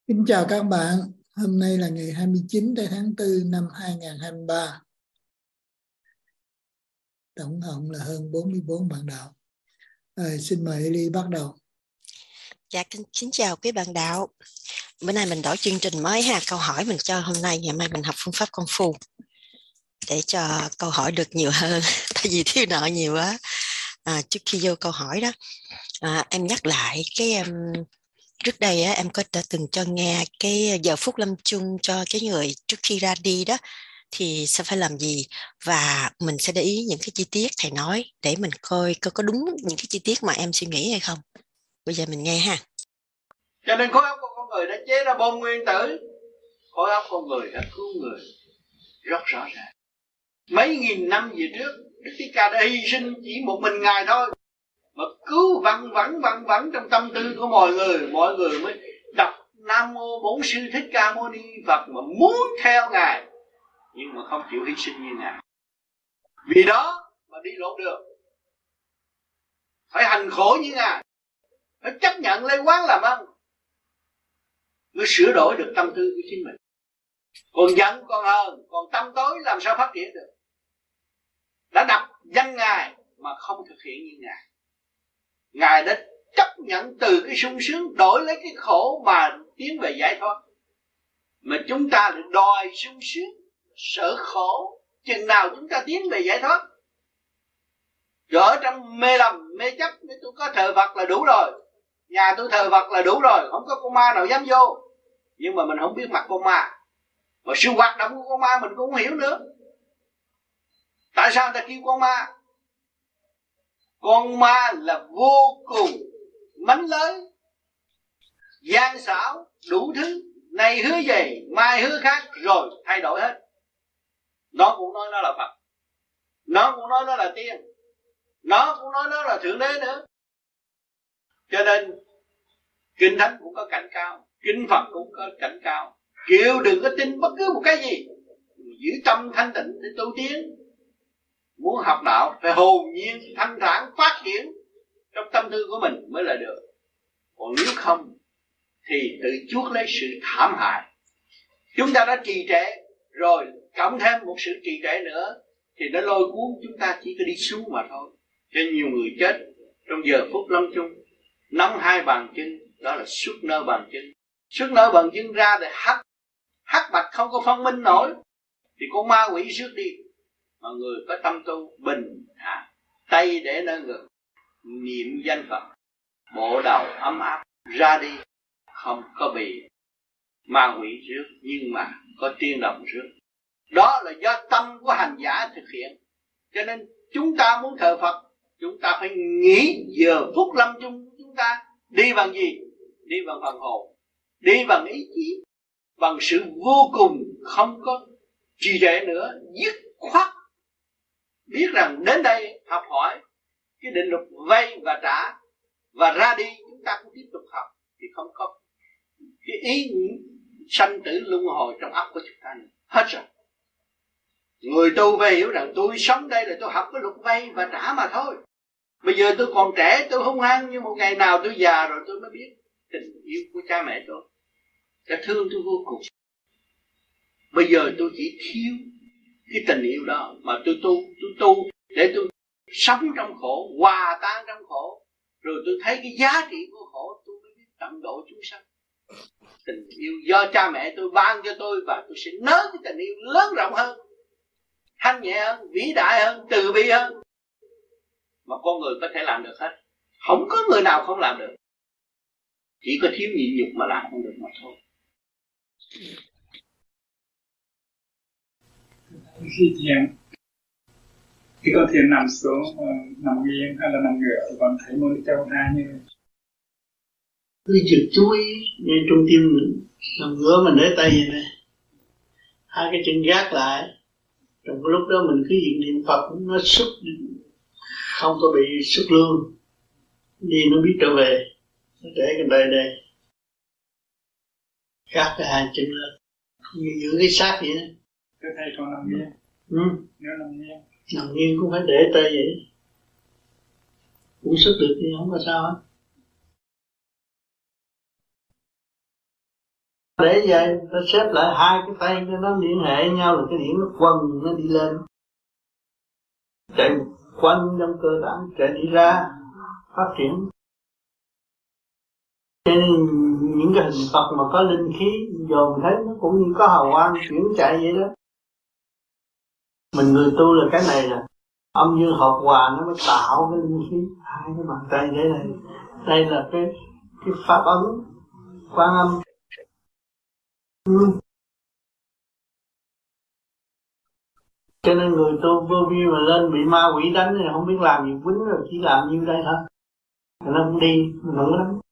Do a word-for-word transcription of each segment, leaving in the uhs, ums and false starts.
Kính chào các bạn, hôm nay là ngày hai mươi chín tháng tư năm hai không hai ba. Tổng cộng là hơn bốn mươi bốn bạn đạo. Rồi, xin mời Eli bắt đầu. Dạ, kính, kính chào quý bạn đạo. Bữa nay mình đổi chương trình mới ha, câu hỏi mình cho hôm nay, ngày mai mình học phương pháp công phu để cho câu hỏi được nhiều hơn, tại vì thiếu nợ nhiều quá. À, trước khi vô câu hỏi đó, à, em nhắc lại cái um, trước đây á, em có đã từng cho nghe cái giờ phút lâm chung cho cái người trước khi ra đi đó thì sẽ phải làm gì, và mình sẽ để ý những cái chi tiết thầy nói để mình coi có có đúng những cái chi tiết mà em suy nghĩ hay không. Bây giờ mình nghe ha. Cho nên khối óc của con người đã chế ra bom nguyên tử. Khối óc con người đã cứu người rất rõ ràng. Mấy nghìn năm về trước, Đức Thích Ca đã hy sinh chỉ một mình Ngài thôi, mà cứu vặn vẳng vặn vẳng trong tâm tư của mọi người. Mọi người mới đọc Nam Mô Bổn Sư Thích Ca Mâu Ni Phật mà muốn theo Ngài, nhưng mà không chịu hy sinh như Ngài. Vì đó mà đi lộn đường, phải hành khổ như Ngài, phải chấp nhận lấy quán làm ăn, mới sửa đổi được tâm tư của chính mình. Còn giận, còn hờn, còn tâm tối làm sao phát triển được? Đã đập danh Ngài mà không thực hiện như Ngài. Ngài đã chấp nhận từ cái sung sướng đổi lấy cái khổ mà tiến về giải thoát. Mà chúng ta được đòi sung sướng, sợ khổ, chừng nào chúng ta tiến về giải thoát? Rồi ở trong mê lầm, mê chấp, tôi có thờ Phật là đủ rồi, nhà tôi thờ Phật là đủ rồi, không có con ma nào dám vô. Nhưng mà mình không biết mặt con ma, mà sự hoạt động của con ma mình cũng không hiểu nữa. Tại sao người ta kêu con ma? Con ma là vô cùng mánh lới, gian xảo, đủ thứ. Này hứa gì, mai hứa khác, rồi thay đổi hết. Nó cũng nói nó là Phật, nó cũng nói nó là tiên, nó cũng nói nó là Thượng Đế nữa. Cho nên Kinh Thánh cũng có cảnh cáo, Kinh Phật cũng có cảnh cáo, kêu đừng có tin bất cứ một cái gì, giữ tâm thanh tịnh để tu tiến. Muốn học đạo phải hồn nhiên thanh thản phát triển trong tâm tư của mình mới là được. Còn nếu không thì tự chuốc lấy sự thảm hại. Chúng ta đã trì trệ rồi, cộng thêm một sự trì trệ nữa thì nó lôi cuốn chúng ta chỉ có đi xuống mà thôi. Cho nhiều người chết trong giờ phút lâm chung, nắm hai bàn chân, đó là suốt nơ bàn chân. Suốt nơ bàn chân ra để hắc hắc bạch không có phân minh nổi thì con ma quỷ rước đi. Mà người có tâm tu bình thản, tay để nơi ngực, niệm danh Phật, bộ đầu ấm áp, ra đi không có bị ma quỷ rước, nhưng mà có tiên đồng rước. Đó là do tâm của hành giả thực hiện. Cho nên chúng ta muốn thờ Phật, chúng ta phải nghĩ giờ phút lâm chung của chúng ta đi bằng gì? Đi bằng phần hồn, đi bằng ý chí, bằng sự vô cùng không có trì trệ nữa, dứt khoát. Biết rằng đến đây học hỏi cái định luật vay và trả, và ra đi chúng ta cũng tiếp tục học, thì không có cái ý sanh tử luân hồi trong óc của chúng ta nữa. Hết rồi. Người tu về hiểu rằng tôi sống đây là tôi học cái luật vay và trả mà thôi. Bây giờ tôi còn trẻ, tôi hung hăng, nhưng một ngày nào tôi già rồi tôi mới biết tình yêu của cha mẹ tôi đã thương tôi vô cùng. Bây giờ tôi chỉ thiếu cái tình yêu đó mà tôi tu, tôi tu để tôi sống trong khổ, hòa tan trong khổ, rồi tôi thấy cái giá trị của khổ, tôi mới biết tận độ chúng sanh. Tình yêu do cha mẹ tôi ban cho tôi, và tôi sẽ nới cái tình yêu lớn rộng hơn, thanh nhẹ hơn, vĩ đại hơn, từ bi hơn, mà con người có thể làm được hết. Không có người nào không làm được, chỉ có thiếu nhịn nhục mà làm không được mà thôi. Khi thiền thì có thể nằm xuống, nằm nghiêng hay là nằm ngửa thì còn thấy môn châu hai như Cứ chừng chú ý ngay trung tim mình, nằm ngửa mình để tay vậy này, hai cái chân gác lại. Trong cái lúc đó mình cứ niệm Phật, nó xuất, không có bị xuất lương, đi nó biết trở về, nó để cái đây đây, gác cái hai chân lên, như giữ cái xác vậy đó. Thưa thầy còn nằm nghiêng. Ừ. Nếu nằm nghiêng, nằm nghiêng cũng phải để tay vậy, cũng xuất được thì không có sao hết. để vậy ta xếp lại hai cái tay cho nó liên hệ nhau là cái điểm nó quần nó đi lên, chạy quanh trong cơ tạng, chạy đi ra phát triển. Cho nên những cái hình Phật mà có linh khí dồn thấy nó cũng như có hào quang chuyển chạy vậy đó. Mình người tu là cái này là âm dương hợp hòa nó mới tạo cái linh khí. Hai cái bàn tay thế này, đây là cái cái pháp ấn Quan Âm. Ừ. Cho nên người tu vô vi mà lên bị ma quỷ đánh thì không biết làm gì quýnh rồi, chỉ làm như đây thôi. Nó không đi, nó không lắm.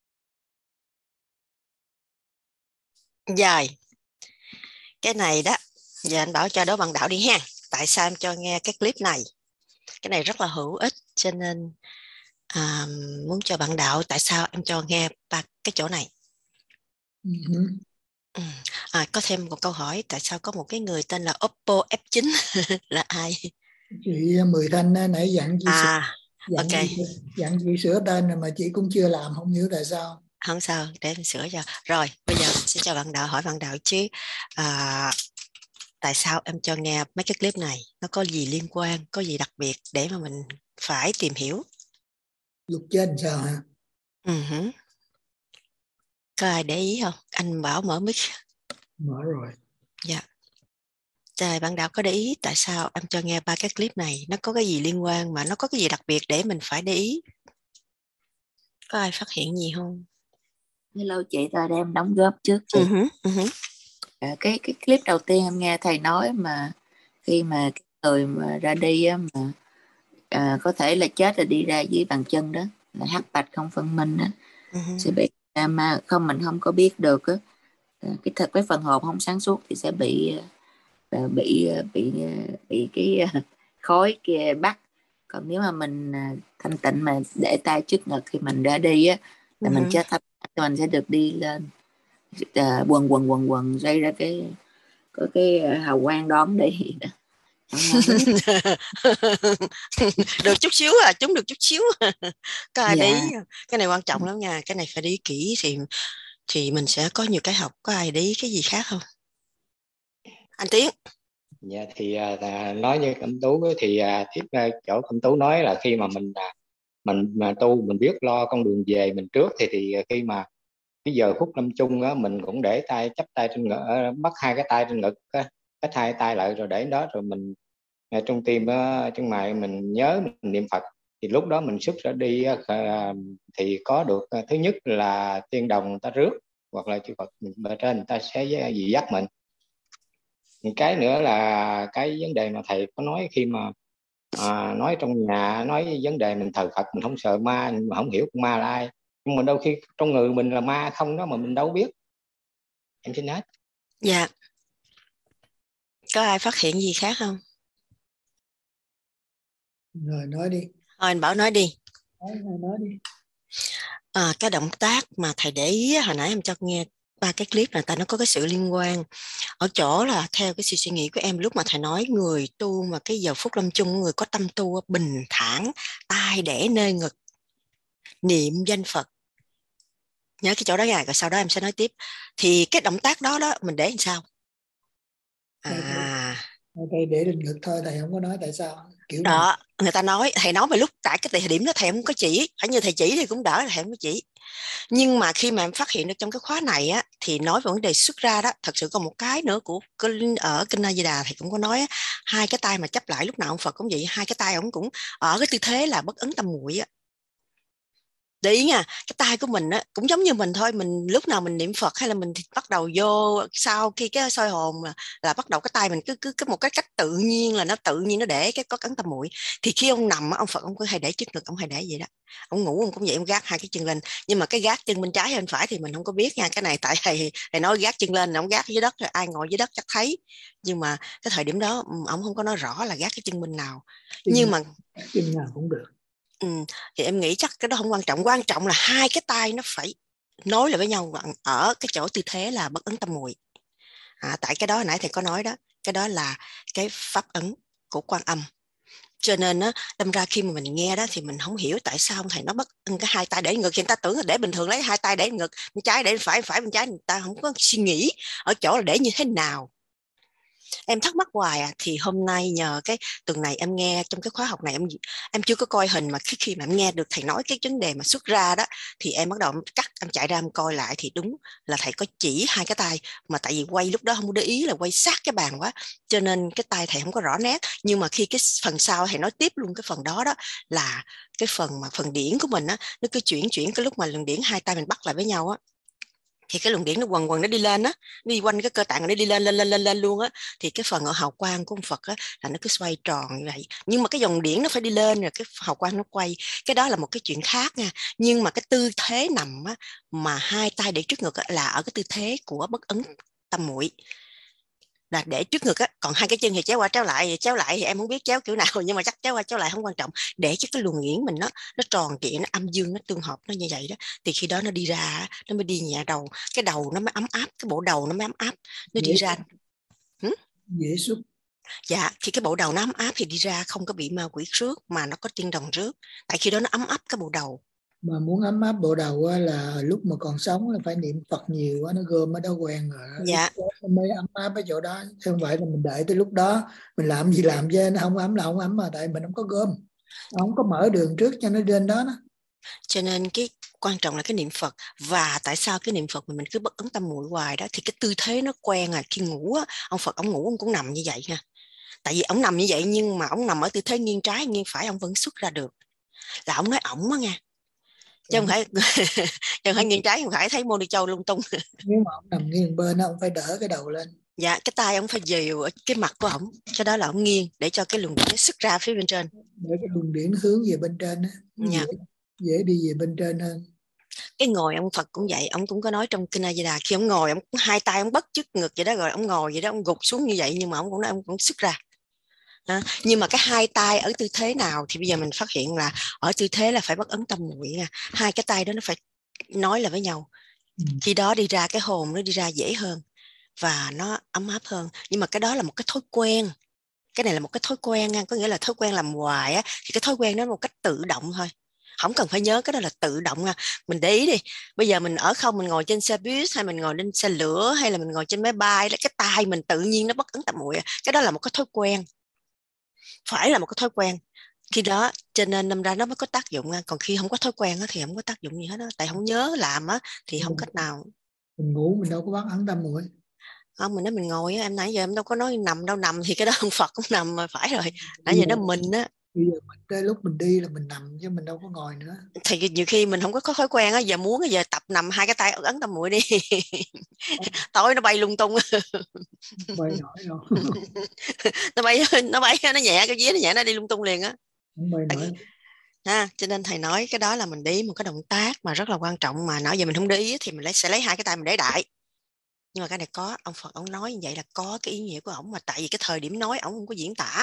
Dài. Cái này đó, giờ anh bảo cho Đỗ Bằng Đạo đi ha. Tại sao em cho nghe cái clip này? Cái này rất là hữu ích, cho nên à, muốn cho bạn Đạo tại sao em cho nghe ba cái chỗ này. Uh-huh. Ừ. À, có thêm một câu hỏi, tại sao có một cái người tên là Oppo ép chín là ai? Chị Mười Thanh nãy dặn chị À, sửa, dặn, ok. chị, dặn chị sửa tên rồi mà chị cũng chưa làm, không hiểu tại sao. Không sao, để em sửa cho. Rồi, bây giờ mình sẽ cho bạn Đạo hỏi bạn Đạo chứ. À, tại sao em cho nghe mấy cái clip này? Nó có gì liên quan, có gì đặc biệt để mà mình phải tìm hiểu? Luật chết làm sao hả? Uh-huh. Có ai để ý không? Anh bảo mở mic. Mở rồi. Dạ. Trời, bạn Đạo có để ý tại sao em cho nghe ba cái clip này? Nó có cái gì liên quan mà nó có cái gì đặc biệt để mình phải để ý? Có ai phát hiện gì không? Hello chị, ta đem đóng góp trước chị. Uh-huh, uh-huh. À, cái cái clip đầu tiên em nghe thầy nói mà khi mà cái người mà ra đi á, mà à, có thể là chết rồi đi ra dưới bàn chân đó, là hắc bạch không phân minh đó, uh-huh. sẽ bị à, mà không mình không có biết được á, cái thật cái phần hồn không sáng suốt thì sẽ bị bị bị bị cái khói kia bắt. Còn nếu mà mình thanh tịnh mà để tay trước ngực khi mình ra đi á, là uh-huh. mình chết thấp, mình sẽ được đi lên à, quần quần quần quần dây ra cái có cái hào quang đón đi. Được chút xíu à, chúng được chút xíu. Có ai dạ. để ý? Cái này quan trọng lắm nha, cái này phải để ý kỹ thì thì mình sẽ có nhiều cái học. Có ai để ý cái gì khác không? Anh Tiến. Dạ thì à, nói như Cẩm Tú thì à, tiếp chỗ Cẩm Tú nói là khi mà mình à, mình mà tu mình biết lo con đường về mình trước thì thì khi mà cái giờ phút lâm chung á, mình cũng để tay chắp tay trên ngực, bắt hai cái tay trên ngực á, cách hai tay lại rồi để đó, rồi mình trong tim á, chân mày mình nhớ mình niệm Phật, thì lúc đó mình xuất ra đi thì có được thứ nhất là tiên đồng ta rước, hoặc là chư Phật bề trên người ta sẽ dìu dắt mình. Cái nữa là cái vấn đề mà thầy có nói khi mà à, nói trong nhà, nói vấn đề mình thờ Phật mình không sợ ma, nhưng mà không hiểu con ma là ai, nhưng mà đôi khi trong người mình là ma không đó mà mình đâu biết. Em xin hết. Dạ. Có ai phát hiện gì khác không? Rồi nói đi. Thôi anh Bảo nói đi. Nói, nói đi. À, cái động tác mà thầy để ý hồi nãy em cho nghe ba cái clip là tại nó có cái sự liên quan ở chỗ là theo cái sự suy nghĩ của em lúc mà thầy nói người tu mà cái giờ phút lâm chung, người có tâm tu bình thản, tay để nơi ngực, niệm danh Phật, nhớ cái chỗ đó nha, rồi sau đó em sẽ nói tiếp. Thì cái động tác đó đó mình để làm sao? À, thầy để lên ngực thôi, thầy không có nói tại sao kiểu đó này. người ta nói, thầy nói mà lúc tại cái thời điểm đó thầy không có chỉ, phải như thầy chỉ thì cũng đỡ, thầy không có chỉ. Nhưng mà khi mà em phát hiện được trong cái khóa này á, thì nói về vấn đề xuất ra đó, thật sự có một cái nữa của ở Kinh A Di Đà thầy cũng có nói á, hai cái tay mà chấp lại lúc nào ông Phật cũng vậy, hai cái tay ông cũng ở cái tư thế là bất ấn tâm muội á. Để ý nha, cái tay của mình á, cũng giống như mình thôi, mình lúc nào mình niệm Phật hay là mình bắt đầu vô sau khi cái soi hồn là, là bắt đầu cái tay mình cứ cứ cái một cái cách tự nhiên là nó tự nhiên nó để cái có ấn tâm muội. Thì khi ông nằm ông Phật ông cứ hay để trước ngực, ông hay để vậy đó. Ông ngủ ông cũng vậy, ông gác hai cái chân lên, nhưng mà cái gác chân bên trái hay bên phải thì mình không có biết nha. Cái này tại thầy thầy nói gác chân lên, ông gác dưới đất, rồi ai ngồi dưới đất chắc thấy. Nhưng mà cái thời điểm đó ông không có nói rõ là gác cái chân bên nào. Chân nhưng mà chân nào cũng được. Ừ, thì em nghĩ chắc cái đó không quan trọng, quan trọng là hai cái tay nó phải nối lại với nhau ở cái chỗ tư thế là bất ấn tâm muội. À, tại cái đó hồi nãy thầy có nói đó, cái đó là cái pháp ấn của Quan Âm. Cho nên á, đâm ra khi mà mình nghe đó thì mình không hiểu tại sao ông thầy nó bất ưng cái hai tay để ngực. Thì người ta tưởng là để bình thường lấy hai tay để ngực, bên trái để phải, phải bên trái, người ta không có suy nghĩ ở chỗ là để như thế nào. Em thắc mắc hoài à. Thì hôm nay nhờ cái tuần này em nghe trong cái khóa học này, em em chưa có coi hình, mà khi, khi mà em nghe được thầy nói cái vấn đề mà xuất ra đó, thì em bắt đầu em cắt, em chạy ra em coi lại, thì đúng là thầy có chỉ hai cái tay, mà tại vì quay lúc đó không để ý là quay sát cái bàn quá, cho nên cái tay thầy không có rõ nét. Nhưng mà khi cái phần sau thầy nói tiếp luôn cái phần đó đó, là cái phần mà phần điển của mình á, nó cứ chuyển chuyển cái lúc mà lần điển hai tay mình bắt lại với nhau á, thì cái luồng điển nó quần quần nó đi lên á, đi quanh cái cơ tạng nó đi lên lên lên lên lên luôn á. Thì cái phần ở hào quang của ông Phật á là nó cứ xoay tròn như vậy, nhưng mà cái dòng điển nó phải đi lên rồi cái hào quang nó quay, cái đó là một cái chuyện khác nha. Nhưng mà cái tư thế nằm á, mà hai tay để trước ngực á, là ở cái tư thế của bất ấn tâm muội, là để trước ngực á. Còn hai cái chân thì chéo qua chéo lại, chéo lại thì em không biết chéo kiểu nào, nhưng mà chắc chéo qua chéo lại không quan trọng, để cho cái luồng điển mình nó nó tròn trịa, nó âm dương nó tương hợp nó như vậy đó, thì khi đó nó đi ra nó mới đi nhẹ đầu, cái đầu nó mới ấm áp, cái bộ đầu nó mới ấm áp, nó đi ra hử? Dễ xuất. Dạ, thì cái bộ đầu nó ấm áp thì đi ra không có bị ma quỷ rước, mà nó có tiên đồng rước, tại khi đó nó ấm áp cái bộ đầu. Mà muốn ấm áp bộ đầu á, là lúc mà còn sống là phải niệm Phật nhiều á, nó gom ở đó quen rồi đó. Dạ. Lúc đó nó mới ấm áp ở chỗ đó, chứ không phải là mình đợi tới lúc đó mình làm gì làm chứ nó không ấm là không ấm, mà tại mình không có gom, không có mở đường trước cho nó lên đó đó. Cho nên cái quan trọng là cái niệm Phật. Và tại sao cái niệm Phật mà mình cứ bất ấn tâm muội hoài đó, thì cái tư thế nó quen à. Khi ngủ á, ông Phật ông ngủ ông cũng nằm như vậy nha. Tại vì ông nằm như vậy, nhưng mà ông nằm ở tư thế nghiêng trái nghiêng phải, ông vẫn xuất ra được. Là ông nói ổng á nha, chứ không phải chứ không phải nghiêng trái không phải thấy Moni Châu lung tung. Nếu mà ông nằm nghiêng bên ông phải đỡ cái đầu lên. Dạ, cái tay ông phải dìu ở cái mặt của ổng, cái đó là ông nghiêng để cho cái luồng điển xuất ra phía bên trên, để cái luồng điển hướng về bên trên á, nó dạ. dễ dễ đi về bên trên hơn. Cái ngồi ông Phật cũng vậy, ông cũng có nói trong kinh A Di Đà, khi ông ngồi ông hai tay ông bất trước ngực vậy đó, rồi ông ngồi vậy đó, ông gục xuống như vậy, nhưng mà ông cũng nói ông cũng xuất ra. À, nhưng mà cái hai tay ở tư thế nào thì bây giờ mình phát hiện là ở tư thế là phải bất ấn tâm muội nha. Hai cái tay đó nó phải nói là với nhau, ừ. Khi đó đi ra cái hồn nó đi ra dễ hơn và nó ấm áp hơn. Nhưng mà cái đó là một cái thói quen, cái này là một cái thói quen nha, có nghĩa là thói quen làm hoài á, thì cái thói quen nó một cách tự động thôi, không cần phải nhớ, cái đó là tự động nha. Mình để ý đi, bây giờ mình ở không, mình ngồi trên xe buýt hay mình ngồi lên xe lửa hay là mình ngồi trên máy bay, cái tay mình tự nhiên nó bất ấn tâm muội, cái đó là một cái thói quen, phải là một cái thói quen. Khi đó cho nên đâm ra nó mới có tác dụng nha. Còn khi không có thói quen á, thì không có tác dụng gì hết đó, tại không nhớ làm á thì không cách nào. Mình ngủ mình đâu có bắt ấn tâm muội. Không, mình nói mình ngồi á, em nãy giờ em đâu có nói nằm đâu, nằm thì cái đó ông Phật cũng nằm mà, phải rồi. Nãy giờ nó mình á. Bây giờ mình tới lúc mình đi là mình nằm chứ mình đâu có ngồi nữa. Thì nhiều khi mình không có thói quen á, giờ muốn giờ tập nằm hai cái tay ấn tâm muội đi. Tối nó bay lung tung. Bay nổi đâu. nó bay nó bay nó nhẹ, cái vía nó nhẹ nó đi lung tung liền á. Không bay nổi. Ha, cho nên thầy nói cái đó là mình để ý một cái động tác mà rất là quan trọng, mà nãy giờ mình không để ý thì mình lấy sẽ lấy hai cái tay mình để đại. Nhưng mà cái này có ông Phật ông nói như vậy là có cái ý nghĩa của ổng, mà tại vì cái thời điểm nói ổng không có diễn tả.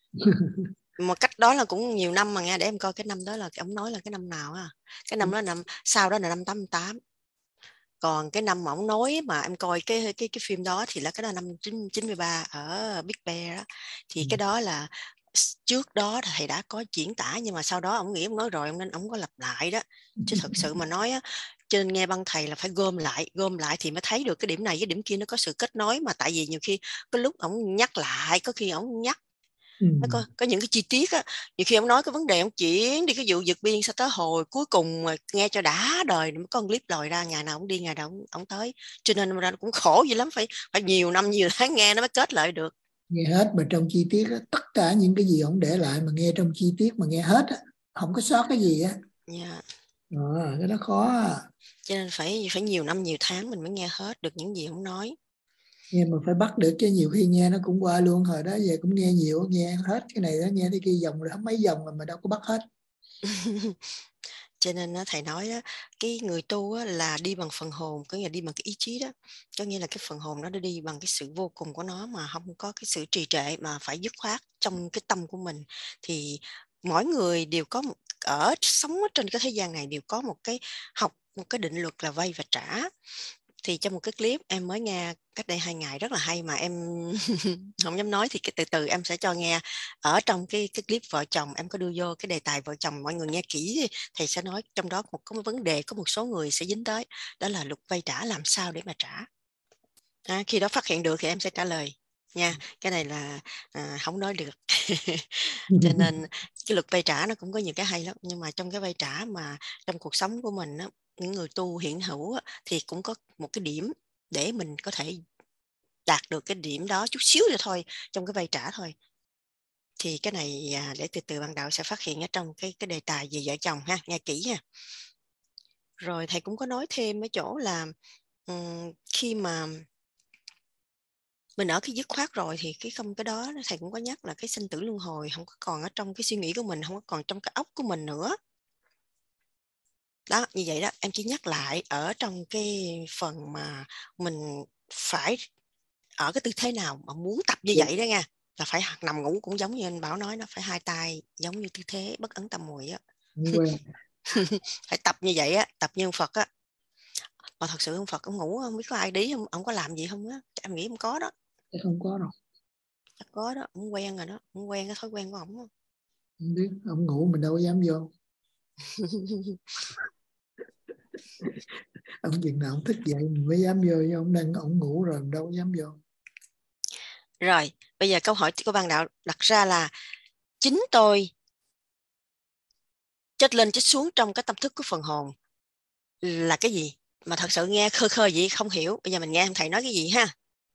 Mà cách đó là cũng nhiều năm mà nghe, để em coi cái năm đó là ông nói là cái năm nào á. Cái năm đó năm sau đó là năm tám tám. Còn cái năm mà ông nói mà em coi cái cái cái phim đó thì là cái đó năm chín mươi ba ở Big Bear đó. Thì ừ. cái đó là trước đó thầy đã có diễn tả, nhưng mà sau đó ông nghĩ ông nói rồi nên ông có lặp lại đó. Chứ thật sự mà nói á, trên nghe băng thầy là phải gom lại, gom lại thì mới thấy được cái điểm này cái điểm kia nó có sự kết nối. Mà tại vì nhiều khi cái lúc ông nhắc lại, có khi ông nhắc ừ. nó có, có những cái chi tiết á, nhiều khi ông nói cái vấn đề ông chuyển đi cái vụ vượt biên, sao tới hồi cuối cùng mà nghe cho đã đời mới có clip lòi ra, ngày nào ông đi ngày nào ông, ông tới. Cho nên nó cũng khổ dữ lắm, phải phải nhiều năm nhiều tháng nghe nó mới kết lại được. Nghe hết mà trong chi tiết á, tất cả những cái gì ông để lại mà nghe trong chi tiết mà nghe hết á, không có sót cái gì á. Yeah. À, cái đó khó à. Cho nên phải phải nhiều năm nhiều tháng mình mới nghe hết được những gì ông nói. Nghe mà phải bắt được, chứ nhiều khi nghe nó cũng qua luôn, hồi đó về cũng nghe nhiều, nghe hết cái này đó, nghe tới kia dòng rồi mấy dòng rồi mà đâu có bắt hết. Cho nên thầy nói đó, cái người tu là đi bằng phần hồn, có nghĩa là đi bằng cái ý chí đó, có nghĩa là cái phần hồn nó đi bằng cái sự vô cùng của nó, mà không có cái sự trì trệ, mà phải dứt khoát trong cái tâm của mình. Thì mỗi người đều có một, ở sống ở trên cái thế gian này đều có một cái học một cái định luật là vay và trả. thì trong một cái clip em mới nghe cách đây hai ngày rất là hay mà em không dám nói, thì cái từ từ em sẽ cho nghe. Ở trong cái cái clip vợ chồng em có đưa vô cái đề tài vợ chồng, mọi người nghe kỹ thầy sẽ nói trong đó một có một vấn đề có một số người sẽ dính tới, đó là luật vay trả làm sao để mà trả. À, khi đó phát hiện được thì em sẽ trả lời nha. Cái này là à, không nói được cho nên cái luật vay trả nó cũng có nhiều cái hay lắm, nhưng mà trong cái vay trả mà trong cuộc sống của mình á, những người tu hiện hữu á, thì cũng có một cái điểm để mình có thể đạt được cái điểm đó chút xíu nữa thôi trong cái vay trả thôi. Thì cái này à, để từ từ ban đạo sẽ phát hiện ở trong cái cái đề tài về vợ chồng ha, nghe kỹ ha. Rồi thầy cũng có nói thêm ở chỗ là um, khi mà mình ở cái dứt khoát rồi thì cái không cái đó thầy cũng có nhắc là cái sinh tử luân hồi không có còn ở trong cái suy nghĩ của mình, không có còn trong cái óc của mình nữa. Đó, như vậy đó, em chỉ nhắc lại ở trong cái phần mà mình phải ở cái tư thế nào mà muốn tập như vậy đó nha, là phải nằm ngủ cũng giống như anh Bảo nói, nó phải hai tay giống như tư thế bất ấn tâm mùi á. Phải tập như vậy á, tập như Phật á. Mà thật sự ông Phật ông ngủ không biết có ai đi không, ông có làm gì không á? Em nghĩ không có đó. Không có đâu. Chắc có đó, ông quen rồi đó, ông quen cái thói quen của ông đó. Không biết, ông ngủ mình đâu dám vô. Ông chừng nào ông thức dậy mình mới dám vô, chứ ông đang ông ngủ rồi mình đâu dám vô. Rồi, bây giờ câu hỏi của ban đạo đặt ra là chính tôi chết lên chết xuống trong cái tâm thức của phần hồn là cái gì? Mà thật sự nghe khơi khơi vậy không hiểu. Bây giờ mình nghe thầy nói cái gì ha.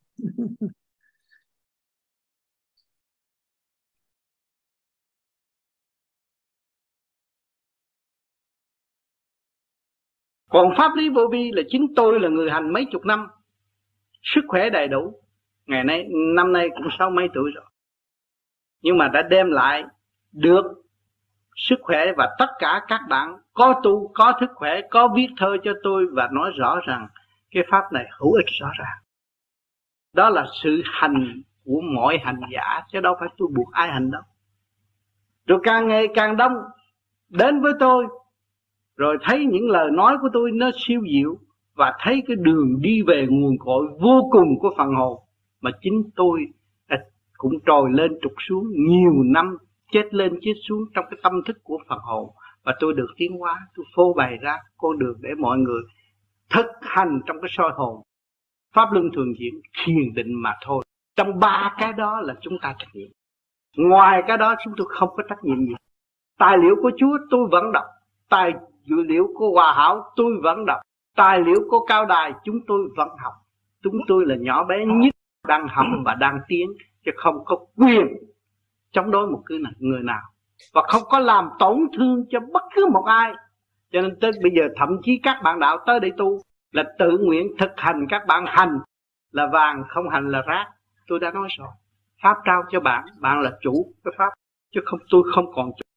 Còn pháp lý vô vi là chính tôi là người hành mấy chục năm, sức khỏe đầy đủ, ngày nay năm nay cũng sáu mấy tuổi rồi, nhưng mà đã đem lại được sức khỏe, và tất cả các bạn có tu, có thức khỏe, có viết thơ cho tôi và nói rõ rằng cái pháp này hữu ích rõ ràng. Đó là sự hành của mọi hành giả, chứ đâu phải tôi buộc ai hành đâu. Rồi càng ngày càng đông đến với tôi, rồi thấy những lời nói của tôi nó siêu diệu, và thấy cái đường đi về nguồn cội vô cùng của phần hồn mà chính tôi cũng trồi lên trục xuống nhiều năm, chết lên chết xuống trong cái tâm thức của phần hồn, và tôi được tiến hóa. Tôi phô bày ra con đường để mọi người thực hành trong cái soi hồn, pháp luân thường chuyển, thiền định mà thôi. Trong ba cái đó là chúng ta trách nhiệm, ngoài cái đó chúng tôi không có trách nhiệm gì. Tài liệu của Chúa tôi vẫn đọc, tài liệu của Hòa Hảo tôi vẫn đọc, tài liệu của Cao Đài chúng tôi vẫn học. Chúng tôi là nhỏ bé nhất đang học và đang tiến, chứ không có quyền chống đối một người nào, và không có làm tổn thương cho bất cứ một ai. Cho nên tới bây giờ thậm chí các bạn đạo tới đây tu là tự nguyện thực hành, các bạn hành là vàng, không hành là rác. Tôi đã nói rồi, pháp trao cho bạn, bạn là chủ cái pháp, chứ không tôi không còn chủ.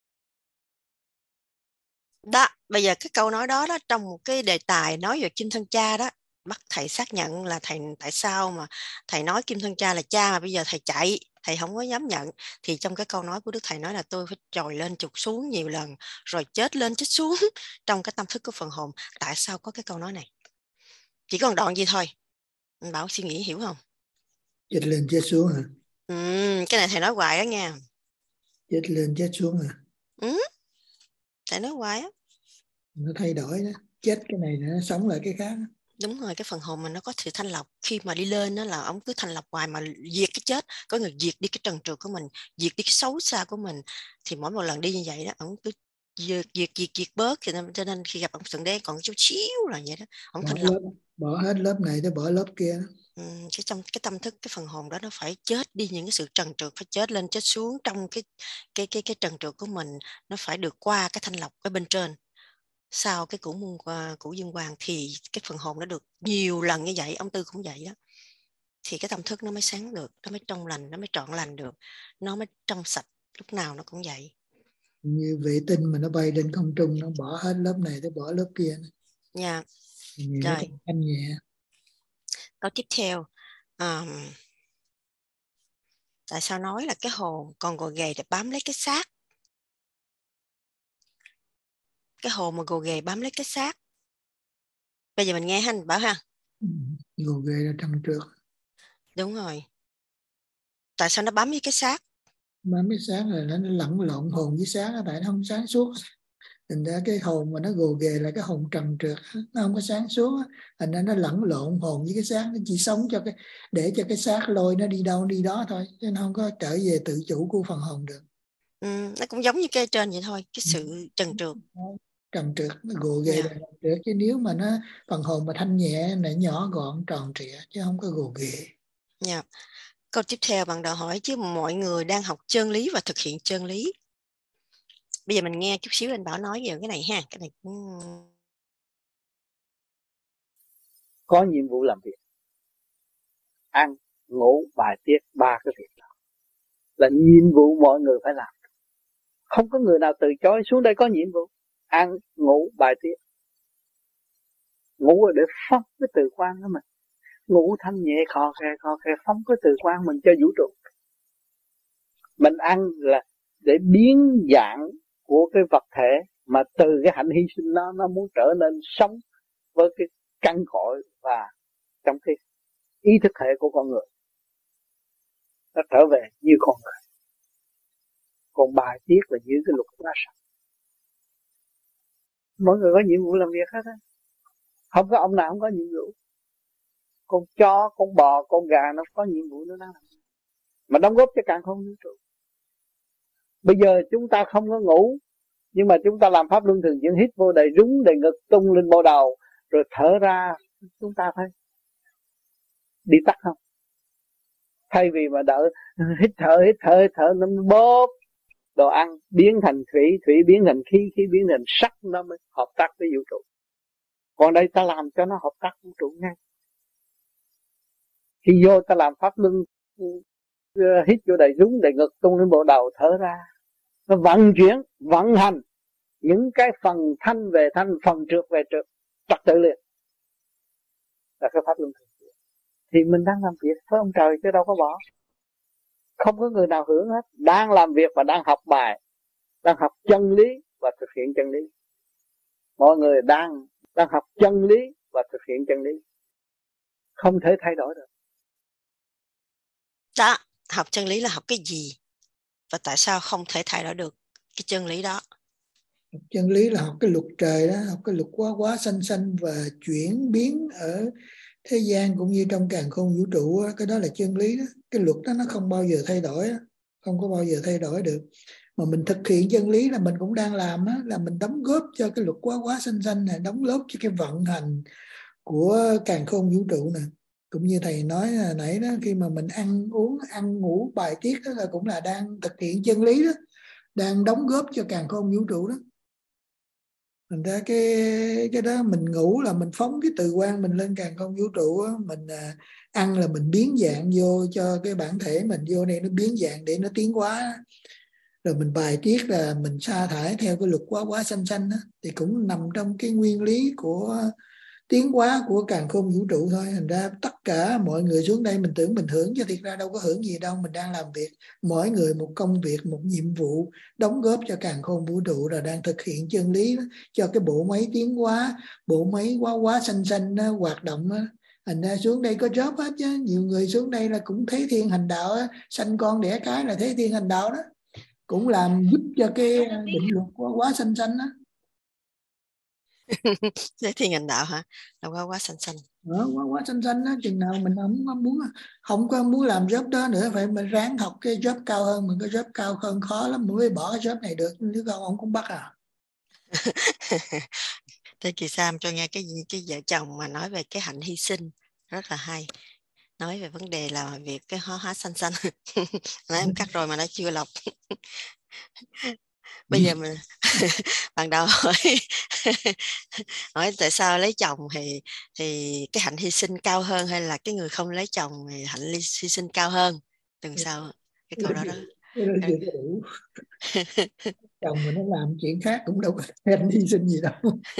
Đó, bây giờ cái câu nói đó đó trong một cái đề tài nói về Kim Thân Cha đó, bắt thầy xác nhận là thầy tại sao mà thầy nói Kim Thân Cha là cha mà bây giờ thầy chạy, thầy không có dám nhận. Thì trong cái câu nói của Đức Thầy nói là tôi phải trồi lên trục xuống nhiều lần, rồi chết lên chết xuống trong cái tâm thức của phần hồn. Tại sao có cái câu nói này? Chỉ còn đoạn gì thôi, anh Bảo suy nghĩ hiểu không? Chết lên chết xuống hả? Ừ, cái này thầy nói hoài đó nha. Chết lên chết xuống hả? Ừ, thầy nói hoài á. Nó thay đổi đó, chết cái này nó sống lại cái khác. Đúng rồi, cái phần hồn mình nó có sự thanh lọc. Khi mà đi lên đó là ông cứ thanh lọc hoài mà diệt cái chết. Có người diệt đi cái trần trượt của mình, diệt đi cái xấu xa của mình. Thì mỗi một lần đi như vậy đó, ông cứ diệt diệt diệt, diệt bớt. Cho nên, cho nên khi gặp ông Thượng Đế còn chút xíu là vậy đó. Ông Bỏ thanh lọc. lớp, bỏ hết lớp này tới bỏ lớp kia. Ừ, cái trong cái tâm thức, cái phần hồn đó nó phải chết đi những cái sự trần trượt, phải chết lên chết xuống trong cái cái cái cái trần trượt của mình. Nó phải được qua cái thanh lọc ở bên trên. Sau cái củ muôn củ dương hoàng thì cái phần hồn nó được nhiều lần như vậy. Ông Tư cũng vậy đó, thì cái tâm thức nó mới sáng được, nó mới trong lành, nó mới trọn lành được, nó mới trong sạch. Lúc nào nó cũng vậy. Như vệ tinh mà nó bay lên không trung, nó bỏ hết lớp này tới bỏ lớp kia nha. Rồi anh nhẹ. Câu tiếp theo, um, tại sao nói là cái hồn còn gồ ghề để bám lấy cái xác? Cái hồn mà gồ ghề bám lấy cái xác. Bây giờ mình nghe ha, anh Bảo ha. Gồ ghề là trần trượt. Đúng rồi. Tại sao nó bám với cái xác? Bám cái xác là nó lẫn lộn hồn với xác, tại nó không sáng suốt. Thành ra cái hồn mà nó gồ ghề là cái hồn trần trượt, nó không có sáng suốt. Thành ra nó lẫn lộn hồn với cái xác, nó chỉ sống cho cái để cho cái xác lôi nó đi đâu đi đó thôi, chứ nó không có trở về tự chủ của phần hồn được. Ừ, nó cũng giống như cái trên vậy thôi, cái sự trần trượt. Trần trượt, nó gồ ghề Yeah. là trần trượt, chứ nếu mà nó phần hồn mà thanh nhẹ này, nhỏ gọn tròn trịa, chứ không có gồ ghề. Yeah. Câu tiếp theo bạn đạo hỏi, chứ mọi người đang học chân lý và thực hiện chân lý. Bây giờ mình nghe chút xíu anh Bảo nói về cái này ha. Cái này cũng... Có nhiệm vụ làm việc, ăn, ngủ, bài tiết, ba cái việc đó là nhiệm vụ mọi người phải làm. Không có người nào từ chối. Xuống đây có nhiệm vụ ăn, ngủ, bài tiết. Ngủ là để phóng cái từ quan của mình, ngủ thanh nhẹ khò khe khò khe phóng cái từ quan mình cho vũ trụ. Mình ăn là để biến dạng của cái vật thể, mà từ cái hạnh hy sinh nó nó muốn trở nên sống với cái căn cội và trong cái ý thức hệ của con người, nó trở về như con người. Còn bài tiết là giữ cái luật hóa sạch. Mỗi người có nhiệm vụ làm việc hết á, không có ông nào không có nhiệm vụ. Con chó, con bò, con gà nó có nhiệm vụ nó đang làm, mà đóng góp cho càn khôn vũ trụ. Bây giờ chúng ta không có ngủ, nhưng mà chúng ta làm pháp luân thường chuyển, hít vô đầy rúng đầy ngực tung lên bộ đầu, rồi thở ra, chúng ta thấy đi tắt không? Thay vì mà đợi hít thở hít thở hít thở nó bóp đồ ăn biến thành thủy, thủy biến thành khí, khí biến thành sắc, nó mới hợp tác với vũ trụ. Còn đây ta làm cho nó hợp tác vũ trụ ngay. Khi vô ta làm pháp luân, hít vô đầy rúng đầy ngực tung lên bộ đầu, thở ra, nó vận chuyển vận hành những cái phần thanh về thanh, phần trượt về trượt, trật tự liền, là cái pháp luân thường chuyển. Thì mình đang làm việc với ông trời chứ đâu có bỏ. Không có người nào hưởng hết. Đang làm việc và đang học bài, đang học chân lý và thực hiện chân lý. Mọi người đang đang học chân lý và thực hiện chân lý, không thể thay đổi được. Đó, học chân lý là học cái gì? Và tại sao không thể thay đổi được cái chân lý đó? Học chân lý là học cái luật trời đó, học cái luật quá quá sanh sanh và chuyển biến ở thế gian cũng như trong càn khôn vũ trụ đó. Cái đó là chân lý đó. Cái luật đó nó không bao giờ thay đổi đó. Không có bao giờ thay đổi được. Mà mình thực hiện chân lý là mình cũng đang làm đó, là mình đóng góp cho cái luật quá quá sanh sanh này, đóng góp cho cái vận hành của càn khôn vũ trụ này. Cũng như thầy nói nãy đó, khi mà mình ăn uống, ăn ngủ, bài tiết đó là cũng là đang thực hiện chân lý đó, đang đóng góp cho càn khôn vũ trụ đó. Thành ra cái cái đó mình ngủ là mình phóng cái từ quan mình lên càn khôn vũ trụ á, mình à, ăn là mình biến dạng vô cho cái bản thể mình vô đây nó biến dạng để nó tiến hóa. Rồi mình bài tiết là mình sa thải theo cái luật quá quá sanh sanh đó, thì cũng nằm trong cái nguyên lý của tiến hóa của càn khôn vũ trụ thôi. Thành ra tất cả mọi người xuống đây mình tưởng mình hưởng, chứ thiệt ra đâu có hưởng gì đâu. Mình đang làm việc, mỗi người một công việc, một nhiệm vụ, đóng góp cho càn khôn vũ trụ, rồi đang thực hiện chân lý đó, cho cái bộ máy tiến hóa, bộ máy quá quá sanh sanh đó, hoạt động đó. Thành ra xuống đây có job hết chứ. Nhiều người xuống đây là cũng thế thiên hành đạo đó, sanh con đẻ cái là thế thiên hành đạo đó, cũng làm giúp cho cái định luật quá quá sanh sanh đó. Thế thì ngành đạo hả? Là quá quá xanh xanh. Đó, quá quá xanh xanh đó. Chừng nào mình không có muốn không có muốn làm job đó nữa, phải mình ráng học cái job cao hơn. Mình cái job cao hơn khó lắm mới bỏ cái job này được, nếu không ông cũng bắt à. Thế chị Sam cho nghe cái cái vợ chồng mà nói về cái hạnh hy sinh rất là hay, nói về vấn đề là việc cái hóa hóa xanh xanh. Nói em cắt rồi mà nó chưa lọc. Bây giờ mình ban đầu hỏi hỏi tại sao lấy chồng thì thì cái hạnh hy sinh cao hơn, hay là cái người không lấy chồng thì hạnh hy sinh cao hơn? Tuần sau cái câu đó đó. Cái đó chưa có đủ. Chồng mà nó làm chuyện khác cũng đâu có hạnh hy sinh gì đâu.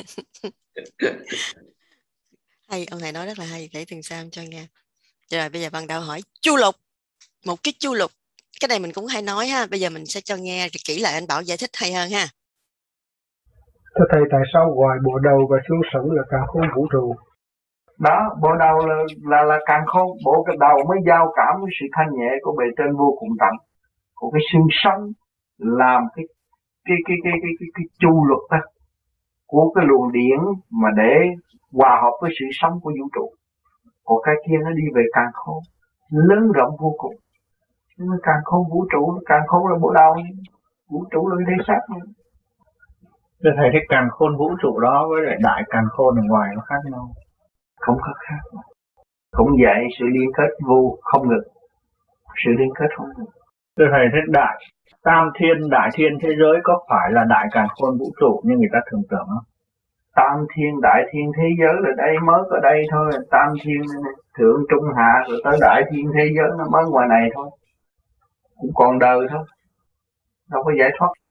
Hay, ông thầy nói rất là hay, để tuần sau cho nghe. Rồi bây giờ ban đầu hỏi chu lục, một cái chu lục, cái này mình cũng hay nói ha. Bây giờ mình sẽ cho nghe kỹ lại, anh Bảo giải thích hay hơn ha. Thưa thầy, tại sao ngoài bộ đầu và xương sống là cả khôn vũ trụ, Đó, bộ đầu là là, là càng khôn, bộ cái đầu mới giao cảm với sự thanh nhẹ của bề trên vô cùng tận. Còn cái xương sống làm cái cái cái cái cái cái, cái chu luật đó của cái luồng điển mà để hòa hợp với sự sống của vũ trụ. Còn cái kia nó đi về càng khôn, lớn rộng vô cùng. Nhưng mà càng khôn vũ trụ, càng khôn là bộ đầu, vũ trụ là thế xác nữa. Thưa thầy, cái càn khôn vũ trụ đó với lại đại càn khôn ở ngoài nó khác nhau? Không có khác. Cũng vậy, sự liên kết vô không ngừng. Sự liên kết không ngừng. Thưa thầy, thế đại tam thiên, đại thiên thế giới có phải là đại càn khôn vũ trụ như người ta thường tưởng không? Tam thiên, đại thiên thế giới là đây, mới có đây thôi. Tam thiên, thượng, trung, hạ, rồi tới đại thiên thế giới nó mới ngoài này thôi. Cũng còn đời thôi. Đâu có giải thoát.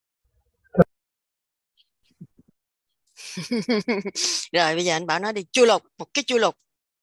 Rồi bây giờ anh Bảo nói đi, chu lục, một cái chu lục.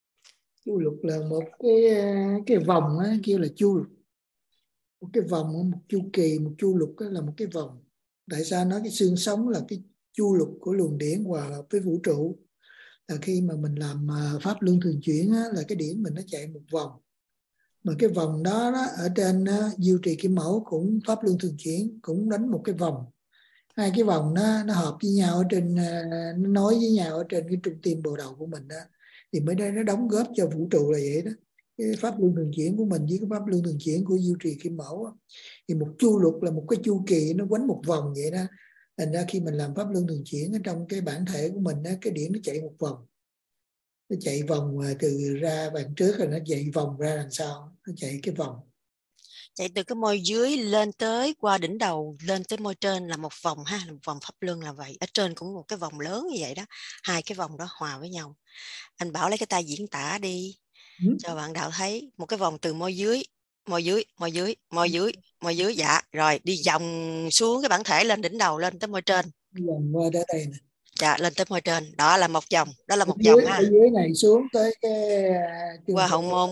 Chu lục là một cái cái vòng á, kêu là chu lục. Một cái vòng, một chu kỳ, một chu lục là một cái vòng. Tại sao nói cái xương sống là cái chu lục của luồng điển hòa hợp với vũ trụ? Là khi mà mình làm pháp luân thường chuyển á, là cái điển mình nó chạy một vòng. Mà cái vòng đó, đó ở trên đó, Diệu Trì Kim Mẫu cũng pháp luân thường chuyển cũng đánh một cái vòng. Hai cái vòng nó nó hợp với nhau ở trên, nó nối với nhau ở trên cái trung tim bồ đầu của mình đó, thì mới đây nó đóng góp cho vũ trụ là vậy đó. Cái pháp luân thường chuyển của mình với cái pháp luân thường chuyển của Diệu Trì Kim Mẫu đó. Thì một chu lục là một cái chu kỳ nó quánh một vòng vậy đó. Thành ra khi mình làm pháp luân thường chuyển ở trong cái bản thể của mình đó, cái điển nó chạy một vòng, nó chạy vòng từ ra đằng trước rồi nó chạy vòng ra đằng sau, nó chạy cái vòng. Chạy từ cái môi dưới lên tới qua đỉnh đầu lên tới môi trên là một vòng ha, một vòng pháp luân là vậy. Ở trên cũng một cái vòng lớn như vậy đó, hai cái vòng đó hòa với nhau. Anh Bảo lấy cái tay diễn tả đi ừ. cho bạn đạo thấy một cái vòng từ môi dưới, môi dưới, môi dưới, môi dưới, môi dưới, dạ, rồi đi vòng xuống cái bản thể lên đỉnh đầu lên tới môi trên. Vòng qua tới đây nè. Dạ, lên tới môi trên, đó là một vòng, đó là một ở dưới, vòng ha. Ở dưới này xuống tới cái qua hậu môn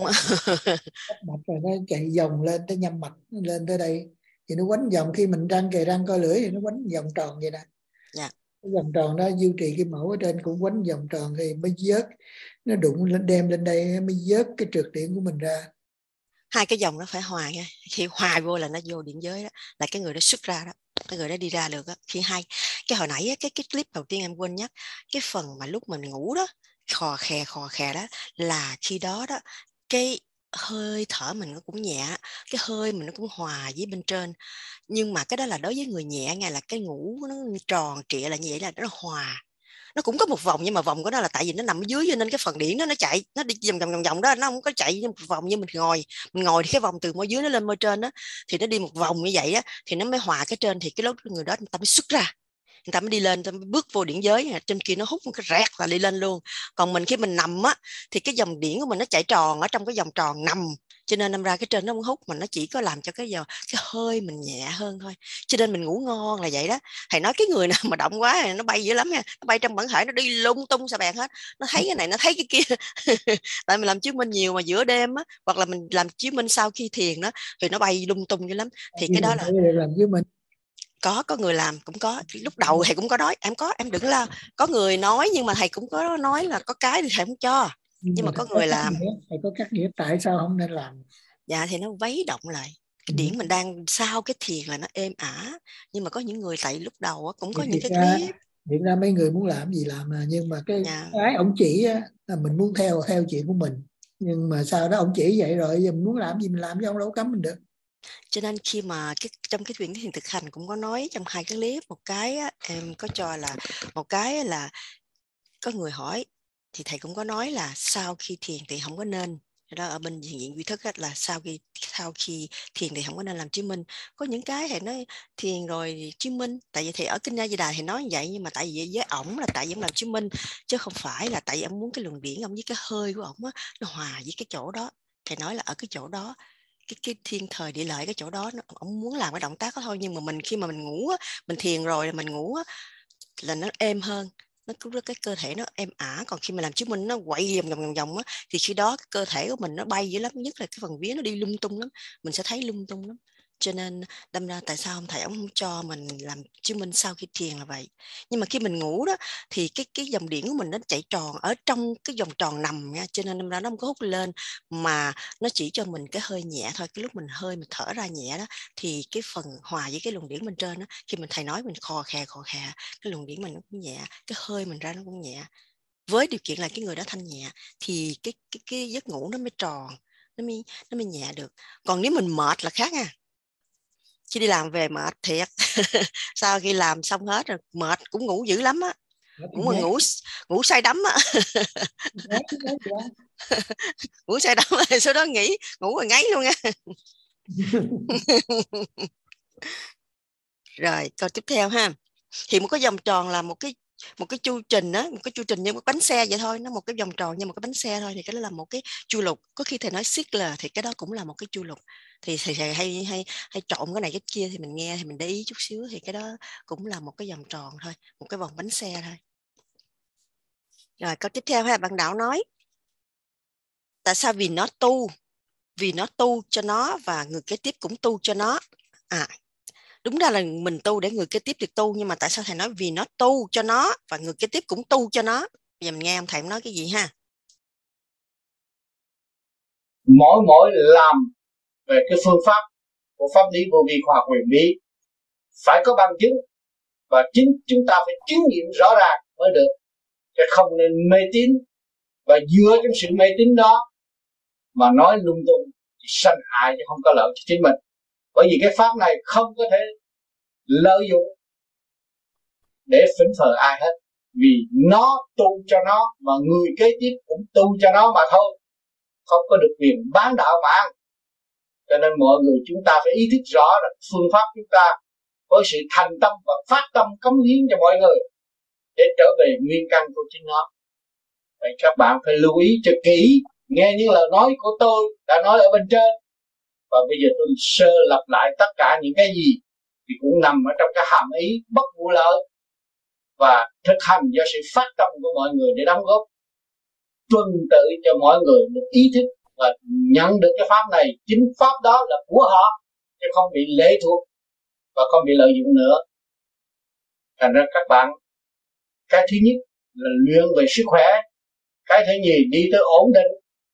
mạch rồi nó chạy vòng lên tới nhâm mạch, lên tới đây thì nó quánh vòng. Khi mình răng kề răng co lưỡi thì nó quánh vòng tròn vậy nè. Dạ. Cái vòng tròn đó Diệu Trì Kim Mẫu ở trên cũng quánh vòng tròn thì mới vớt, nó đụng lên đem lên đây mới vớt cái trượt điện của mình ra. Hai cái dòng nó phải hòa nha, khi hòa vô là nó vô điện giới đó, là cái người đó xuất ra đó, cái người đó đi ra được đó. Khi hai cái hồi nãy cái cái clip đầu tiên em quên nhắc, cái phần mà lúc mình ngủ đó khò khè khò khè đó là khi đó đó cái hơi thở mình nó cũng nhẹ, cái hơi mình nó cũng hòa với bên trên, nhưng mà cái đó là đối với người nhẹ nghe, là cái ngủ nó tròn trịa là như vậy, là nó hòa. Nó cũng có một vòng nhưng mà vòng của nó là tại vì nó nằm ở dưới cho nên cái phần điển đó nó chạy, nó đi vòng vòng vòng đó, nó không có chạy một vòng như mình ngồi. Mình ngồi thì cái vòng từ môi dưới nó lên môi trên đó thì nó đi một vòng như vậy á, thì nó mới hòa cái trên, thì cái lúc người đó người ta mới xuất ra, người ta mới đi lên, người ta mới bước vô điển giới. Trên kia nó hút một cái rẹt là đi lên luôn. Còn mình khi mình nằm á thì cái dòng điển của mình nó chạy tròn ở trong cái vòng tròn nằm, cho nên đâm ra cái trên nó không hút, mà nó chỉ có làm cho cái giờ cái hơi mình nhẹ hơn thôi, cho nên mình ngủ ngon là vậy đó. Thầy nói cái người nào mà động quá thì nó bay dữ lắm nha, nó bay trong bản thể, nó đi lung tung sa bèn hết, nó thấy cái này nó thấy cái kia tại mình làm chiếu minh nhiều mà giữa đêm á, hoặc là mình làm chiếu minh sau khi thiền đó thì nó bay lung tung dữ lắm. Thì cái đó là làm với mình có có người làm cũng có. Lúc đầu thầy cũng có nói em có em đừng lo, có người nói nhưng mà thầy cũng có nói là có cái thì thầy không cho, nhưng, nhưng mà, mà có người làm. Thầy có các nghĩa tại sao không nên làm? Dạ thì nó vấy động lại cái điển ừ. mình đang sau cái thiền là nó êm ả, nhưng mà có những người tại lúc đầu cũng có thì những cái ra, clip hiện ra mấy người muốn làm gì làm mà, nhưng mà cái dạ. cái ông chỉ á, là mình muốn theo theo chuyện của mình, nhưng mà sau đó ông chỉ vậy rồi giờ mình muốn làm gì mình làm, chứ ông đâu cấm mình được. Cho nên khi mà cái, trong cái chuyện thiền thực hành cũng có nói trong hai cái clip, một cái á, em có cho là một cái là có người hỏi thì thầy cũng có nói là sau khi thiền thì không có nên, đó ở bên diện duy thức là sau khi sau khi thiền thì không có nên làm chiếu minh. Có những cái thầy nói thiền rồi chiếu minh, tại vì thầy ở Kinh A Di Đà thì nói như vậy, nhưng mà tại vì với ổng là tại vì ông làm chiếu minh, chứ không phải là tại vì ông muốn cái luồng điển ông với cái hơi của ổng nó hòa với cái chỗ đó. Thầy nói là ở cái chỗ đó, cái cái thiên thời địa lợi cái chỗ đó, nó, ông muốn làm cái động tác đó thôi. Nhưng mà mình khi mà mình ngủ á, mình thiền rồi là mình ngủ á, là nó êm hơn, nó cứ cái cơ thể nó êm ả. Còn khi mà làm chiếu minh nó quay vòng vòng vòng vòng á, thì khi đó cái cơ thể của mình nó bay dữ lắm, nhất là cái phần vía nó đi lung tung lắm, mình sẽ thấy lung tung lắm. Cho nên đâm ra tại sao ông thầy ông không cho mình làm chứng minh sau khi thiền là vậy. Nhưng mà khi mình ngủ đó thì cái cái dòng điển của mình nó chạy tròn ở trong cái vòng tròn nằm nha, cho nên đâm ra nó không có hút lên mà nó chỉ cho mình cái hơi nhẹ thôi. Cái lúc mình hơi mình thở ra nhẹ đó thì cái phần hòa với cái luồng điển bên trên đó, khi mình thầy nói mình khò khè khò khè, cái luồng điển mình nó cũng nhẹ, cái hơi mình ra nó cũng nhẹ. Với điều kiện là cái người đó thanh nhẹ thì cái cái cái giấc ngủ nó mới tròn, nó mới nó mới nhẹ được. Còn nếu mình mệt là khác nha. Khi đi làm về mệt thiệt. Sau khi làm xong hết rồi mệt cũng ngủ dữ lắm á, cũng mà ngủ ngủ say đắm á. Ngủ say đắm rồi sau đó nghỉ ngủ rồi ngáy luôn nha. Rồi câu tiếp theo ha, thì một cái vòng tròn là một cái một cái chu trình á, một cái chu trình như một bánh xe vậy thôi, nó một cái vòng tròn như một cái bánh xe thôi, thì cái đó là một cái chu lục. Có khi thầy nói circular thì cái đó cũng là một cái chu lục. Thì thầy, thầy hay hay hay trộn cái này cái kia thì mình nghe thì mình để ý chút xíu, thì cái đó cũng là một cái vòng tròn thôi, một cái vòng bánh xe thôi. Rồi câu tiếp theo ha, bạn Đạo nói tại sao vì nó tu, vì nó tu cho nó và người kế tiếp cũng tu cho nó. À, đúng ra là mình tu để người kế tiếp được tu, nhưng mà tại sao thầy nói vì nó tu cho nó và người kế tiếp cũng tu cho nó? Bây giờ mình nghe ông thầy nói cái gì ha? Mỗi mỗi làm về cái phương pháp của pháp lý vô vi khoa học huyền bí phải có bằng chứng, và chính chúng ta phải chứng nghiệm rõ ràng mới được, chứ không nên mê tín và dựa trong sự mê tín đó mà nói lung tung thì sanh hại chứ không có lợi cho chính mình. Bởi vì cái pháp này không có thể lợi dụng để phỉnh phờ ai hết, vì nó tu cho nó mà người kế tiếp cũng tu cho nó mà thôi, không có được quyền bán đạo mà ăn. Cho nên mọi người chúng ta phải ý thức rõ là phương pháp chúng ta với sự thành tâm và phát tâm cống hiến cho mọi người để trở về nguyên căn của chính nó. Vậy các bạn phải lưu ý cho kỹ, nghe những lời nói của tôi đã nói ở bên trên, và bây giờ tôi sơ lặp lại tất cả những cái gì thì cũng nằm ở trong cái hàm ý bất vụ lợi và thực hành do sự phát tâm của mọi người để đóng góp tuần tự cho mọi người được ý thức và nhận được cái pháp này. Chính pháp đó là của họ chứ không bị lệ thuộc và không bị lợi dụng nữa. Thành ra các bạn, cái thứ nhất là luyện về sức khỏe, cái thứ nhì đi tới ổn định,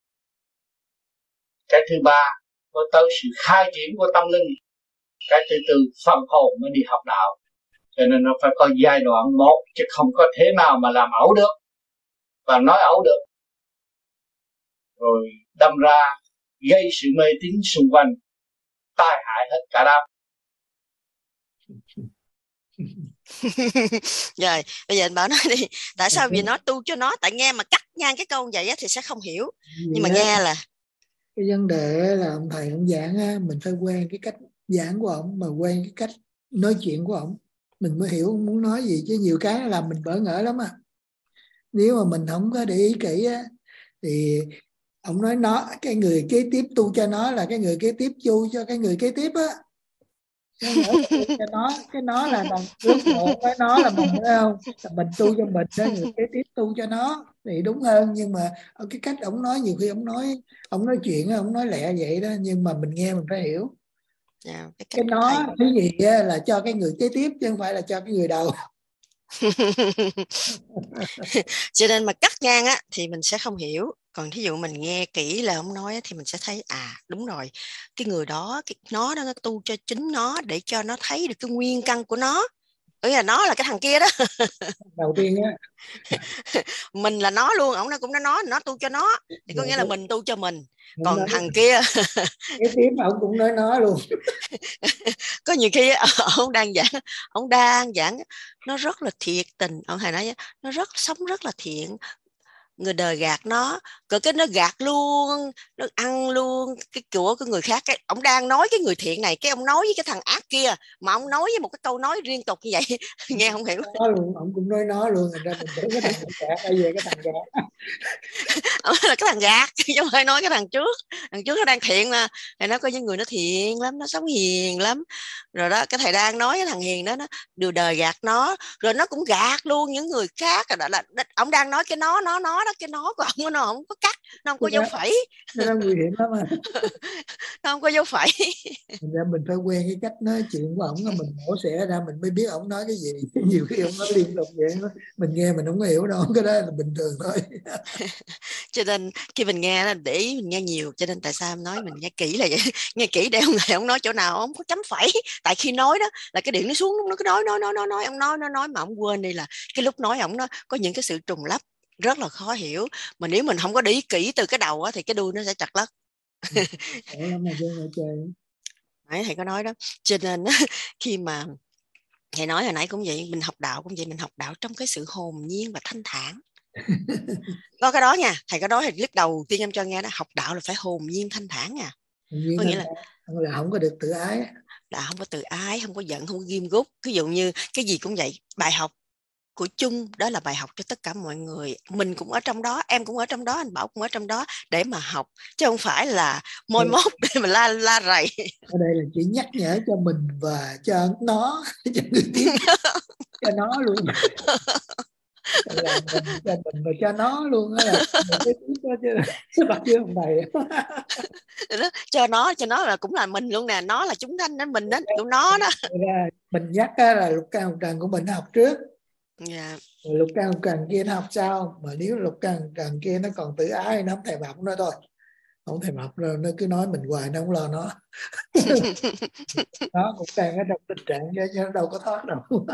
cái thứ ba có tới sự khai triển của tâm linh, cái thứ tư phần hồn mới đi học đạo. Cho nên nó phải có giai đoạn một, chứ không có thế nào mà làm ẩu được và nói ẩu được, rồi đâm ra gây sự mê tín xung quanh, tai hại hết cả đám. Rồi bây giờ anh Bảo nói đi, tại sao vì nó tu cho nó? Tại nghe mà cắt ngang cái câu vậy thì sẽ không hiểu, nhưng mà nghe là cái vấn đề là ông thầy ông giảng á, mình phải quen cái cách giảng của ông, mà quen cái cách nói chuyện của ông mình mới hiểu ông muốn nói gì, chứ nhiều cái làm mình bỡ ngỡ lắm à. Nếu mà mình không có để ý kỹ á thì ông nói nó cái người kế tiếp tu cho nó là cái người kế tiếp tu cho cái người kế tiếp á, cho nó cái nó là bằng ước độ với nó là mình, phải không? Là mình tu cho mình đó, người kế tiếp tu cho nó thì đúng hơn. Nhưng mà ở cái cách ông nói, nhiều khi ông nói ông nói chuyện ông nói lẹ vậy đó, nhưng mà mình nghe mình phải hiểu. yeah, cái, cái nó cái gì là cho cái người kế tiếp chứ không phải là cho cái người đầu. Cho nên mà cắt ngang á thì mình sẽ không hiểu, còn thí dụ mình nghe kỹ là ông nói thì mình sẽ thấy à đúng rồi, cái người đó cái nó đó nó tu cho chính nó để cho nó thấy được cái nguyên căn của nó. Ý là nó là cái thằng kia đó. Đầu tiên á mình là nó luôn, ổng nó cũng nói nó nó tu cho nó thì có nghĩa là mình tu cho mình, còn nói, thằng kia cái tiếp ông cũng nói nó luôn. có nhiều khi ông đang giảng ông đang giảng nó rất là thiệt tình, ông thầy nói nó rất sống rất là thiện, người đời gạt nó, cỡ cái nó gạt luôn, nó ăn luôn cái của của người khác. Cái ông đang nói cái người thiện này, cái ông nói với cái thằng ác kia, mà ông nói với một cái câu nói liên tục như vậy nghe không hiểu. Nó luôn, ông cũng nói nó luôn, thành ra mình tưởng cái thằng gạt ai về cái thằng gạt. Ông là cái thằng gạt chứ không phải nói cái thằng trước, thằng trước nó đang thiện mà, thầy nói có những người nó thiện lắm, nó sống hiền lắm, rồi đó cái thầy đang nói cái thằng hiền đó nó điều đời gạt nó, rồi nó cũng gạt luôn những người khác. Rồi đó là ông đang nói cái nó nó nó đó, cái nó của ông nó không có cắt, nó không có dấu phẩy. Nó nguy hiểm lắm à. nó không có dấu phẩy. Thành ra mình phải quen cái cách nói chuyện của ổng, mình mổ xẻ ra mình mới biết ổng nói cái gì. Nhiều khi ổng nói liên tục vậy, mình nghe mình không có hiểu đâu, cái đó là bình thường thôi. Cho nên khi mình nghe là để ý mình nghe nhiều, cho nên tại sao em nói mình nghe kỹ là vậy. Nghe kỹ để ông này ông nói chỗ nào ông có chấm phẩy, tại khi nói đó là cái điện nó xuống, nó cứ nói nói nói nói nói ông nói nó nói mà ông quên đi là cái lúc nói ông nó có những cái sự trùng lắp rất là khó hiểu, mà nếu mình không có để ý kỹ từ cái đầu á, thì cái đuôi nó sẽ chặt lất. Lắm mà chơi chơi. Nãy thầy có nói đó, cho nên khi mà thầy nói hồi nãy cũng vậy, mình học đạo cũng vậy, mình học đạo trong cái sự hồn nhiên và thanh thản. Có cái đó nha, thầy có nói, thầy lúc đầu tiên em cho nghe đó, học đạo là phải hồn nhiên thanh thản nha. Nhiên có nghĩa là, là không có được tự ái, là không có tự ái, không có giận, không có ghim gút. Ví dụ như cái gì cũng vậy, bài học của chung đó là bài học cho tất cả mọi người, mình cũng ở trong đó, em cũng ở trong đó, anh Bảo cũng ở trong đó để mà học, chứ không phải là môi mốt để mà la la rầy. Ở đây là chỉ nhắc nhở cho mình và cho nó, cho người tiếp, cho nó luôn. Là mình cho mình và cho nó luôn đó, là một cái tiếp đó chứ bắt chứ không thầy. Cho nó, cho nó là cũng là mình luôn nè, nó là chúng sanh đó, mình đó, của nó đó. Mình nhắc là lục căn lục trần của mình học trước, yeah. lục căn lục trần kia nó học sau, mà nếu lục căn lục trần kia nó còn tự ái, nó không thèm học nữa thôi, không thèm học rồi nó cứ nói mình hoài, nó không lo nó. Nó cũng đang ở trong tình trạng chứ nó đâu có thoát đâu.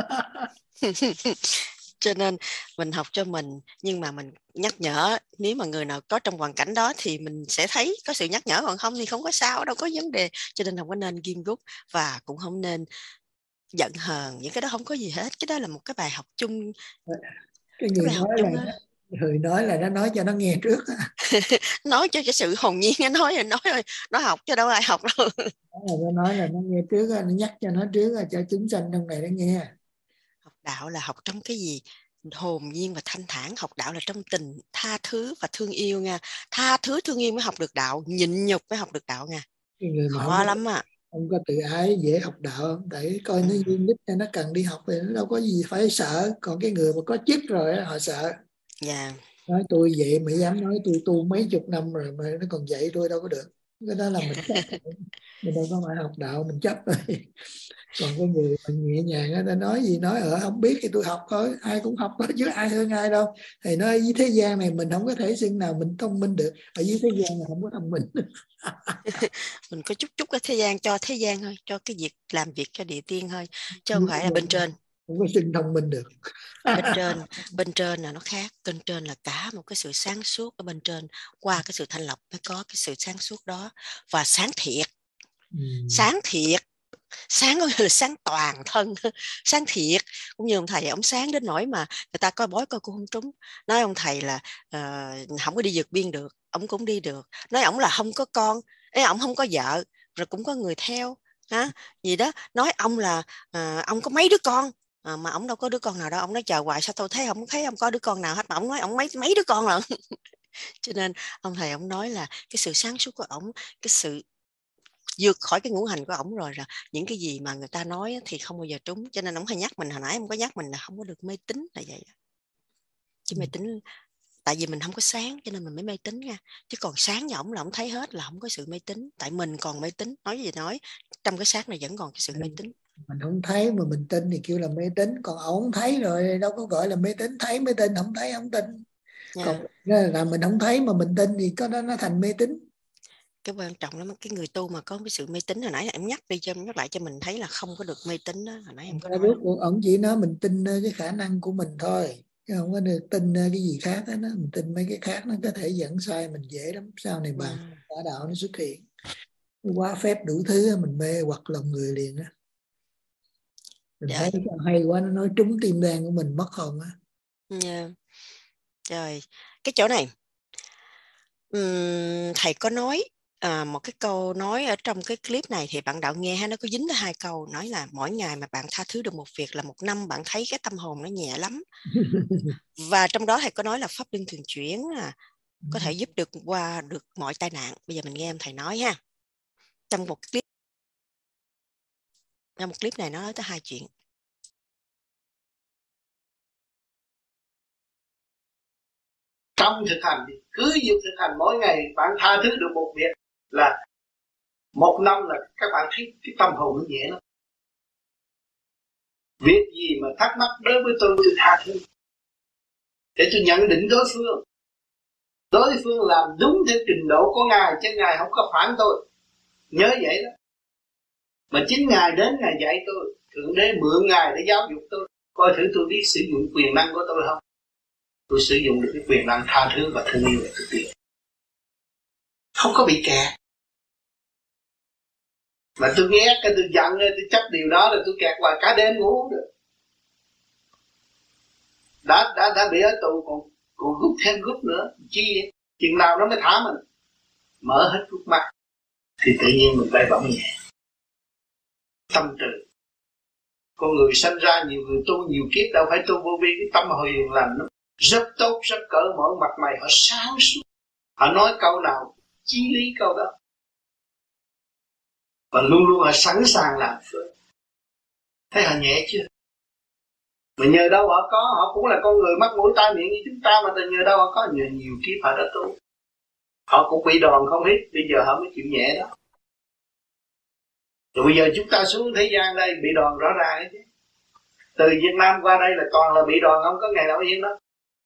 Cho nên mình học cho mình, nhưng mà mình nhắc nhở, nếu mà người nào có trong hoàn cảnh đó thì mình sẽ thấy có sự nhắc nhở, còn không thì không có sao, đâu có vấn đề. Cho nên không có nên ghim gút và cũng không nên giận hờn, những cái đó không có gì hết, cái đó là một cái bài học chung. Cái người nói là nó, người nói là nó nói cho nó nghe trước. Nói cho cái sự hồn nhiên, nó nói rồi nói rồi nó học chứ đâu ai học đâu. Nó nói là nó nghe trước, nó nhắc cho nó trước, cho chúng sanh trong này nó nghe. Học đạo là học trong cái gì? Hồn nhiên và thanh thản. Học đạo là trong tình tha thứ và thương yêu nha. Tha thứ thương yêu mới học được đạo, nhịn nhục mới học được đạo nha. Cái người mà khó không lắm à. Không có tự ái dễ học đạo, tại coi nó duyên đích nó cần đi học thì nó đâu có gì phải sợ. Còn cái người mà có chức rồi họ sợ. Yeah. Nói tôi vậy mà dám nói tôi tu mấy chục năm rồi mà nó còn dạy tôi đâu có được. Cái đó là mình chấp. Mình đâu có phải học đạo, mình chấp rồi. Còn cái người mà nhẹ nhàng nó nói gì nói ở không biết thì tôi học thôi, ai cũng học thôi chứ ai hơn ai đâu. Thầy nói với thế gian này mình không có thể xưng nào mình thông minh được, ở dưới thế gian là không có thông minh. Mình có chút chút cái thế gian, cho thế gian thôi, cho cái việc làm việc cho địa tiên thôi, chứ không phải là bên trên. Không có xưng thông minh được. Bên trên, bên trên là nó khác. Bên trên là cả một cái sự sáng suốt ở bên trên, qua cái sự thanh lọc mới có cái sự sáng suốt đó. Và sáng thiệt. ừ. Sáng thiệt, sáng có nghĩa là sáng toàn thân, sáng thiệt. Cũng như ông thầy, ông sáng đến nỗi mà người ta coi bói coi cũng không trúng. Nói ông thầy là uh, không có đi vượt biên được, ông cũng đi được. Nói ông là không có con, ấy ông không có vợ, rồi cũng có người theo hả gì đó. Nói ông là uh, ông có mấy đứa con, à, mà ông đâu có đứa con nào đâu. Ông nói chờ hoài sao tôi thấy không thấy ông có đứa con nào hết, mà ông nói ông mấy mấy đứa con lận. Cho nên ông thầy ông nói là cái sự sáng suốt của ông, cái sự vượt khỏi cái ngũ hành của ổng rồi, rồi những cái gì mà người ta nói thì không bao giờ trúng. Cho nên ổng hay nhắc mình, hồi nãy em có nhắc mình là không có được mê tín là vậy đó. Chứ mê tín tại vì mình không có sáng cho nên mình mới mê tín nha. Chứ còn sáng như ổng là ổng thấy hết, là không có sự mê tín. Tại mình còn mê tín, nói gì nói, trong cái xác này vẫn còn cái sự mê tín. Mình không thấy mà mình tin thì kêu là mê tín, còn ổng thấy rồi đâu có gọi là mê tín. Thấy mới tin, không thấy không tin. Yeah. Còn là mình không thấy mà mình tin thì có đó nó thành mê tín. Cái quan trọng lắm, cái người tu mà có cái sự mê tín, hồi nãy em nhắc đi cho em nhắc lại cho mình thấy là không có được mê tín đó. Hồi nãy em có nói ổng chỉ nói mình tin cái khả năng của mình thôi, chứ không có được tin cái gì khác đó. Mình tin mấy cái khác nó có thể dẫn sai mình dễ lắm. Sau này bằng quả ừ. đạo nó xuất hiện quá phép đủ thứ, mình mê hoặc lòng người liền á. Mình dạ. thấy hay quá, nó nói trúng tim đen của mình mất hồn á. Yeah. Rồi cái chỗ này uhm, thầy có nói à, một cái câu nói ở trong cái clip này thì bạn đạo nghe ha, nó có dính tới hai câu, nói là mỗi ngày mà bạn tha thứ được một việc là một năm bạn thấy cái tâm hồn nó nhẹ lắm. Và trong đó thầy có nói là pháp luân thường chuyển à, có thể giúp được qua được mọi tai nạn. Bây giờ mình nghe em thầy nói ha. Trong một clip trong một clip này nó nói tới hai chuyện. Trong thực hành thì cứ việc thực hành mỗi ngày bạn tha thứ được một việc là Một năm là các bạn thấy cái tâm hồn nó nhẹ lắm. Việc gì mà thắc mắc đối với tôi, tôi tha thứ để tôi nhận định đối phương. Đối phương làm đúng theo trình độ của Ngài, chứ Ngài không có phản tôi. Nhớ vậy đó. Mà chính Ngài đến Ngài dạy tôi, Thượng Đế mượn Ngài để giáo dục tôi. Coi thử tôi biết sử dụng quyền năng của tôi không. Tôi sử dụng được cái quyền năng tha thứ và thương yêu và thực tiễn. Không có bị kẹt. Mà tôi nghe cái tôi giận, tôi chấp điều đó là tôi kẹt hoài cả đêm ngủ không được. Đã, đã, đã bị ở tù còn, còn rút thêm rút nữa. Chi vậy? Chừng nào nó mới thả mình. Mở hết rút mắt thì tự nhiên mình bay bổng nhẹ. Tâm từ. Con người sanh ra, nhiều người tu nhiều kiếp đâu phải tu vô vi. Cái tâm họ hiền lành nó rất tốt, rất cởi mở, mặt mày họ sáng suốt. Họ nói câu nào chí lý câu đó. Và luôn luôn họ sẵn sàng làm phước. Thấy họ nhẹ chưa? Mà nhờ đâu họ có, họ cũng là con người mắt mũi tai miệng như chúng ta, mà từ nhờ đâu họ có, nhờ nhiều kiếp họ đã tu. Họ cũng bị đòn không ít, bây giờ họ mới chịu nhẹ đó. Rồi bây giờ chúng ta xuống thế gian đây bị đòn rõ ràng ấy chứ. Từ Việt Nam qua đây là toàn là bị đòn, không có ngày nào yên đó.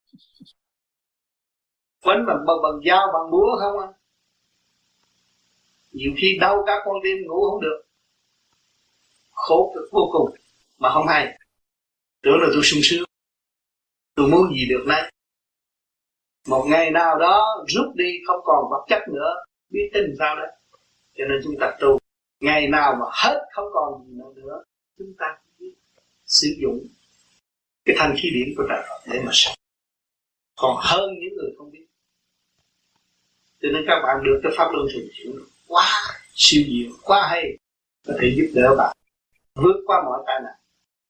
Quấn bằng bằng, bằng dao, bằng búa không à. Nhiều khi đau cả con tim ngủ không được. Khổ cực vô cùng mà không hay. Tưởng là tôi sung sướng, tôi muốn gì được nấy. Một ngày nào đó rút đi không còn vật chất nữa, biết tin sao đấy. Cho nên chúng ta tu. Ngày nào mà hết không còn gì nữa, nữa chúng ta biết sử dụng cái thanh khí điển của trời Phật để mà sống. Còn hơn những người không biết. Cho nên các bạn được cái pháp luân thường chuyển quá siêu diệu, quá hay, có thể giúp đỡ bạn vượt qua mọi tai nạn.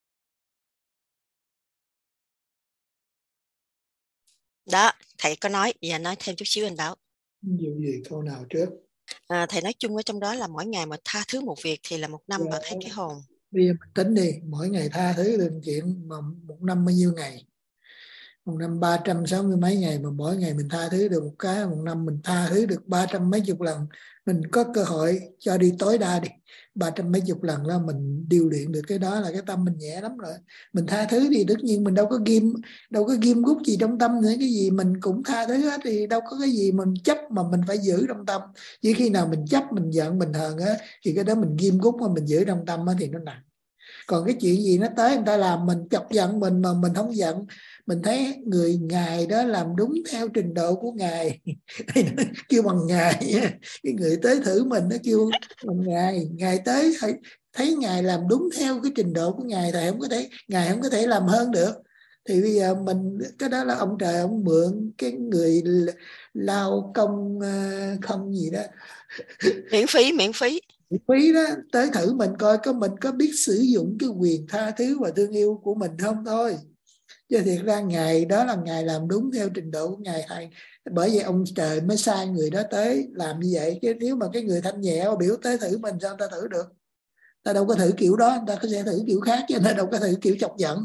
Đó, thầy có nói, giờ nói thêm chút xíu anh Bảo. Nhiều gì câu nào trước? À, thầy nói chung ở trong đó là mỗi ngày mà tha thứ một việc thì là một năm, Dạ. Bảo thấy cái hồn. Bây giờ mình tính đi, mỗi ngày tha thứ lên chuyện mà một năm bao nhiêu ngày? Một năm ba trăm sáu mươi mấy ngày, mà mỗi ngày mình tha thứ được một cái, một năm mình tha thứ được ba trăm mấy chục lần. Mình có cơ hội cho đi tối đa đi, ba trăm mấy chục lần là mình điều luyện được cái đó, là cái tâm mình nhẹ lắm rồi. Mình tha thứ thì tất nhiên mình đâu có ghim, đâu có ghim gút gì trong tâm nữa, cái gì mình cũng tha thứ hết, thì đâu có cái gì mình chấp mà mình phải giữ trong tâm. Chỉ khi nào mình chấp, mình giận, mình hờn á, thì cái đó mình ghim gút mà mình giữ trong tâm á thì nó nặng. Còn cái chuyện gì nó tới người ta làm mình chọc giận mình mà mình không giận, mình thấy người Ngài đó làm đúng theo trình độ của Ngài kêu bằng Ngài, cái người tới thử mình nó kêu bằng Ngài, Ngài tới thấy, thấy Ngài làm đúng theo cái trình độ của Ngài, thầy không có thể, Ngài không có thể làm hơn được. Thì bây giờ mình, cái đó là ông trời ông mượn cái người lao công không gì đó Miễn phí, miễn phí phí đó, tới thử mình coi có mình có biết sử dụng cái quyền tha thứ và thương yêu của mình không thôi. Chứ thiệt ra Ngài đó là Ngài làm đúng theo trình độ của Ngài thầy. Bởi vậy ông trời mới sai người đó tới làm như vậy. Chứ nếu mà cái người thanh nhẹ biểu tới thử mình, sao ta thử được? Ta đâu có thử kiểu đó, ta có sẽ thử kiểu khác, chứ ta đâu có thử kiểu chọc giận.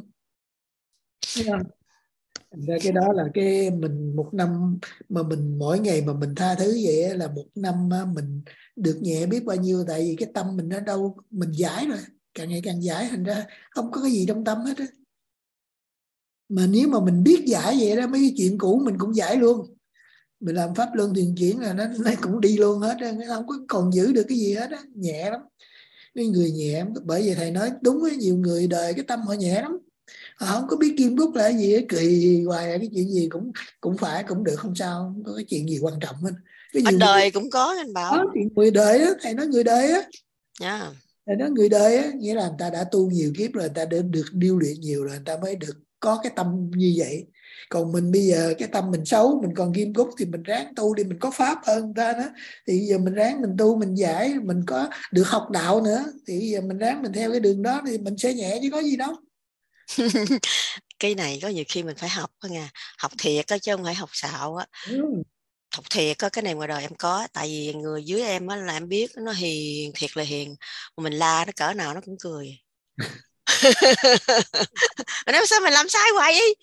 Ra cái đó là cái mình một năm mà mình mỗi ngày mà mình tha thứ vậy là một năm mình được nhẹ biết bao nhiêu. Tại vì cái tâm mình ở đâu mình giải rồi, càng ngày càng giải, thành ra không có cái gì trong tâm hết á. Mà nếu mà mình biết giải vậy đó, mấy cái chuyện cũ mình cũng giải luôn. Mình làm pháp luân thiền chuyển là nó, nó cũng đi luôn hết á, nó không có còn giữ được cái gì hết á, nhẹ lắm. Cái người nhẹ, bởi vậy thầy nói đúng với nhiều người đời cái tâm họ nhẹ lắm. Họ không có biết kim rút là cái gì, cười hoài cái chuyện gì cũng cũng phải, cũng được, không sao, không có cái chuyện gì quan trọng hết. Cái ở gì đời người, cũng có anh Bảo. Đó, chuyện người đời á, thầy nói người đời á. Yeah. Thầy nói người đời á, nghĩa là người ta đã tu nhiều kiếp rồi, người ta đã được điêu luyện nhiều rồi, người ta mới được có cái tâm như vậy. Còn mình bây giờ cái tâm mình xấu, mình còn ghim gút thì mình ráng tu đi, mình có pháp hơn người ta đó. Thì giờ mình ráng mình tu, mình giải, mình có được học đạo nữa, thì giờ mình ráng mình theo cái đường đó thì mình sẽ nhẹ chứ có gì đâu. Cái này có nhiều khi mình phải học đó nha, học thiệt đó, chứ không phải học xạo á. Ừ. Học thiệt có cái này ngoài đời em có, tại vì người dưới em á là em biết nó hiền, thiệt là hiền, mà mình la nó cỡ nào nó cũng cười. Mà nói sao mình làm sai hoài vậy?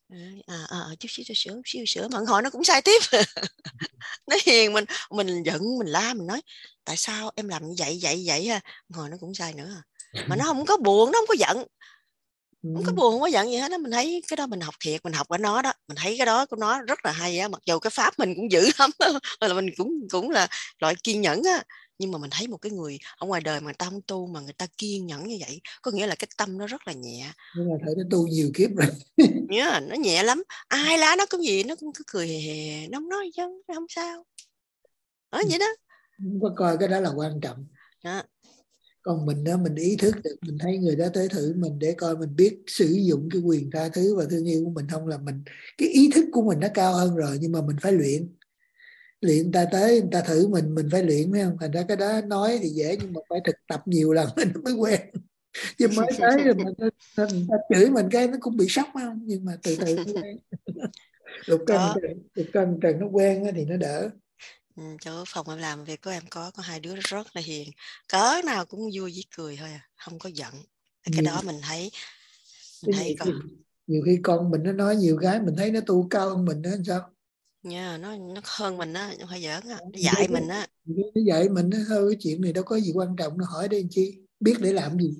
à, à, chút xíu chút xíu chút xíu sữa mà hỏi nó cũng sai tiếp. Nó hiền, mình mình giận mình la, mình nói tại sao em làm như vậy vậy vậy ha, hồi nó cũng sai nữa. Mà nó không có buồn, nó không có giận, không có buồn không có giận gì hết đó. Mình thấy cái đó mình học thiệt, mình học ở nó đó, mình thấy cái đó của nó rất là hay á, mặc dù cái pháp mình cũng dữ lắm là mình cũng cũng là loại kiên nhẫn á, nhưng mà mình thấy một cái người ở ngoài đời mà người ta không tu mà người ta kiên nhẫn như vậy, có nghĩa là cái tâm nó rất là nhẹ. Nhưng mà thấy nó tu nhiều kiếp rồi. Yeah, nó nhẹ lắm, ai lá nó có gì nó cũng cứ cười hề hề, nó không nói chứ không sao ở vậy đó. Không có coi cái đó là quan trọng Đó. Còn mình đó, mình ý thức được, mình thấy người đó tới thử mình để coi mình biết sử dụng cái quyền tha thứ và thương yêu của mình không, là mình cái ý thức của mình nó cao hơn rồi, nhưng mà mình phải luyện luyện người ta tới người ta thử mình mình phải luyện, phải không? Thành ra cái đó nói thì dễ nhưng mà phải thực tập nhiều lần mình mới quen. Chứ mới tới rồi mình người ta chửi mình cái nó cũng bị sốc, không? Nhưng mà từ từ nó quen. Lục cân lục cân trần nó quen thì nó đỡ. Ừ, chỗ phòng em làm việc của em có có hai đứa rất là hiền, cỡ nào cũng vui với cười thôi à, không có giận. Cái nhiều, đó mình thấy mình thấy nhiều, còn khi, nhiều khi con mình nó nói nhiều cái mình thấy nó tu cao hơn mình đó, sao nha, yeah, nó nó hơn mình á, không phải giỡn á, nó dạy mình á. Nó dạy mình thôi, cái chuyện này đâu có gì quan trọng, nó hỏi đây chi, biết để làm gì.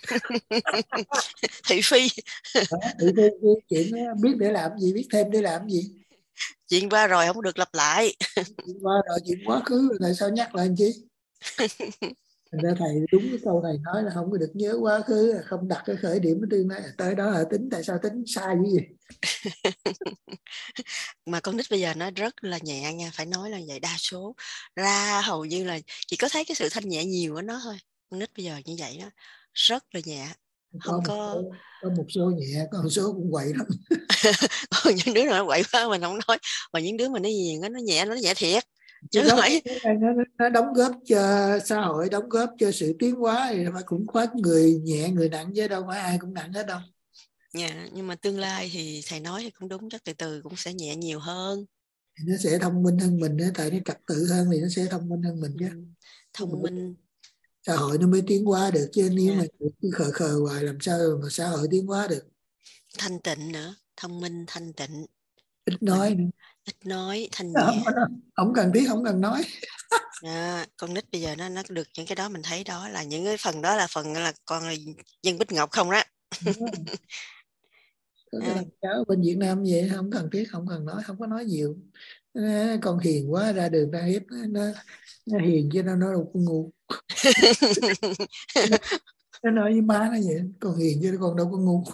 Thị phi. Đó, thị phi chuyện đó, biết để làm gì, biết thêm để làm gì. Chuyện qua rồi không được lặp lại. Chuyện qua rồi, chuyện quá khứ rồi, tại sao nhắc lại chi. Thành ra thầy đúng cái câu thầy nói là không có được nhớ quá khứ, không đặt cái khởi điểm ở tương lai, tới đó là tính, tại sao tính sai như vậy. Mà con nít bây giờ nó rất là nhẹ nha, phải nói là vậy, đa số ra hầu như là chỉ có thấy cái sự thanh nhẹ nhiều ở nó thôi. Con nít bây giờ như vậy đó, rất là nhẹ, không có, có một số, có một số nhẹ, có một số cũng quậy lắm. Còn những đứa nó quậy quá mình không nói, mà những đứa mà nó hiền nó nhẹ, nó nhẹ thiệt chứ Đó, phải. nó, nó đóng góp cho xã hội, đóng góp cho sự tiến hóa thì phải cũng có người nhẹ người nặng, chứ đâu phải ai cũng nặng hết đâu. Dạ, nhưng mà tương lai thì thầy nói thì cũng đúng, chắc từ từ cũng sẽ nhẹ nhiều hơn. Thì nó sẽ thông minh hơn mình, tại nó trật tự hơn thì nó sẽ thông minh hơn mình chứ. Ừ, thông minh. Xã hội nó mới tiến hóa được, chứ nếu Yeah. mà cứ khờ khờ hoài làm sao mà xã hội tiến hóa được. Thanh tịnh nữa, thông minh thanh tịnh, Ít nói nữa. ít nói, thanh Không, nhẹ. không cần thiết, không cần nói. À, con nít bây giờ nó nó được những cái đó, mình thấy đó là những cái phần đó là phần là con là dân Bích Ngọc không đó. Có cái thằng cháu bên Việt Nam vậy, không cần thiết, không cần nói, không có nói nhiều. Con hiền quá ra đường ra hiếp nó, nó hiền chứ nó nói đâu có ngu. nó, nó nói với má nó vậy, con hiền chứ con đâu có ngu.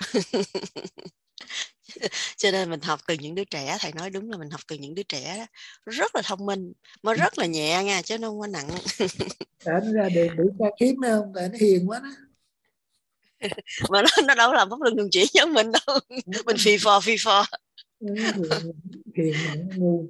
Cho nên mình học từ những đứa trẻ, thầy nói đúng là mình học từ những đứa trẻ đó, rất là thông minh mà rất là nhẹ nha, chứ nó không có nặng. Tại nó ra đường bị ca khiếm nữa không, tại nó hiền quá đó. Mà nó, nó đâu làm pháp luân thường chuyển giống mình đâu. Mình phi phò phi phò. Hiền, hiền mà nó ngu.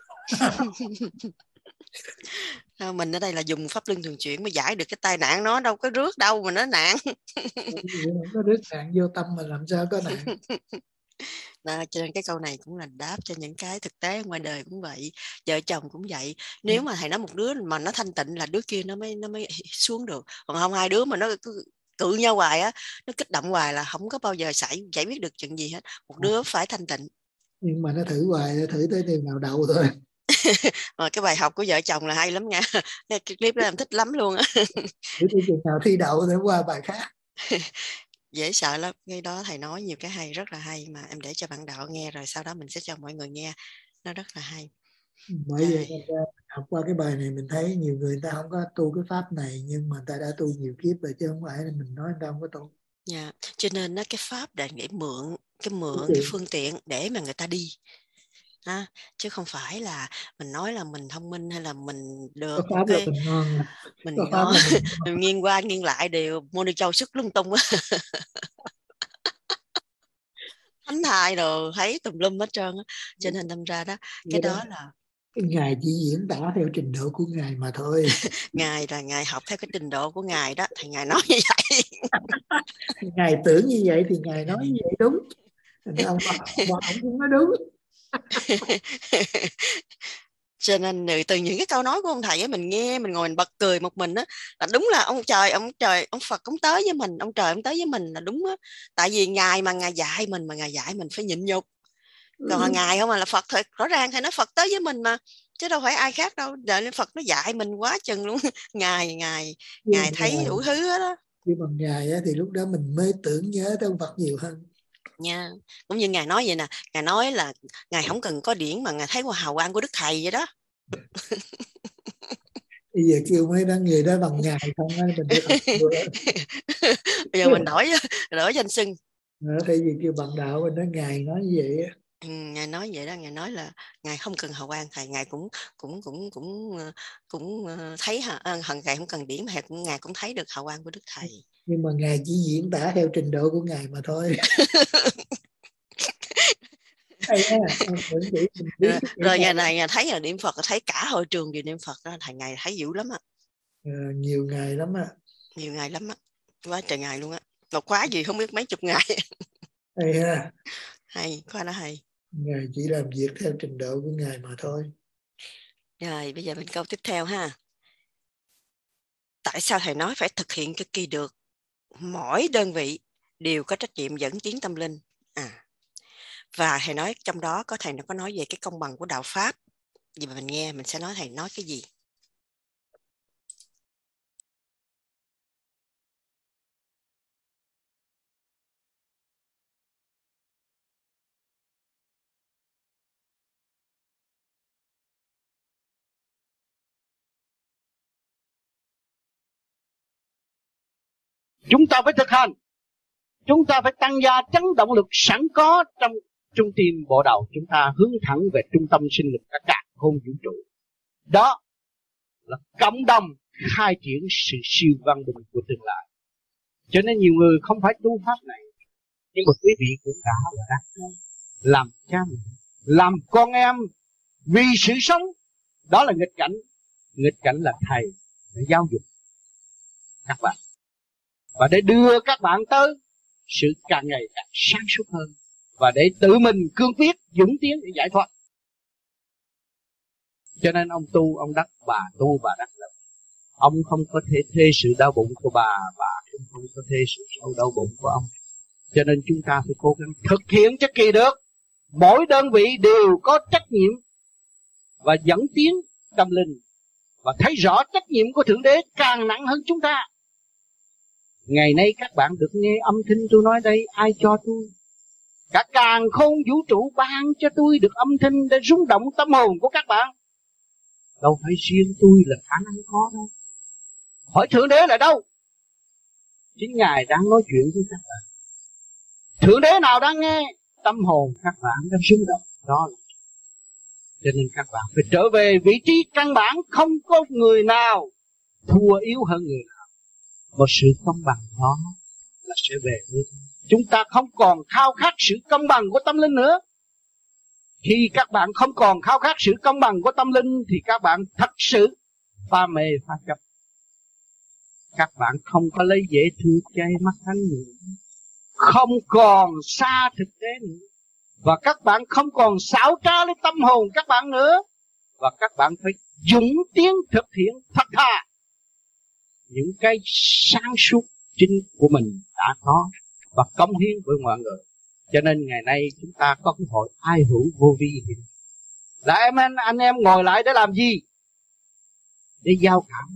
Mình ở đây là dùng pháp luân thường chuyển mới giải được cái tai nạn, nó đâu có rước đâu mà nó nạn. Không có rước nạn vô tâm mà làm sao có nạn. Đó, cho nên cái câu này cũng là đáp cho những cái thực tế ngoài đời cũng vậy, vợ chồng cũng vậy. Nếu mà thầy nói một đứa mà nó thanh tịnh là đứa kia nó mới nó mới xuống được, còn không hai đứa mà nó cứ cự nhau hoài á, nó kích động hoài là không có bao giờ giải giải quyết được chuyện gì hết. Một đứa phải thanh tịnh. Nhưng mà nó thử hoài, nó thử tới đường nào đầu thôi. Mà cái bài học của vợ chồng là hay lắm nha, cái clip đó em thích lắm luôn á. Thử tới đường nào thi đậu để qua bài khác. Dễ sợ lắm, cái đó thầy nói nhiều cái hay, rất là hay, mà em để cho bạn đạo nghe rồi sau đó mình sẽ cho mọi người nghe, nó rất là hay. Bởi vì học qua cái bài này mình thấy nhiều người ta không có tu cái pháp này, nhưng mà ta đã tu nhiều kiếp rồi, chứ không phải là mình nói người ta không có tu. Yeah. Cho nên đó, cái pháp để nghĩ mượn cái mượn cái, cái phương tiện để mà người ta đi. À, chứ không phải là mình nói là mình thông minh hay là mình được có pháp cái là mình ngon, mình có ngon, pháp là mình, mình nghiêng qua nghiêng lại đều Moni Châu sức lung tung á. Thánh thai đồ thấy tùm lum hết trơn á, cho nên đâm ra đó cái đó, đó là cái ngài chỉ diễn tả theo trình độ của ngài mà thôi. Ngài là ngài học theo cái trình độ của ngài đó, thì ngài nói như vậy. Ngài tưởng như vậy thì ngài nói như vậy đúng, ông ông cũng nói đúng. Cho nên từ những cái câu nói của ông thầy ấy, mình nghe mình ngồi mình bật cười một mình á, là đúng là ông trời ông trời ông Phật ông tới với mình, ông trời ông tới với mình là đúng á. Tại vì ngài mà ngài dạy mình mà ngài dạy mình phải nhịn nhục. Còn ừ. ngài không mà là Phật thôi, rõ ràng thầy nói Phật tới với mình mà, chứ đâu phải ai khác đâu. Đợi nên Phật nó dạy mình quá chừng luôn. ngài ngài ngài thấy đủ thứ hết đó. Khi bằng ngài á, thì lúc đó mình mới tưởng nhớ tới ông Phật nhiều hơn nha. Cũng như ngài nói vậy nè, ngài nói là ngài không cần có điển mà ngài thấy qua hào quang của Đức Thầy vậy đó. Bây giờ kêu mấy đó người đó bằng ngài không á, mình phải bây giờ mình đổi đổi danh xưng. Thay vì kêu bằng đạo mình nói ngài nói như vậy á. Ừ, ngài nói vậy đó, ngài nói là ngài không cần hào quang, thầy ngài cũng cũng cũng cũng cũng thấy hả, ngài không cần điển mà cũng ngài cũng thấy được hào quang của Đức Thầy. Nhưng mà ngài chỉ diễn tả theo trình độ của ngài mà thôi. Hay á, rồi, rồi ngày này ngài thấy là niệm Phật, thấy cả hội trường đều niệm Phật đó, thầy ngài thấy dữ lắm á. À, nhiều ngày lắm á. Nhiều ngày lắm á, quá trời ngày luôn á. Một khóa gì không biết mấy chục ngày. Hay ha. Hay, khóa đó hay. Ngài chỉ làm việc theo trình độ của ngài mà thôi. Rồi bây giờ mình câu tiếp theo ha. Tại sao thầy nói phải thực hiện cực kỳ được? Mỗi đơn vị đều có trách nhiệm dẫn tiến tâm linh. À, và thầy nói trong đó có thầy nó có nói về cái công bằng của đạo Pháp. Vì mà mình nghe mình sẽ nói thầy nói cái gì. Chúng ta phải thực hành. Chúng ta phải tăng gia chấn động lực sẵn có trong trung tim bộ đầu. Chúng ta hướng thẳng về trung tâm sinh lực cả cả không vũ trụ. Đó là cộng đồng khai triển sự siêu văn minh của tương lai. Cho nên nhiều người không phải tu pháp này, nhưng mà quý vị cũng đã là đắc làm cha mẹ, làm con em vì sự sống. Đó là nghịch cảnh. Nghịch cảnh là thầy để giáo dục các bạn và để đưa các bạn tới sự càng ngày càng sáng suốt hơn, và để tự mình cương quyết dũng tiến để giải thoát. Cho nên ông tu, ông đắc, bà tu, bà đắc là ông không có thể thê sự đau bụng của bà, bà cũng không có thê sự sâu đau bụng của ông. Cho nên chúng ta phải cố gắng thực hiện cho kỳ được. Mỗi đơn vị đều có trách nhiệm và dẫn tiến tâm linh, và thấy rõ trách nhiệm của Thượng Đế càng nặng hơn chúng ta. Ngày nay các bạn được nghe âm thanh tôi nói đây, ai cho tôi? Cả càn khôn vũ trụ ban cho tôi được âm thanh để rung động tâm hồn của các bạn. Đâu phải riêng tôi là khả năng có đâu. Hỏi Thượng Đế là đâu? Chính Ngài đang nói chuyện với các bạn. Thượng Đế nào đang nghe? Tâm hồn các bạn đang rung động. Đó là. Cho nên các bạn phải trở về vị trí căn bản. Không có người nào thua yếu hơn người nào. Một sự công bằng đó là sẽ về với chúng ta. Không còn khao khát sự công bằng của tâm linh nữa. Khi các bạn không còn khao khát sự công bằng của tâm linh thì các bạn thật sự pha mê pha chấp. Các bạn không có lấy dễ thương chay mắt thánh nữa, không còn xa thực tế nữa, và các bạn không còn xảo trá lấy tâm hồn các bạn nữa, và các bạn phải dũng tiến thực hiện thật thà những cái sáng suốt chính của mình đã có và cống hiến với mọi người. Cho nên ngày nay chúng ta có cái hội ai hữu vô vi hiện. Là em anh, anh em ngồi lại để làm gì? Để giao cảm,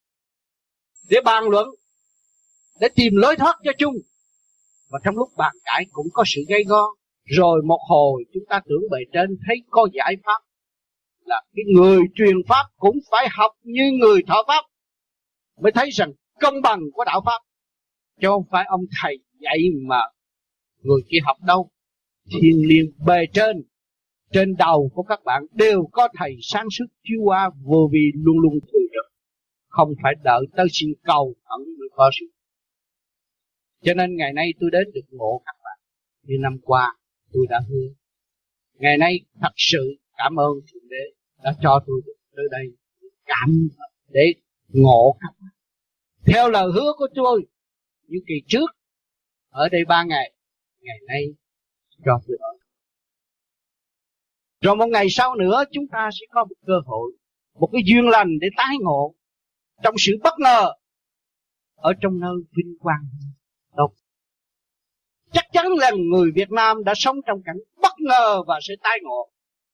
để bàn luận, để tìm lối thoát cho chung. Và trong lúc bàn cãi cũng có sự gay go. Rồi một hồi chúng ta tưởng bề trên thấy có giải pháp, là cái người truyền pháp cũng phải học như người thọ pháp, mới thấy rằng công bằng của đạo pháp. Chứ không phải ông thầy dạy mà người kia học đâu. Thiên liêng bề trên, trên đầu của các bạn đều có thầy sáng suốt chiếu qua vô vi luôn luôn thường trực. Không phải đợi tới xin cầu ẩn mới có sự. Cho nên ngày nay tôi đến được ngộ các bạn như năm qua tôi đã hứa. Ngày nay thật sự cảm ơn Thượng Đế đã cho tôi được tới đây cảm để ngộ các bạn. Theo lời hứa của tôi, như kỳ trước ở đây ba ngày, ngày nay cho tôi ở. Rồi một ngày sau nữa chúng ta sẽ có một cơ hội, một cái duyên lành để tái ngộ trong sự bất ngờ, ở trong nơi vinh quang. Đâu, chắc chắn là người Việt Nam đã sống trong cảnh bất ngờ và sẽ tái ngộ.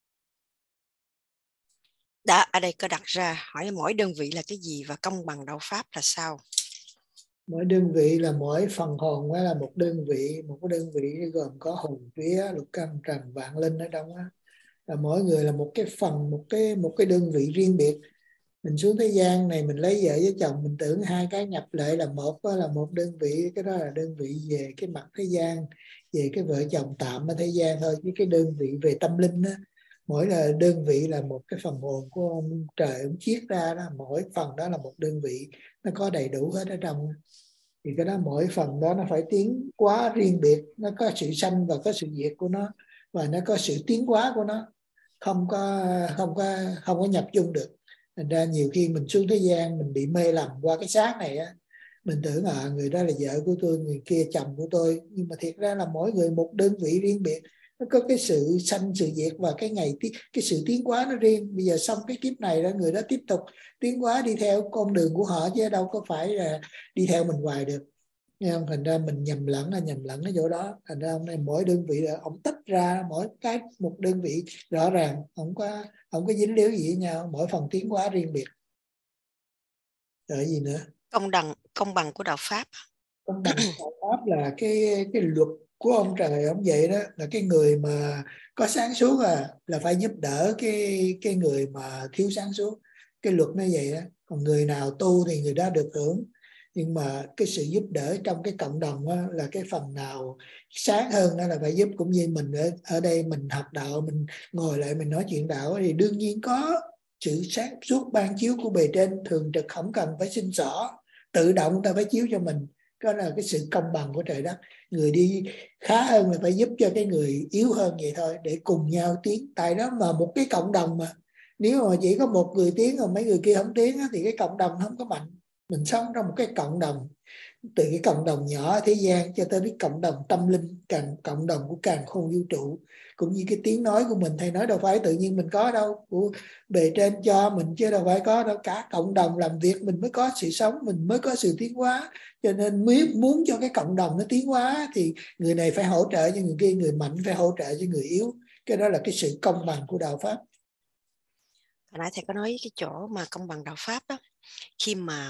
Đã, ở đây có đặt ra hỏi mỗi đơn vị là cái gì và công bằng đạo Pháp là sao? Mỗi đơn vị là mỗi phần hồn là một đơn vị, một cái đơn vị gồm có hồn vía, lục căn trần vạn linh ở trong đó. Là mỗi người là một cái phần, một cái một cái đơn vị riêng biệt. Mình xuống thế gian này mình lấy vợ với chồng, mình tưởng hai cái nhập lại là một, đó là một đơn vị. Cái đó là đơn vị về cái mặt thế gian, về cái vợ chồng tạm ở thế gian thôi. Với cái đơn vị về tâm linh đó, mỗi là đơn vị là một cái phần hồn của ông trời ông chiết ra đó, mỗi phần đó là một đơn vị, nó có đầy đủ hết ở trong. Thì cái đó mỗi phần đó nó phải tiến hóa riêng biệt, nó có sự sanh và có sự diệt của nó, và nó có sự tiến hóa của nó, không có không có không có nhập chung được. Thành ra nhiều khi mình xuống thế gian mình bị mê lầm qua cái xác này á, mình tưởng là người đó là vợ của tôi, người kia chồng của tôi, nhưng mà thiệt ra là mỗi người một đơn vị riêng biệt, nó có cái sự sanh sự diệt và cái ngày cái sự tiến hóa nó riêng. Bây giờ xong cái kiếp này đó, người đó tiếp tục tiến hóa đi theo con đường của họ, chứ đâu có phải là đi theo mình hoài được. Không? Thành ra mình nhầm lẫn là nhầm lẫn ở chỗ đó. Thành ra hôm nay mỗi đơn vị là ông tách ra mỗi cái một đơn vị rõ ràng, không có không có dính líu gì với nhau, mỗi phần tiến hóa riêng biệt. Rồi gì nữa? Công bằng công bằng của đạo Pháp. Công bằng của đạo Pháp là cái cái luật của ông trời ông vậy đó, là cái người mà có sáng suốt à là phải giúp đỡ cái cái người mà thiếu sáng suốt. Cái luật nó vậy đó. Còn người nào tu thì người đó được hưởng, nhưng mà cái sự giúp đỡ trong cái cộng đồng á, là cái phần nào sáng hơn đó là phải giúp. Cũng như mình ở, ở đây mình học đạo, mình ngồi lại mình nói chuyện đạo thì đương nhiên có sự sáng suốt ban chiếu của bề trên thường trực, không cần phải xin xỏ, tự động ta phải chiếu cho mình. Đó là cái sự công bằng của trời đất. Người đi khá hơn là phải giúp cho cái người yếu hơn vậy thôi, để cùng nhau tiến. Tại đó mà một cái cộng đồng mà nếu mà chỉ có một người tiến rồi mấy người kia không tiến thì cái cộng đồng không có mạnh. Mình sống trong một cái cộng đồng, từ cái cộng đồng nhỏ thế gian cho tới cái cộng đồng tâm linh, càng cộng đồng của càn khôn vũ trụ. Cũng như cái tiếng nói của mình, thầy nói đâu phải tự nhiên mình có đâu, của bề trên cho mình chứ đâu phải có đâu. Cả cộng đồng làm việc mình mới có sự sống, mình mới có sự tiến hóa. Cho nên muốn cho cái cộng đồng nó tiến hóa thì người này phải hỗ trợ cho người kia, người mạnh phải hỗ trợ cho người yếu. Cái đó là cái sự công bằng của đạo Pháp. Hồi nãy thầy có nói cái chỗ mà công bằng đạo Pháp đó, khi mà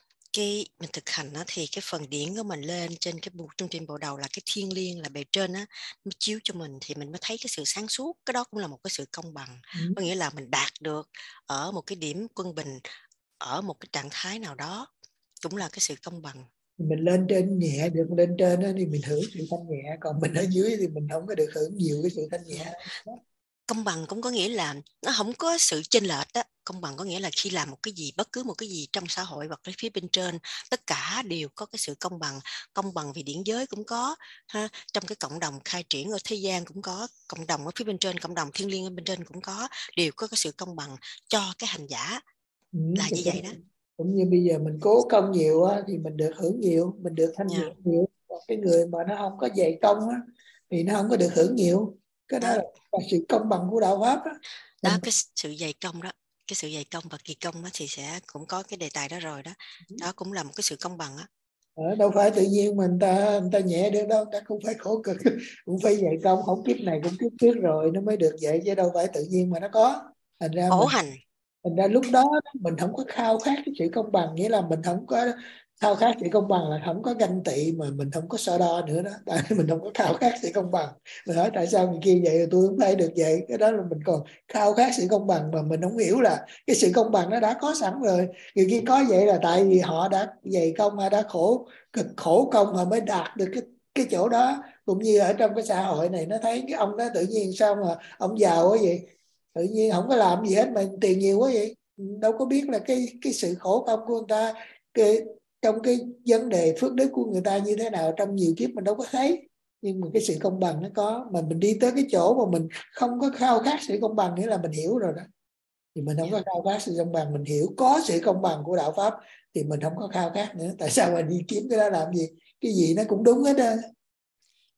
cái mình thực hành đó, thì cái phần điển của mình lên trên cái bộ trung tim bộ đầu là cái thiên liêng, là bề trên á, nó chiếu cho mình thì mình mới thấy cái sự sáng suốt. Cái đó cũng là một cái sự công bằng. Ừ. Có nghĩa là mình đạt được ở một cái điểm quân bình, ở một cái trạng thái nào đó, cũng là cái sự công bằng. Mình lên trên nhẹ được, lên trên đó thì mình hưởng sự thanh nhẹ, còn mình ở dưới thì mình không có được hưởng nhiều cái sự thanh nhẹ. Yeah. Công bằng cũng có nghĩa là nó không có sự chênh lệch đó. Công bằng có nghĩa là khi làm một cái gì, bất cứ một cái gì trong xã hội hoặc cái phía bên trên, tất cả đều có cái sự công bằng. Công bằng vì điển giới cũng có ha, trong cái cộng đồng khai triển ở thế gian cũng có, cộng đồng ở phía bên trên, cộng đồng thiên liêng ở bên trên cũng có, đều có cái sự công bằng cho cái hành giả. Ừ, là như vậy đó. Cũng như bây giờ mình cố công nhiều á, thì mình được hưởng nhiều, mình được thanh nhẹ yeah. nhiều. Còn cái người mà nó không có dày công á, thì nó không có được hưởng nhiều. Cái đó, đó là sự công bằng của đạo Pháp đó. Đó, mình... cái sự dày công đó, cái sự dày công và kỳ công đó thì sẽ cũng có cái đề tài đó rồi đó. Đó cũng là một cái sự công bằng á. Ờ, đâu phải tự nhiên mình ta người ta nhẹ được đâu, ta cũng phải khổ cực, cũng phải dày công, không kiếp này cũng kiếp trước rồi nó mới được vậy, chứ đâu phải tự nhiên mà nó có. Thành ra khổ mình, hành. thành ra lúc đó mình không có khao khát cái sự công bằng, nghĩa là mình không có khao khát sự công bằng là không có ganh tị, mà mình không có so đo nữa đó. Tại mình không có khao khát sự công bằng, mình hỏi tại sao người kia vậy rồi tôi không phải được vậy. Cái đó là mình còn khao khát sự công bằng, mà mình không hiểu là cái sự công bằng nó đã có sẵn rồi. Người kia có vậy là tại vì họ đã dày công hay đã khổ cực khổ công mà mới đạt được cái cái chỗ đó. Cũng như ở trong cái xã hội này, nó thấy cái ông đó tự nhiên sao mà ông giàu quá vậy, tự nhiên không có làm gì hết mà tiền nhiều quá vậy. Đâu có biết là cái cái sự khổ công của người ta, cái trong cái vấn đề phước đức của người ta như thế nào, trong nhiều kiếp mình đâu có thấy. Nhưng mà cái sự công bằng nó có, mà mình đi tới cái chỗ mà mình không có khao khát sự công bằng, nghĩa là mình hiểu rồi đó, thì mình không có khao khát sự công bằng. Mình hiểu có sự công bằng của đạo Pháp thì mình không có khao khát nữa. Tại sao mà đi kiếm cái đó làm gì, cái gì nó cũng đúng hết á.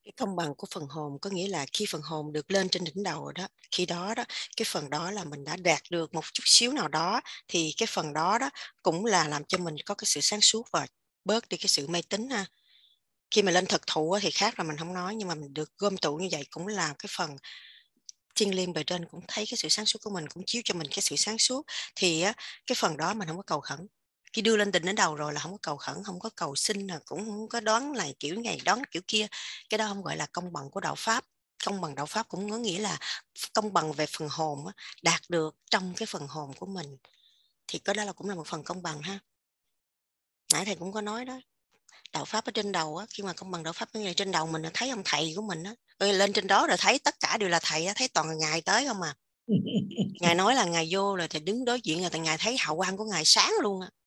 Cái công bằng của phần hồn có nghĩa là khi phần hồn được lên trên đỉnh đầu rồi đó, khi đó đó cái phần đó là mình đã đạt được một chút xíu nào đó, thì cái phần đó đó cũng là làm cho mình có cái sự sáng suốt và bớt đi cái sự mê tín ha. Khi mà lên thực thụ thì khác là mình không nói, nhưng mà mình được gom tụ như vậy cũng là cái phần thiên liêng bề trên cũng thấy cái sự sáng suốt của mình, cũng chiếu cho mình cái sự sáng suốt, thì á, cái phần đó mình không có cầu khẩn. Khi đưa lên đỉnh đến đầu rồi là không có cầu khẩn, không có cầu xin, là cũng không có đoán này kiểu này đoán kiểu kia. Cái đó không gọi là công bằng của đạo pháp. Công bằng đạo pháp cũng có nghĩa là công bằng về phần hồn á, đạt được trong cái phần hồn của mình, thì cái đó là cũng là một phần công bằng ha. Nãy thầy cũng có nói đó, đạo pháp ở trên đầu á, khi mà công bằng đạo pháp như trên đầu mình là thấy ông thầy của mình á, rồi lên trên đó rồi thấy tất cả đều là thầy á, thấy toàn là ngài tới không à. Ngài nói là ngài vô rồi thì đứng đối diện là ngài thấy hào quang của ngài sáng luôn á.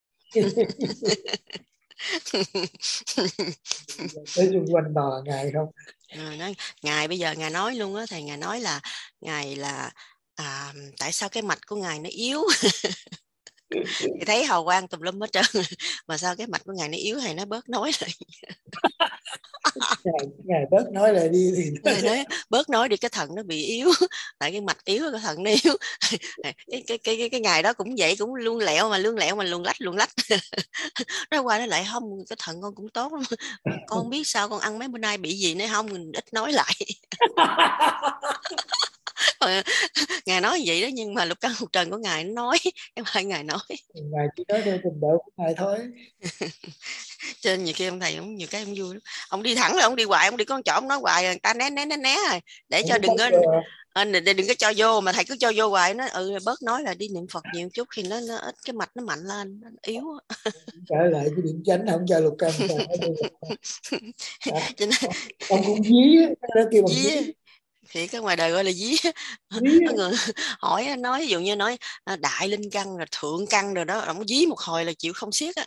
Tới xung quanh bò ngài không? Rồi nói, ngài bây giờ ngài nói luôn á, thầy ngài nói là ngài là à, tại sao cái mạch của ngài nó yếu. Thì thấy hào quang tùm lum hết trơn, mà sao cái mạch của ngài nó yếu, thầy nó bớt nói lại. Ngài, ngài bớt nói lại đi thì Ngài nói bớt nói đi, cái thận nó bị yếu, tại cái mạch yếu, cái thận nó yếu. cái cái cái cái cái ngày đó cũng vậy, cũng luôn lẹo mà lương lẹo mà luồn lách luồn lách. Nói qua nó lại không, cái thận con cũng tốt lắm, con không biết sao con ăn mấy bữa nay bị gì nữa không, mình ít nói lại. Ngài nói vậy đó, nhưng mà lục căn lục trần của ngài nó nói, em hai ngài nói. ngài chỉ nói theo trình độ của ngài thôi. Cho nên nhiều khi ông thầy ông nhiều cái ông vui lắm. Ông đi thẳng là ông đi hoài, ông đi con chỗ ông nói hoài, người ta né né né né rồi để cho đừng có à, đừng có cho vô, mà thầy cứ cho vô hoài. Nó ừ bớt nói là đi niệm Phật nhiều chút thì nó, nó ít cái mạch nó mạnh lên, nó yếu. Trở lại cái điểm chánh không cho lục căn trần nó đi. Cho nên, ông cũng dí đó, kêu bằng dí. Thì cái ngoài đời gọi là dí. Có người hỏi nói ví dụ như nói đại linh căn rồi thượng căn rồi đó, ông dí một hồi là chịu không xiết á.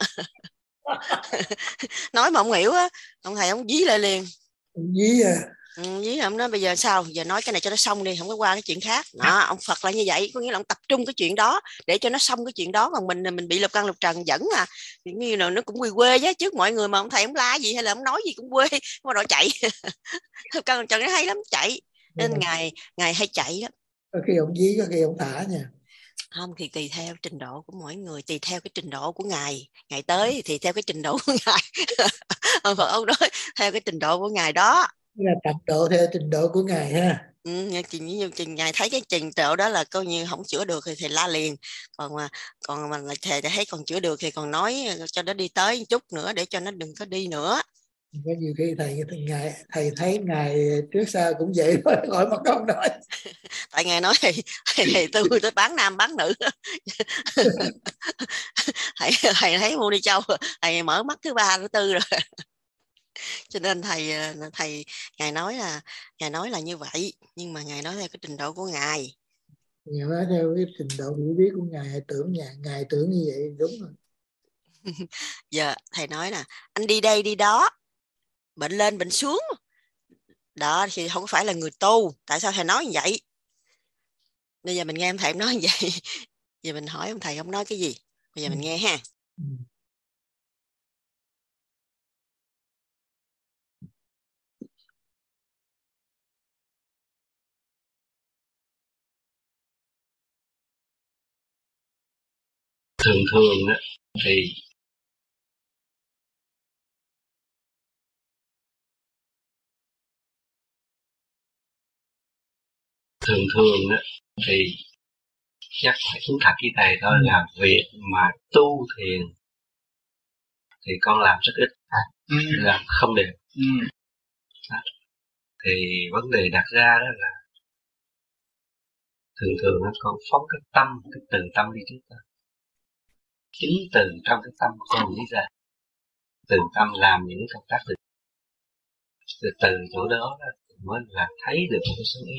Nói mà ông hiểu á, ông thầy ông dí lại liền. Dí à. Ừ, dí ông nói bây giờ sao, giờ nói cái này cho nó xong đi, không có qua cái chuyện khác. Đó, ông Phật là như vậy, có nghĩa là ông tập trung cái chuyện đó để cho nó xong cái chuyện đó. Còn mình mình bị lục căn lục trần dẫn à, như là nó cũng quê quê chứ, trước mọi người mà ông thầy ông la gì hay là ông nói gì cũng quê, mà đội chạy. Lục căn lục trần nó hay lắm, chạy nên ừ. ngài ngài hay chạy đó. Có khi ông dí, có khi ông thả nha. Không, thì tùy theo trình độ của mỗi người, tùy theo cái trình độ của ngài. Ngài tới thì theo cái trình độ của ngài. Ông Phật ông nói theo cái trình độ của ngài đó. Là tập độ theo trình độ của ngài ha. Ừ, như chừng ngài thấy cái trình độ đó là coi như không chữa được thì thầy la liền. Còn mà còn mà thầy thấy còn chữa được thì còn nói cho nó đi tới một chút nữa để cho nó đừng có đi nữa. Có nhiều khi thầy ngài thầy thấy ngài trước sau cũng vậy thôi, hỏi mà không nói. Tại ngài nói thì thầy, thầy tôi tới bán nam bán nữ. thầy thầy thấy mua đi châu, thầy mở mắt thứ ba thứ tư rồi. Cho nên thầy thầy ngài nói là ngài nói là như vậy, nhưng mà ngài nói theo cái trình độ của ngài. Ngài nói theo cái trình độ hiểu biết của ngài, tưởng nhà ngài tưởng như vậy đúng rồi. Giờ thầy nói là anh đi đây đi đó, bệnh lên bệnh xuống đó thì không phải là người tu. Tại sao thầy nói như vậy? Bây giờ mình nghe ông thầy nói như vậy, giờ mình hỏi ông thầy ông nói cái gì, bây giờ mình nghe ha. Ừ. Thường thường đó, thì thường thường đó, thì chắc phải thú thật với thầy thôi, là việc mà tu thiền thì con làm rất ít, ừ. làm không đều. Ừ. Thì vấn đề đặt ra đó là thường thường nó con phóng cái tâm, cái từ tâm đi trước đó. Chính từ trong cái tâm con nghĩ ra, từ tâm làm những công tác được, từ, từ chỗ đó, đó mới là thấy được một cái số ý.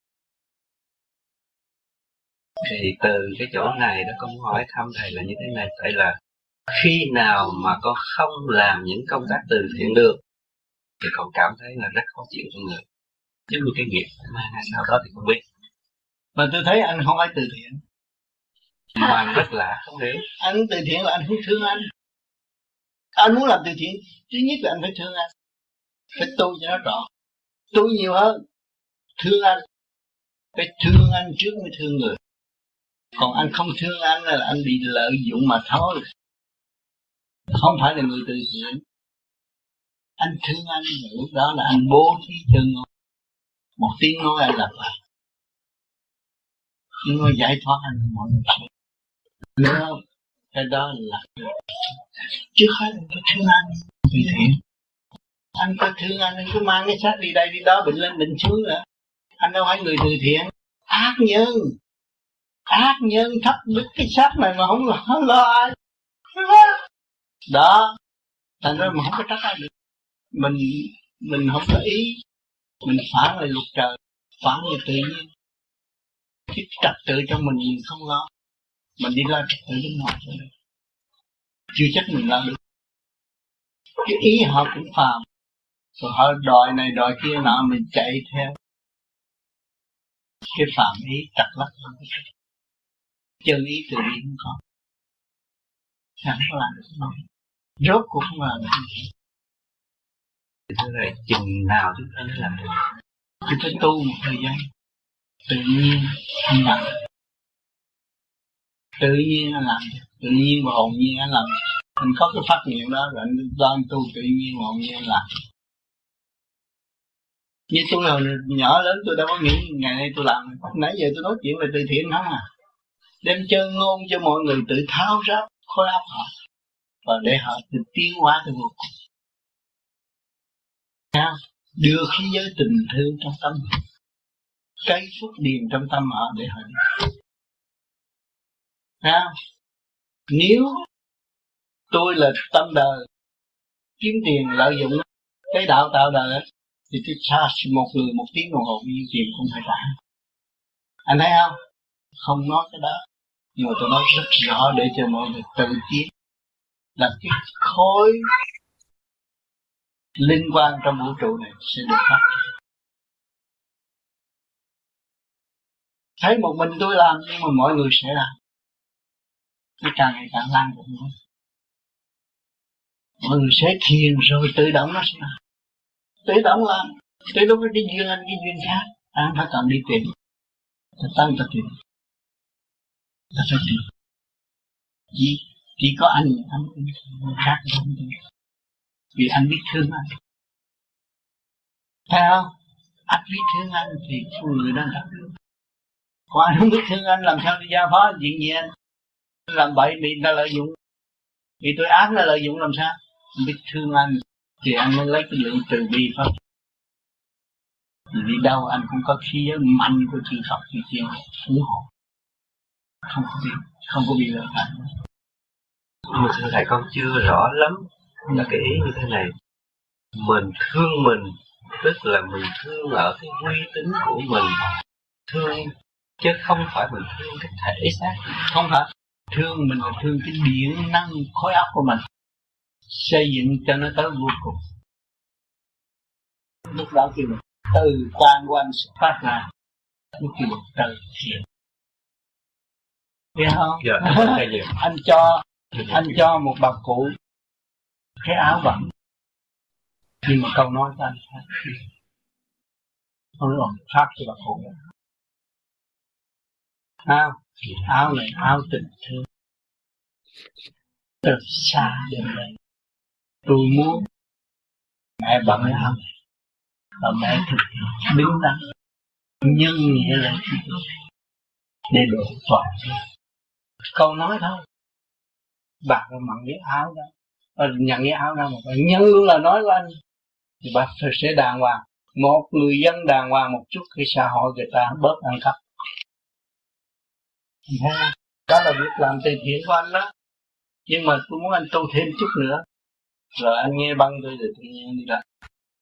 Thì từ cái chỗ này đó con muốn hỏi thăm thầy là như thế này, phải là khi nào mà con không làm những công tác từ thiện được thì con cảm thấy là rất khó chịu trong người, giống như cái nghiệp mà hay sao đó thì không biết. Mà tôi thấy anh không phải từ thiện, mà rất lạ, không hiểu. Anh từ thiện là anh không thương anh. Anh muốn làm từ thiện, thứ nhất là anh phải thương anh, phải tu cho nó rõ. Tôi nhiều hơn. Thương anh, phải thương anh trước mới thương người. Còn anh không thương anh là anh bị lợi dụng mà thôi. Không phải là người từ thiện. Anh thương anh, lúc đó là anh bố thí chân ngôn. Một tiếng nói anh là vậy. Nhưng mà giải thoát anh mọi người sẽ nhớ không? Cái đó là chứ không phải có thương anh từ thiện. Anh có thương anh, anh cứ mang cái xác đi đây đi đó, bệnh lên bệnh xuống nữa. Anh đâu phải người từ thiện. Ác nhân, ác nhân thấp bức cái xác này mà không lo, lo ai. Đó, thành ra mà không có trách ai được. Mình mình không có ý, mình phản lại luật trời, phản lại tự nhiên. Cái trật tự trong mình mình không lo, mình đi lo trật tự bên ngoài thôi. Chưa chắc mình lo được. Cái ý họ cũng phàm, rồi họ đòi này đòi kia nọ, mình chạy theo cái phàm ý trật lắc không có trật. Chân ý tự nhiên không có, chẳng có làm được đâu. Rốt cũng không làm được. Thế này chừng nào chúng ta mới làm được? Chúng ta tu một thời gian, tự nhiên anh làm, tự nhiên anh làm, tự nhiên và hồn nhiên anh làm. Anh có cái phát nghiệm đó rồi anh do anh tu tự nhiên và hồn nhiên anh làm. Như tôi hồi nhỏ lớn tôi đâu có nghĩ ngày nay tôi làm. Nãy giờ tôi nói chuyện về từ thiện không à. Đem chân ngôn cho mọi người tự tháo ráp khối óc họ, và để họ tự tiến hóa tới vô cùng. Đưa khí giới tình thương trong tâm, cây phúc điền trong tâm họ để họ đi. Nếu tôi là tâm đời, kiếm tiền lợi dụng cái đạo tạo đời, thì tôi charge một người một tiếng đồng hồ bao tiền cũng phải trả. Anh thấy không? Không nói cái đó, nhưng mà tôi nói rất rõ để cho mọi người tự tiến. Là cái khối linh quan trong vũ trụ này sẽ được phát triển. Thấy một mình tôi làm nhưng mà mọi người sẽ làm. Cái càng ngày càng lan rộng hơn. Mọi người sẽ thiền rồi tự động nó sẽ làm. Tự động làm. Tự động nó đi duyên anh cái duyên khác. Anh phải cần đi tìm. Ta tăng ta tìm. Ta phải tìm. Chỉ, chỉ có anh, anh khác không được. Vì anh biết thương anh. Thấy không? Anh biết thương anh thì người đang gặp được. Còn anh không biết thương anh làm sao đi giao phó chuyện gì anh. Làm bậy bị người ta lợi dụng. Vì tôi ác là lợi dụng làm sao? Anh biết thương anh thì anh mới lấy cái lượng từ bi pháp. Vì đi đâu anh cũng có khí giới mạnh của chư Phật chư Thiên phù hộ. Không có bị, không có bị lợi hại. Nhưng mà thưa thầy con chưa rõ lắm là cái ý như thế này. Mình thương mình, tức là mình thương ở cái uy tín của mình. Thương, chứ không phải mình thương cái thể xác. Không phải. Thương mình là thương cái điện năng khối óc của mình. Xây dựng cho nó tới vô cùng. Lúc đó khi mình từ quan quan xuất phát ra, lúc khi mình từ thiện. Biết không? Dạ, anh cho anh cho một bà cụ cái áo bẩn, nhưng mà câu nói của anh khác. Không rồi khác cho bà cụ. Áo, áo này áo tình thương. Từ xa đến đây, tôi muốn mẹ bận áo này, và mẹ thực hiện đứng đắn, nhân nghĩa lại để độ toàn. Câu nói thôi. Bà có mặc cái áo đó, nhận cái áo đó mà phải nhân luôn là nói của anh, thì bà sẽ đàng hoàng. Một người dân đàng hoàng một chút, cái xã hội người ta bớt ăn cắp. Đó là việc làm từ thiện của anh đó. Nhưng mà tôi muốn anh tu thêm chút nữa, rồi anh nghe băng tôi rồi tự nhiên đi ra.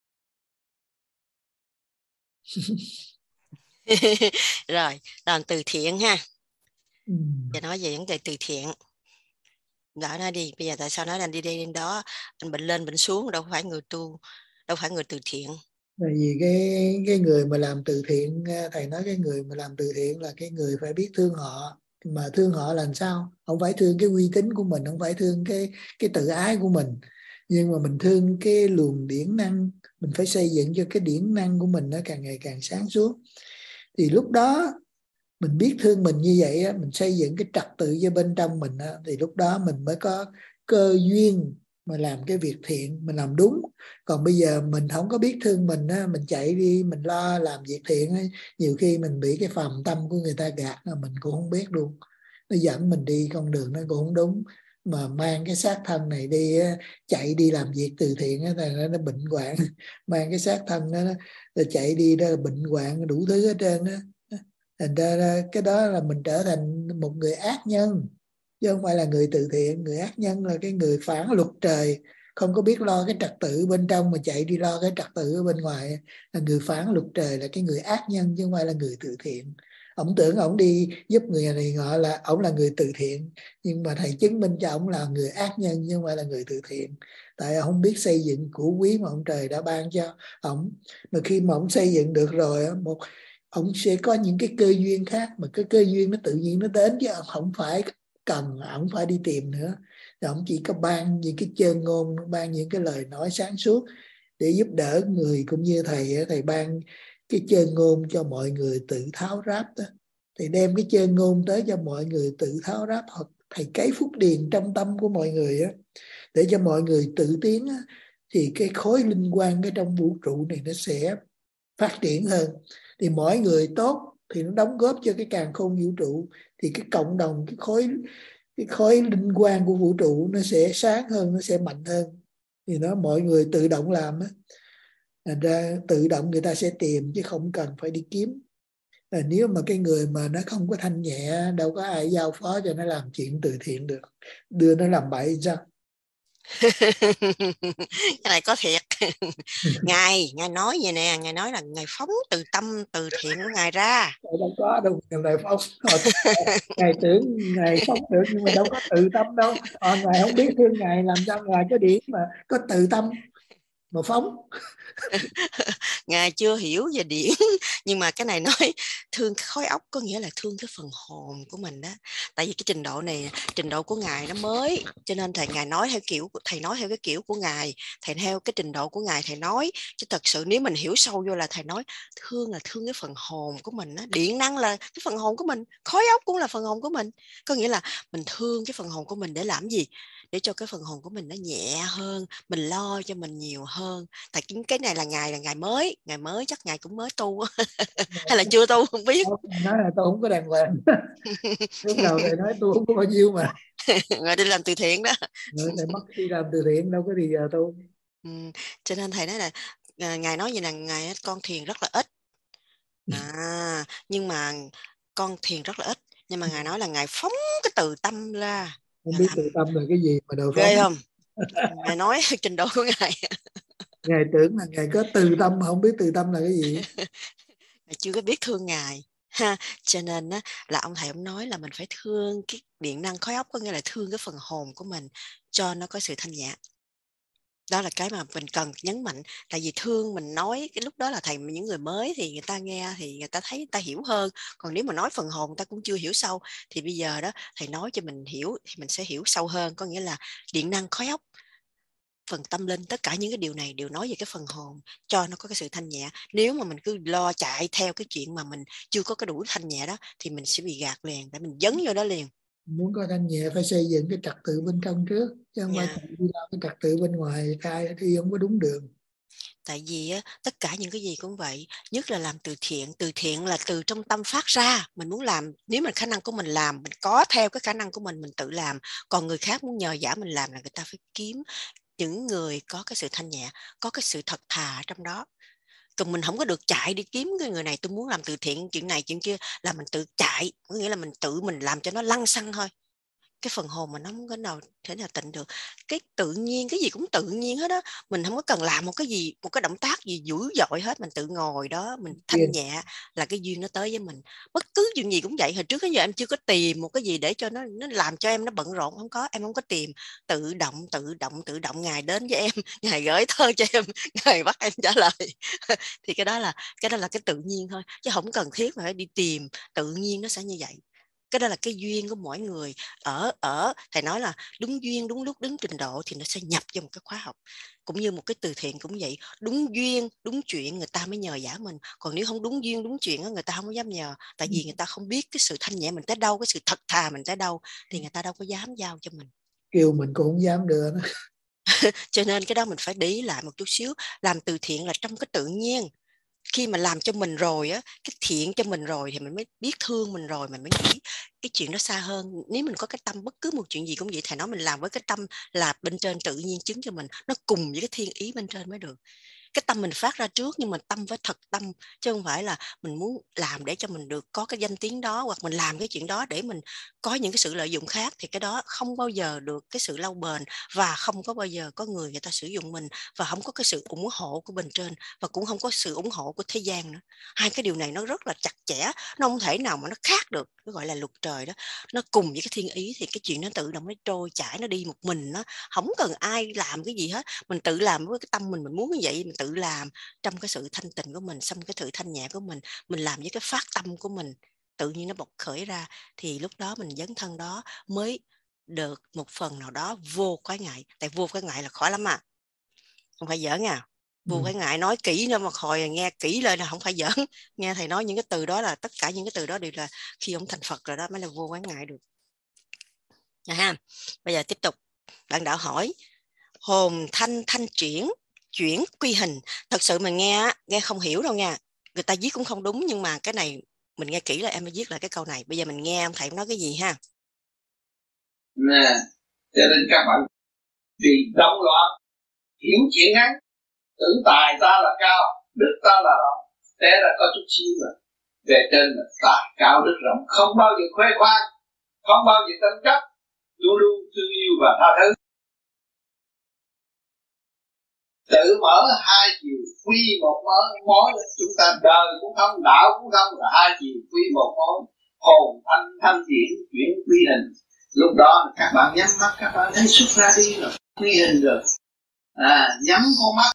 Rồi, làm từ thiện ha. Ừ. Giờ nói về vấn đề từ thiện. Đó nói đi, bây giờ tại sao nói anh đi đây đến đó, anh bệnh lên bệnh xuống, đâu phải người tu, đâu phải người từ thiện. Tại vì cái cái người mà làm từ thiện, thầy nói cái người mà làm từ thiện là cái người phải biết thương họ. Mà thương họ là làm sao? Không phải thương cái uy tín của mình, không phải thương cái cái tự ái của mình. Nhưng mà mình thương cái luồng điển năng, mình phải xây dựng cho cái điển năng của mình nó càng ngày càng sáng suốt. Thì lúc đó mình biết thương mình như vậy á, mình xây dựng cái trật tự cho bên trong mình á, thì lúc đó mình mới có cơ duyên mà làm cái việc thiện, mình làm đúng. Còn bây giờ mình không có biết thương mình á, mình chạy đi mình lo làm việc thiện á, nhiều khi mình bị cái phàm tâm của người ta gạt mà mình cũng không biết luôn. Nó dẫn mình đi con đường nó cũng không đúng, mà mang cái xác thân này đi á, chạy đi làm việc từ thiện á, nó, nó bệnh hoạn. Mang cái xác thân đó, nó chạy đi đó là bệnh hoạn đủ thứ hết trơn á. Thành ra cái đó là mình trở thành một người ác nhân, chứ không phải là người từ thiện. Người ác nhân là cái người phản luật trời, không có biết lo cái trật tự bên trong mà chạy đi lo cái trật tự ở bên ngoài, là người phản luật trời, là cái người ác nhân chứ không phải là người từ thiện. Ông tưởng ông đi giúp người này ngọ là ông là người từ thiện, nhưng mà thầy chứng minh cho ông là người ác nhân chứ không phải là người từ thiện. Tại ông không biết xây dựng của quý mà ông trời đã ban cho ông. Mà khi mà ông xây dựng được rồi, một ông sẽ có những cái cơ duyên khác, mà cái cơ duyên nó tự nhiên nó đến, chứ ông không phải cần, ông phải đi tìm nữa. Thì ông chỉ có ban những cái chân ngôn, ban những cái lời nói sáng suốt để giúp đỡ người. Cũng như thầy, thầy ban cái chân ngôn cho mọi người tự tháo ráp đó, thì đem cái chân ngôn tới cho mọi người tự tháo ráp, hoặc thầy cấy phúc điền trong tâm của mọi người á, để cho mọi người tự tiến á, thì cái khối linh quang cái trong vũ trụ này nó sẽ phát triển hơn. Thì mỗi người tốt thì nó đóng góp cho cái càn khôn vũ trụ, thì cái cộng đồng, cái khối cái khối linh quang của vũ trụ nó sẽ sáng hơn, nó sẽ mạnh hơn. Thì nó mọi người tự động làm á, thành ra tự động người ta sẽ tìm chứ không cần phải đi kiếm. À, nếu mà cái người mà nó không có thanh nhẹ, đâu có ai giao phó cho nó làm chuyện từ thiện được, đưa nó làm bậy sao? Cái này có thiệt. Ngài ngài nói vậy nè, ngài nói là ngài phóng từ tâm từ thiện của ngài ra. Đâu có đâu, ngài phóng. Ngài tưởng ngài phóng được nhưng mà đâu có tự tâm đâu. À, ngài không biết thương ngài, làm sao ngài có điển mà có tự tâm mà phóng. Ngài chưa hiểu về điển, nhưng mà cái này nói thương khối óc có nghĩa là thương cái phần hồn của mình đó. Tại vì cái trình độ này, trình độ của ngài nó mới, cho nên thầy ngài nói theo kiểu, thầy nói theo cái kiểu của ngài, thầy theo cái trình độ của ngài thầy nói. Chứ thật sự nếu mình hiểu sâu vô là thầy nói thương là thương cái phần hồn của mình đó. Điện năng là cái phần hồn của mình, khối óc cũng là phần hồn của mình. Có nghĩa là mình thương cái phần hồn của mình để làm gì? Để cho cái phần hồn của mình nó nhẹ hơn, mình lo cho mình nhiều hơn. Tại cái này là ngài là ngài mới, ngài mới chắc ngài cũng mới tu hay là chưa tu không biết. Nói là tôi không có đàng hoàng. Lúc đầu thầy nói tôi không có bao nhiêu mà. Ngài đi làm từ thiện đó. Rồi thầy mất đi làm từ thiện đâu có gì giờ tu. Ừ, cho nên thầy nói là ngài nói vậy là ngài con thiền rất là ít. À, nhưng mà con thiền rất là ít, nhưng mà ngài nói là ngài phóng cái từ tâm ra. Không biết tự tâm là cái gì mà đồ phóng. Ghê không? Ngài nói trình độ của ngài. Ngài tưởng là ngài có từ tâm mà không biết từ tâm là cái gì. Ngài chưa có biết thương ngài ha. Cho nên á, là ông thầy ông nói là mình phải thương cái điện năng khối óc, có nghĩa là thương cái phần hồn của mình cho nó có sự thanh nhẹ. Đó là cái mà mình cần nhấn mạnh. Tại vì thương mình nói cái lúc đó là thầy, những người mới thì người ta nghe thì người ta thấy người ta hiểu hơn. Còn nếu mà nói phần hồn người ta cũng chưa hiểu sâu, thì bây giờ đó thầy nói cho mình hiểu thì mình sẽ hiểu sâu hơn. Có nghĩa là điện năng khối óc, phần tâm linh, tất cả những cái điều này đều nói về cái phần hồn cho nó có cái sự thanh nhẹ. Nếu mà mình cứ lo chạy theo cái chuyện mà mình chưa có cái đủ thanh nhẹ đó thì mình sẽ bị gạt liền, tại mình dấn vô đó liền. Muốn có thanh nhẹ phải xây dựng cái trật tự bên trong trước, chứ không phải Yeah. đi lo cái trật tự bên ngoài khai thì không có đúng đường. Tại vì á, tất cả những cái gì cũng vậy, nhất là làm từ thiện. Từ thiện là từ trong tâm phát ra. Mình muốn làm, nếu mà khả năng của mình làm, mình có theo cái khả năng của mình, mình tự làm. Còn người khác muốn nhờ vả mình làm là người ta phải kiếm những người có cái sự thanh nhẹ, có cái sự thật thà trong đó. Còn mình không có được chạy đi kiếm cái người này, tôi muốn làm từ thiện chuyện này chuyện kia, là mình tự chạy, có nghĩa là mình tự mình làm cho nó lăng xăng thôi. Cái phần hồn mà nó không có nào thể nào tịnh được. Cái tự nhiên, cái gì cũng tự nhiên hết á. Mình không có cần làm một cái gì, một cái động tác gì dữ dội hết. Mình tự ngồi đó, mình thanh Yeah. nhẹ là cái duyên nó tới với mình. Bất cứ chuyện gì cũng vậy. Hồi trước đến giờ em chưa có tìm một cái gì để cho nó nó làm cho em nó bận rộn, không có. Em không có tìm. Tự động, tự động, tự động Ngài đến với em, Ngài gửi thơ cho em, Ngài bắt em trả lời. Thì cái đó là cái đó là cái tự nhiên thôi, chứ không cần thiết mà phải đi tìm. Tự nhiên nó sẽ như vậy. Cái đó là cái duyên của mỗi người. Ở ở thầy nói là đúng duyên, đúng lúc, đúng trình độ thì nó sẽ nhập vào một cái khóa học. Cũng như một cái từ thiện cũng vậy, đúng duyên, đúng chuyện người ta mới nhờ vả mình. Còn nếu không đúng duyên, đúng chuyện người ta không có dám nhờ. Tại vì người ta không biết cái sự thanh nhẹ mình tới đâu, cái sự thật thà mình tới đâu, thì người ta đâu có dám giao cho mình. Kêu mình cũng không dám đưa nó. Cho nên cái đó mình phải để ý lại một chút xíu. Làm từ thiện là trong cái tự nhiên. Khi mà làm cho mình rồi á, cái thiện cho mình rồi thì mình mới biết thương mình rồi, mình mới nghĩ cái chuyện đó xa hơn. Nếu mình có cái tâm bất cứ một chuyện gì cũng vậy, thầy nói mình làm với cái tâm là bên trên tự nhiên chứng cho mình, nó cùng với cái thiên ý bên trên mới được. Cái tâm mình phát ra trước, nhưng mà tâm với thật tâm, chứ không phải là mình muốn làm để cho mình được có cái danh tiếng đó, hoặc mình làm cái chuyện đó để mình có những cái sự lợi dụng khác, thì cái đó không bao giờ được cái sự lâu bền, và không có bao giờ có người người ta sử dụng mình, và không có cái sự ủng hộ của bên trên, và cũng không có sự ủng hộ của thế gian nữa. Hai cái điều này nó rất là chặt chẽ, nó không thể nào mà nó khác được. Nó gọi là luật trời đó, nó cùng với cái thiên ý thì cái chuyện nó tự động nó trôi chảy, nó đi một mình, nó không cần ai làm cái gì hết. Mình tự làm với cái tâm mình, mình muốn như vậy mình tự làm trong cái sự thanh tịnh của mình, xong cái sự thanh nhẹ của mình, mình làm với cái phát tâm của mình, tự nhiên nó bộc khởi ra, thì lúc đó mình dấn thân đó mới được một phần nào đó vô quái ngại. Tại vô quái ngại là khó lắm à, không phải giỡn à. Vô Ừ. quái ngại nói kỹ nữa mà hồi nghe kỹ lên là không phải giỡn. Nghe thầy nói những cái từ đó là tất cả những cái từ đó đều là khi ông thành Phật rồi đó mới là vô quái ngại được. Nha ha. Bây giờ tiếp tục. Bạn đạo hỏi hồn thanh thanh chuyển, chuyển quy hình. Thật sự mình nghe nghe không hiểu đâu nha. Người ta viết cũng không đúng, nhưng mà cái này mình nghe kỹ là em mới viết lại cái câu này. Bây giờ mình nghe ông thầy nói cái gì ha. Nè, cho nên các bạn vì động loạn hiểu chuyện ngắn, tưởng tài ta là cao, đức ta là rộng, té ra có chút xíu rồi. Về trên là tài cao đức rộng, không bao giờ khoe khoang, không bao giờ tranh chấp, luôn luôn thương yêu và tha thứ. Tự mở hai chiều quy một mối, mối chúng ta đời cũng không, đạo cũng không, là hai chiều quy một mối. Hồn thanh thanh chuyển, chuyển quy hình. Lúc đó các bạn nhắm mắt, các bạn thấy xuất ra đi rồi, quy hình rồi. À, nhắm con mắt,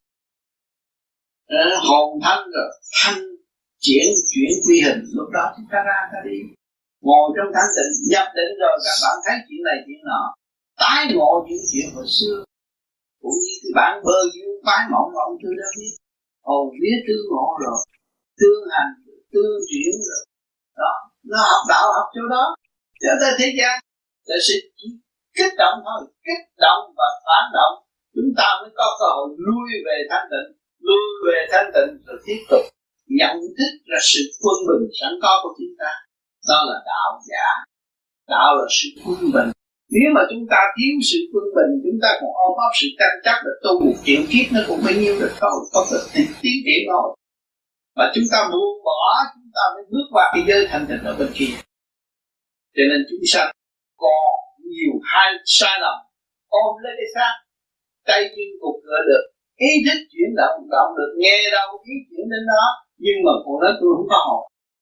à, hồn thanh rồi, thanh chuyển, chuyển quy hình. Lúc đó chúng ta ra ta đi, ngồi trong thanh tịnh, nhập định rồi các bạn thấy chuyện này chuyện nọ, tái ngộ những chuyện hồi xưa. Cũng như cái bản bơ duyên phái mộng mà ông chưa đã biết, hồn vía tương ngộ rồi, tương hành, tương chuyển rồi. Đó, nó học đạo học chỗ đó. Trở tới thế gian là sự kích động thôi, kích động và phản động, chúng ta mới có cơ hội lui về thanh tịnh, lui về thanh tịnh rồi tiếp tục nhận thức ra sự quân bình sẵn có của chúng ta. Đó là đạo giả. Đạo là sự quân bình. Nếu mà chúng ta thiếu sự quân bình, chúng ta còn ôm ấp sự tranh chấp, là tu một chuyện kiếp nó cũng bấy nhiêu được thôi, không có tiến triển thôi. Mà chúng ta buông bỏ, chúng ta mới bước qua cái giới thanh tịnh ở bên kia. Cho nên chúng sanh còn nhiều hai sai lầm, ôm lấy cái xác, tay chân cục cửa được, ý thức chuyển động động được, nghe đâu ý chuyển đến đó, nhưng mà còn nói tôi không có hồn.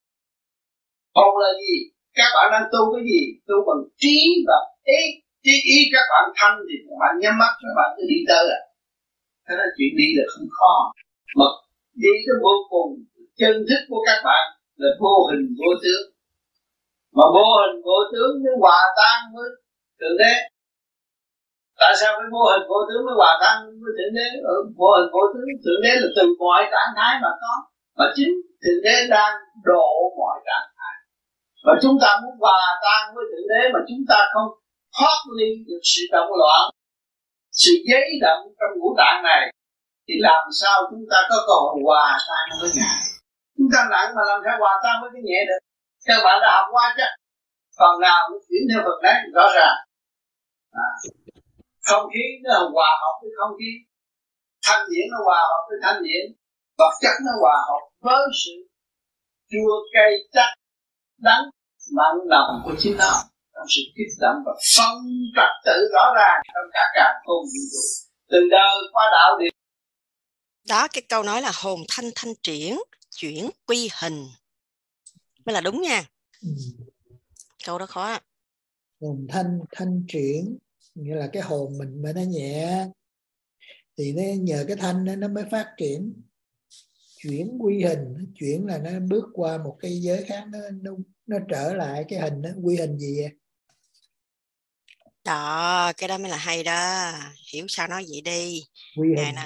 Hồn là gì? Các bạn đang tu cái gì? Tu bằng trí và ý. Trí ý các bạn thanh thì các bạn nhắm mắt, các bạn cứ đi tới à. Thế nên chuyện đi là không khó. Mà đi tới vô cùng, chân thức của các bạn là vô hình vô tướng. Mà vô hình vô tướng mới hòa tan với Thượng Đế. Tại sao cái vô hình vô tướng mới hòa tan với Thượng Đế? Ở vô hình vô tướng, Thượng Đế là từ mọi trạng thái mà có. Mà chính Thượng Đế đang độ mọi trạng thái. Và chúng ta muốn hòa tan với Thượng Đế mà chúng ta không thoát ly được sự động loạn, sự giấy động trong ngũ tạng này, thì làm sao chúng ta có cơ hội hòa tan với Ngài? Chúng ta nặng mà làm sao hòa tan với cái nhẹ được? Các bạn đã học qua chắc, phần nào nó chuyển theo phần đấy rõ ràng. À, không khí nó hòa hợp với không khí, thanh điển nó hòa hợp với thanh điển, vật chất nó hòa hợp với sự chua cay chắc đắng mặn nồng của chính nó, trong sự kích động và phân trật tự rõ ràng trong cả cả không vũ trụ, từ đời qua đạo điển. Đó, cái câu nói là hồn thanh thanh chuyển, chuyển quy hình mới là đúng nha. Ừ. Câu đó khó. Hồn thanh thanh chuyển, nghĩa là cái hồn mình mà nó nhẹ thì nó nhờ cái thanh đó nó mới phát triển. chuyển quy hình. Chuyển là nó bước qua một cái giới khác, nó nó, nó trở lại cái hình đó. Quy hình gì vậy? Đó, cái đó mới là hay đó. Hiểu sao nói vậy đi. Quy Ngài hình. nè,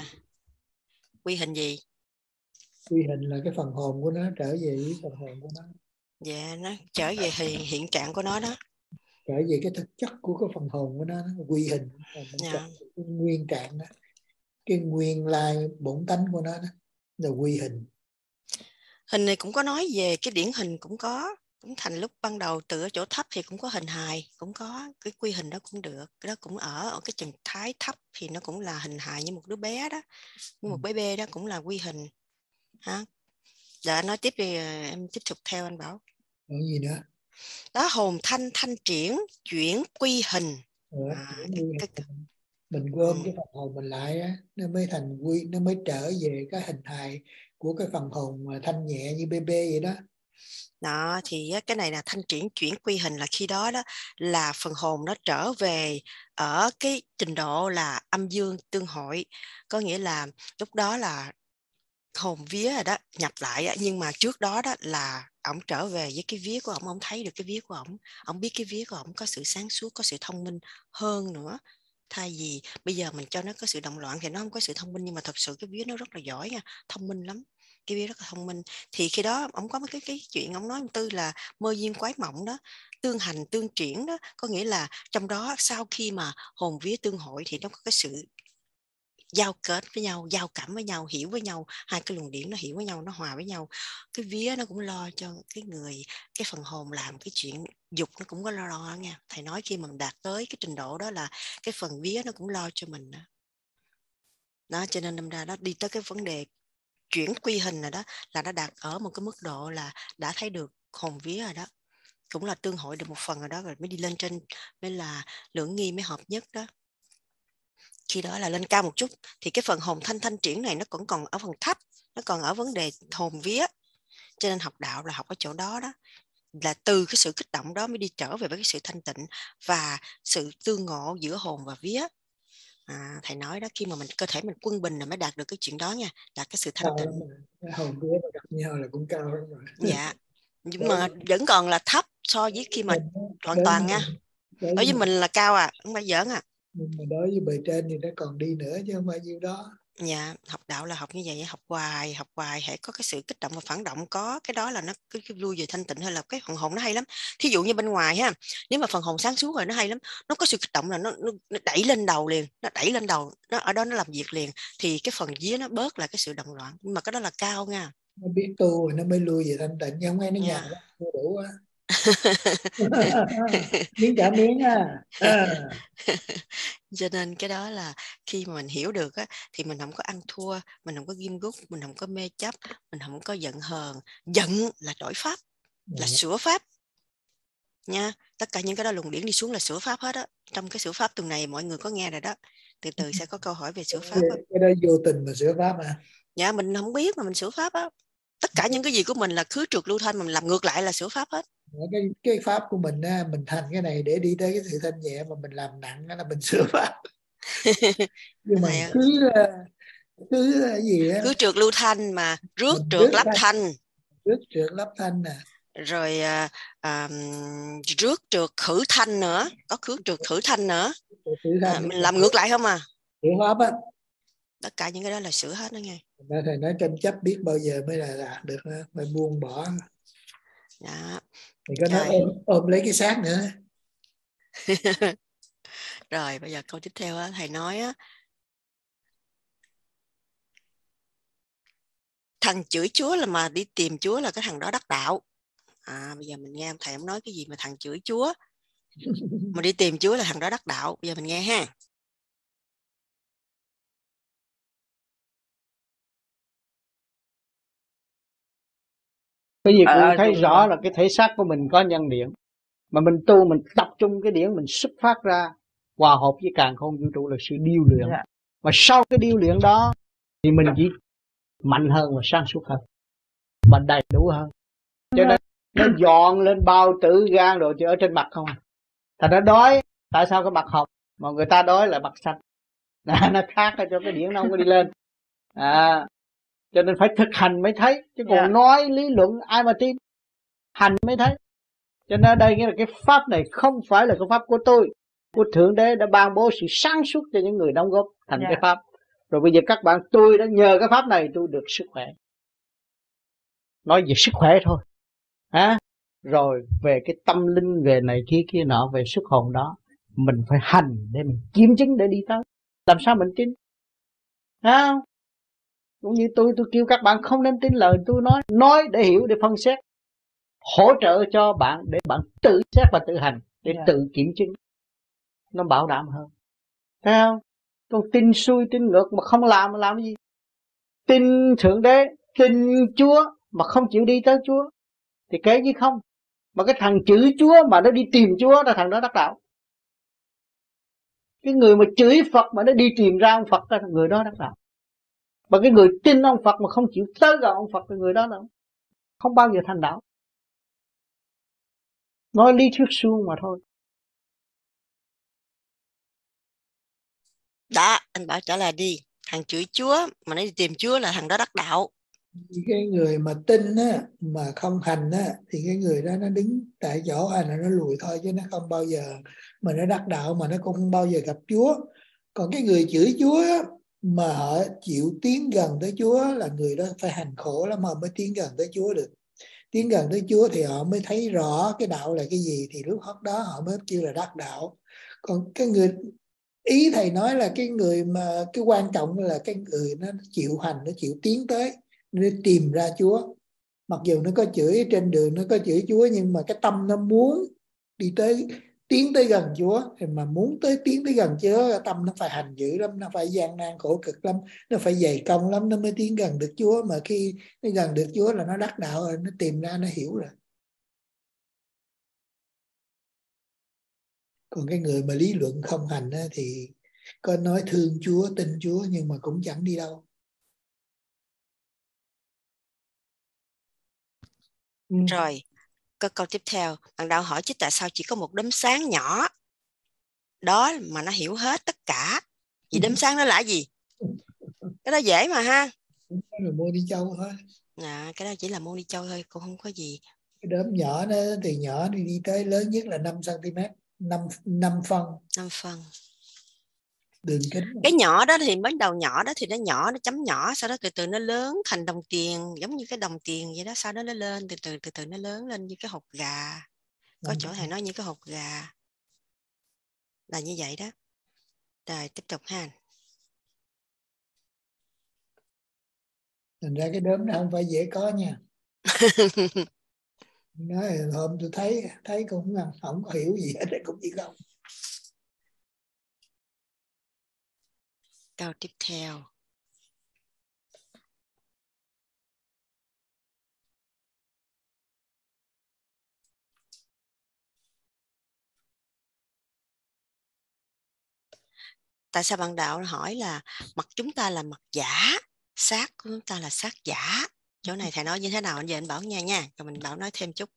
quy hình gì? Quy hình là cái phần hồn của nó trở về với phần hồn của nó, Dạ, nó trở về hiện, hiện trạng của nó đó. trở về cái thực chất của cái phần hồn của nó, nó quy hình là mình Dạ. trở về cái nguyên trạng đó, cái nguyên lai bổn tánh của nó đó là quy hình. Hình này cũng có nói về cái điển hình, cũng có, cũng thành lúc ban đầu từ ở chỗ thấp thì cũng có hình hài, cũng có cái quy hình đó cũng được. Cái đó cũng ở ở cái trạng thái thấp thì nó cũng là hình hài như một đứa bé đó, như một bé bê đó cũng là quy hình ha. Dạ, nói tiếp đi, em tiếp tục theo anh Bảo. Còn gì nữa? Đó, hồn thanh thanh triển chuyển quy hình. Ừ, À, chuyển cái, quy cái, hình. Mình gom ừ. cái phần hồn mình lại á, nó mới thành quy, nó mới trở về cái hình hài của cái phần hồn mà thanh nhẹ như bê bê vậy đó. Đó thì cái này là thanh triển chuyển quy hình, là khi đó đó là phần hồn nó trở về ở cái trình độ là âm dương tương hội, có nghĩa là lúc đó là hồn vía rồi đó nhập lại, nhưng mà trước đó đó là ổng trở về với cái vía của ổng, ổng thấy được cái vía của ổng, ổng biết cái vía của ổng có sự sáng suốt, có sự thông minh hơn nữa. Thay vì bây giờ mình cho nó có sự động loạn thì nó không có sự thông minh, nhưng mà thật sự cái vía nó rất là giỏi nha, thông minh lắm, cái vía rất là thông minh. Thì khi đó ổng có mấy cái cái chuyện ổng nói tư là mơ duyên quái mộng đó, tương hành tương triển đó, có nghĩa là trong đó sau khi mà hồn vía tương hội thì nó có cái sự giao kết với nhau, giao cảm với nhau, hiểu với nhau, hai cái luồng điển nó hiểu với nhau, nó hòa với nhau. Cái vía nó cũng lo cho cái người, cái phần hồn làm cái chuyện dục nó cũng có lo lo nha. Thầy nói khi mình đạt tới cái trình độ đó là cái phần vía nó cũng lo cho mình đó. Đó, cho nên đâm ra đó đi tới cái vấn đề chuyển quy hình này đó là nó đạt ở một cái mức độ là đã thấy được hồn vía rồi đó, cũng là tương hội được một phần rồi đó, rồi mới đi lên trên, mới là lưỡng nghi mới hợp nhất đó. Khi đó là lên cao một chút thì cái phần hồn thanh thanh triển này nó cũng còn ở phần thấp, nó còn ở vấn đề hồn vía, cho nên học đạo là học ở chỗ đó đó, là từ cái sự kích động đó mới đi trở về với cái sự thanh tịnh và sự tương ngộ giữa hồn và vía. À, thầy nói đó, khi mà mình cơ thể mình quân bình là mới đạt được cái chuyện đó nha, là cái sự thanh tịnh. Cái hồn vía mà gặp nhau là cũng cao lắm rồi. Dạ, nhưng mà vẫn còn là thấp so với khi mà hoàn đối toàn nha. đối Đối với mình là cao à, không phải giỡn à. Nhưng mà đối với bề trên thì nó còn đi nữa chứ không phải nhiêu đó. Dạ, học đạo là học như vậy, học hoài, học hoài, hãy có cái sự kích động và phản động, có cái đó là nó cái, cái lui về thanh tịnh, hay là cái phần hồn nó hay lắm. Thí dụ như bên ngoài ha, nếu mà phần hồn sáng suốt rồi nó hay lắm, nó có sự kích động là nó, nó, nó đẩy lên đầu liền, nó đẩy lên đầu, nó ở đó nó làm việc liền, thì cái phần vía nó bớt lại cái sự động loạn, nhưng mà cái đó là cao nha. Nó biết tu rồi nó mới lui về thanh tịnh, nhưng không nghe nó Yeah. nhàn quá, không đủ á. Miếng trả miếng à. À. Cho nên cái đó là khi mà mình hiểu được á, thì mình không có ăn thua, mình không có ghim gút, mình không có mê chấp, mình không có giận hờn. Giận là đổi pháp, là Yeah. sửa pháp nha. Tất cả những cái đó luồng điển đi xuống là sửa pháp hết á. Trong cái sửa pháp tuần này mọi người có nghe rồi đó, từ từ sẽ có câu hỏi về sửa pháp á. Cái đó vô tình mà sửa pháp à? Dạ, mình không biết mà mình sửa pháp á. Tất cả những cái gì của mình là khứ trượt lưu thanh, mình làm ngược lại là sửa pháp hết. Cái, cái pháp của mình á, mình thành cái này để đi tới cái sự thanh nhẹ, mà mình làm nặng là mình sửa pháp. Nhưng mà Thầy, cứ cứ gì á, khứ trượt lưu thanh mà rước mình trượt lắp thanh, rước trượt lắp thanh nè, rồi à, à, rước trượt khử thanh nữa, có khứ trượt khử thanh nữa, à, mình làm ngược lại không à? Sửa pháp á. Tất cả những cái đó là sửa hết đó nghe. Thầy nói tranh chấp biết bao giờ mới là đạt được, phải buông bỏ. Đó. Thì có nói ôm, ôm lấy cái xác nữa. Rồi bây giờ câu tiếp theo á, thầy nói á, thằng chửi Chúa là mà đi tìm Chúa là cái thằng đó đắc đạo. À, bây giờ mình nghe thầy ông nói cái gì mà thằng chửi Chúa mà đi tìm Chúa là thằng đó đắc đạo. Bây giờ mình nghe ha. Cái gì cũng à, thấy cũng... rõ là cái thể xác của mình có nhân điện, mà mình tu mình tập trung cái điển mình xuất phát ra hòa hợp với càn khôn vũ trụ là sự điêu luyện. Yeah. Mà sau cái điêu luyện đó thì mình chỉ mạnh hơn và sáng suốt hơn và đầy đủ hơn. Cho nên nó dọn lên bao tử gan rồi chứ ở trên mặt không à. Thành ra đói, tại sao cái mặt hồng mà người ta đói là mặt xanh? Nó khác cho cái điển nó không có đi lên. À, Cho nên phải thực hành mới thấy, chứ còn Yeah. nói lý luận ai mà tin. Hành mới thấy. Cho nên ở đây nghĩa là cái pháp này không phải là cái pháp của tôi, của Thượng Đế đã ban bố sự sáng suốt cho những người đóng góp thành Yeah. cái pháp. Rồi bây giờ các bạn, tôi đã nhờ cái pháp này tôi được sức khỏe. Nói về sức khỏe thôi. À, rồi về cái tâm linh, về này kia kia nọ, về xuất hồn đó, mình phải hành để mình kiểm chứng để đi tới. Làm sao mình tin? À, cũng như tôi, tôi kêu các bạn không nên tin lời tôi nói. Nói để hiểu, để phân xét. Hỗ trợ cho bạn để bạn tự xét và tự hành, để Yeah. tự kiểm chứng. Nó bảo đảm hơn. Thấy không? Còn tin xuôi, tin ngược mà không làm, mà làm cái gì? Tin Thượng Đế, tin Chúa mà không chịu đi tới Chúa thì kế gì không? Mà cái thằng chửi Chúa mà nó đi tìm Chúa là thằng đó đắc đạo. Cái người mà chửi Phật mà nó đi tìm ra ông Phật là người đó đắc đạo. Mà cái người tin ông Phật mà không chịu tới gần ông Phật là người đó là không bao giờ thành đạo. Nói lý thuyết suông mà thôi. Đó, anh Bảo trả lời đi. Thằng chửi Chúa mà nó đi tìm Chúa là thằng đó đắc đạo. Cái người mà tin á, mà không hành á, thì cái người đó nó đứng tại chỗ hành là nó lùi thôi, chứ nó không bao giờ mà nó đắc đạo, mà nó cũng không bao giờ gặp Chúa. Còn cái người chửi Chúa á, mà họ chịu tiến gần tới Chúa là người đó phải hành khổ lắm mà mới tiến gần tới Chúa được. Tiến gần tới Chúa thì họ mới thấy rõ cái đạo là cái gì, thì lúc đó họ mới kêu là đắc đạo. Còn cái người, ý thầy nói là cái người mà cái quan trọng là cái người nó chịu hành, nó chịu tiến tới, nó tìm ra Chúa. Mặc dù nó có chửi trên đường, nó có chửi Chúa, nhưng mà cái tâm nó muốn đi tới, tiến tới gần Chúa. Thì mà muốn tới tiến tới gần Chúa, cái tâm nó phải hành dữ lắm, nó phải gian nan khổ cực lắm, nó phải dày công lắm, nó mới tiến gần được Chúa. Mà khi nó gần được Chúa là nó đắc đạo rồi, nó tìm ra, nó hiểu rồi. Còn cái người mà lý luận không hành á, thì có nói thương Chúa, tin Chúa, nhưng mà cũng chẳng đi đâu. Ừ. Rồi, câu, câu tiếp theo, bạn đạo hỏi chứ tại sao chỉ có một đốm sáng nhỏ đó mà nó hiểu hết tất cả? Vì đốm sáng nó là gì? Cái đó dễ mà ha. Cái là mô đi châu thôi. À, cái đó chỉ là mô đi châu thôi, cũng không có gì. Cái đốm nhỏ nó từ nhỏ đi, đi tới lớn nhất là năm xăng-ti-mét, năm, năm phân. năm phân. Đường kính. Cái nhỏ đó thì mới đầu nhỏ đó thì nó nhỏ, nó chấm nhỏ, sau đó từ từ nó lớn thành đồng tiền, giống như cái đồng tiền vậy đó, sau đó nó lên từ từ từ từ nó lớn lên như cái hột gà. Có chỗ thầy nói như cái hột gà. Là như vậy đó. Rồi tiếp tục ha. Thành ra cái đốm nó không phải dễ có nha. Nói hôm tôi thấy thấy cũng không, không có hiểu gì hết, cũng chỉ không. Câu tiếp theo. Tại sao bạn đạo hỏi là mặt chúng ta là mặt giả, xác của chúng ta là xác giả? Chỗ này thầy nói như thế nào anh giờ anh Bảo nha nha, rồi mình Bảo nói thêm chút.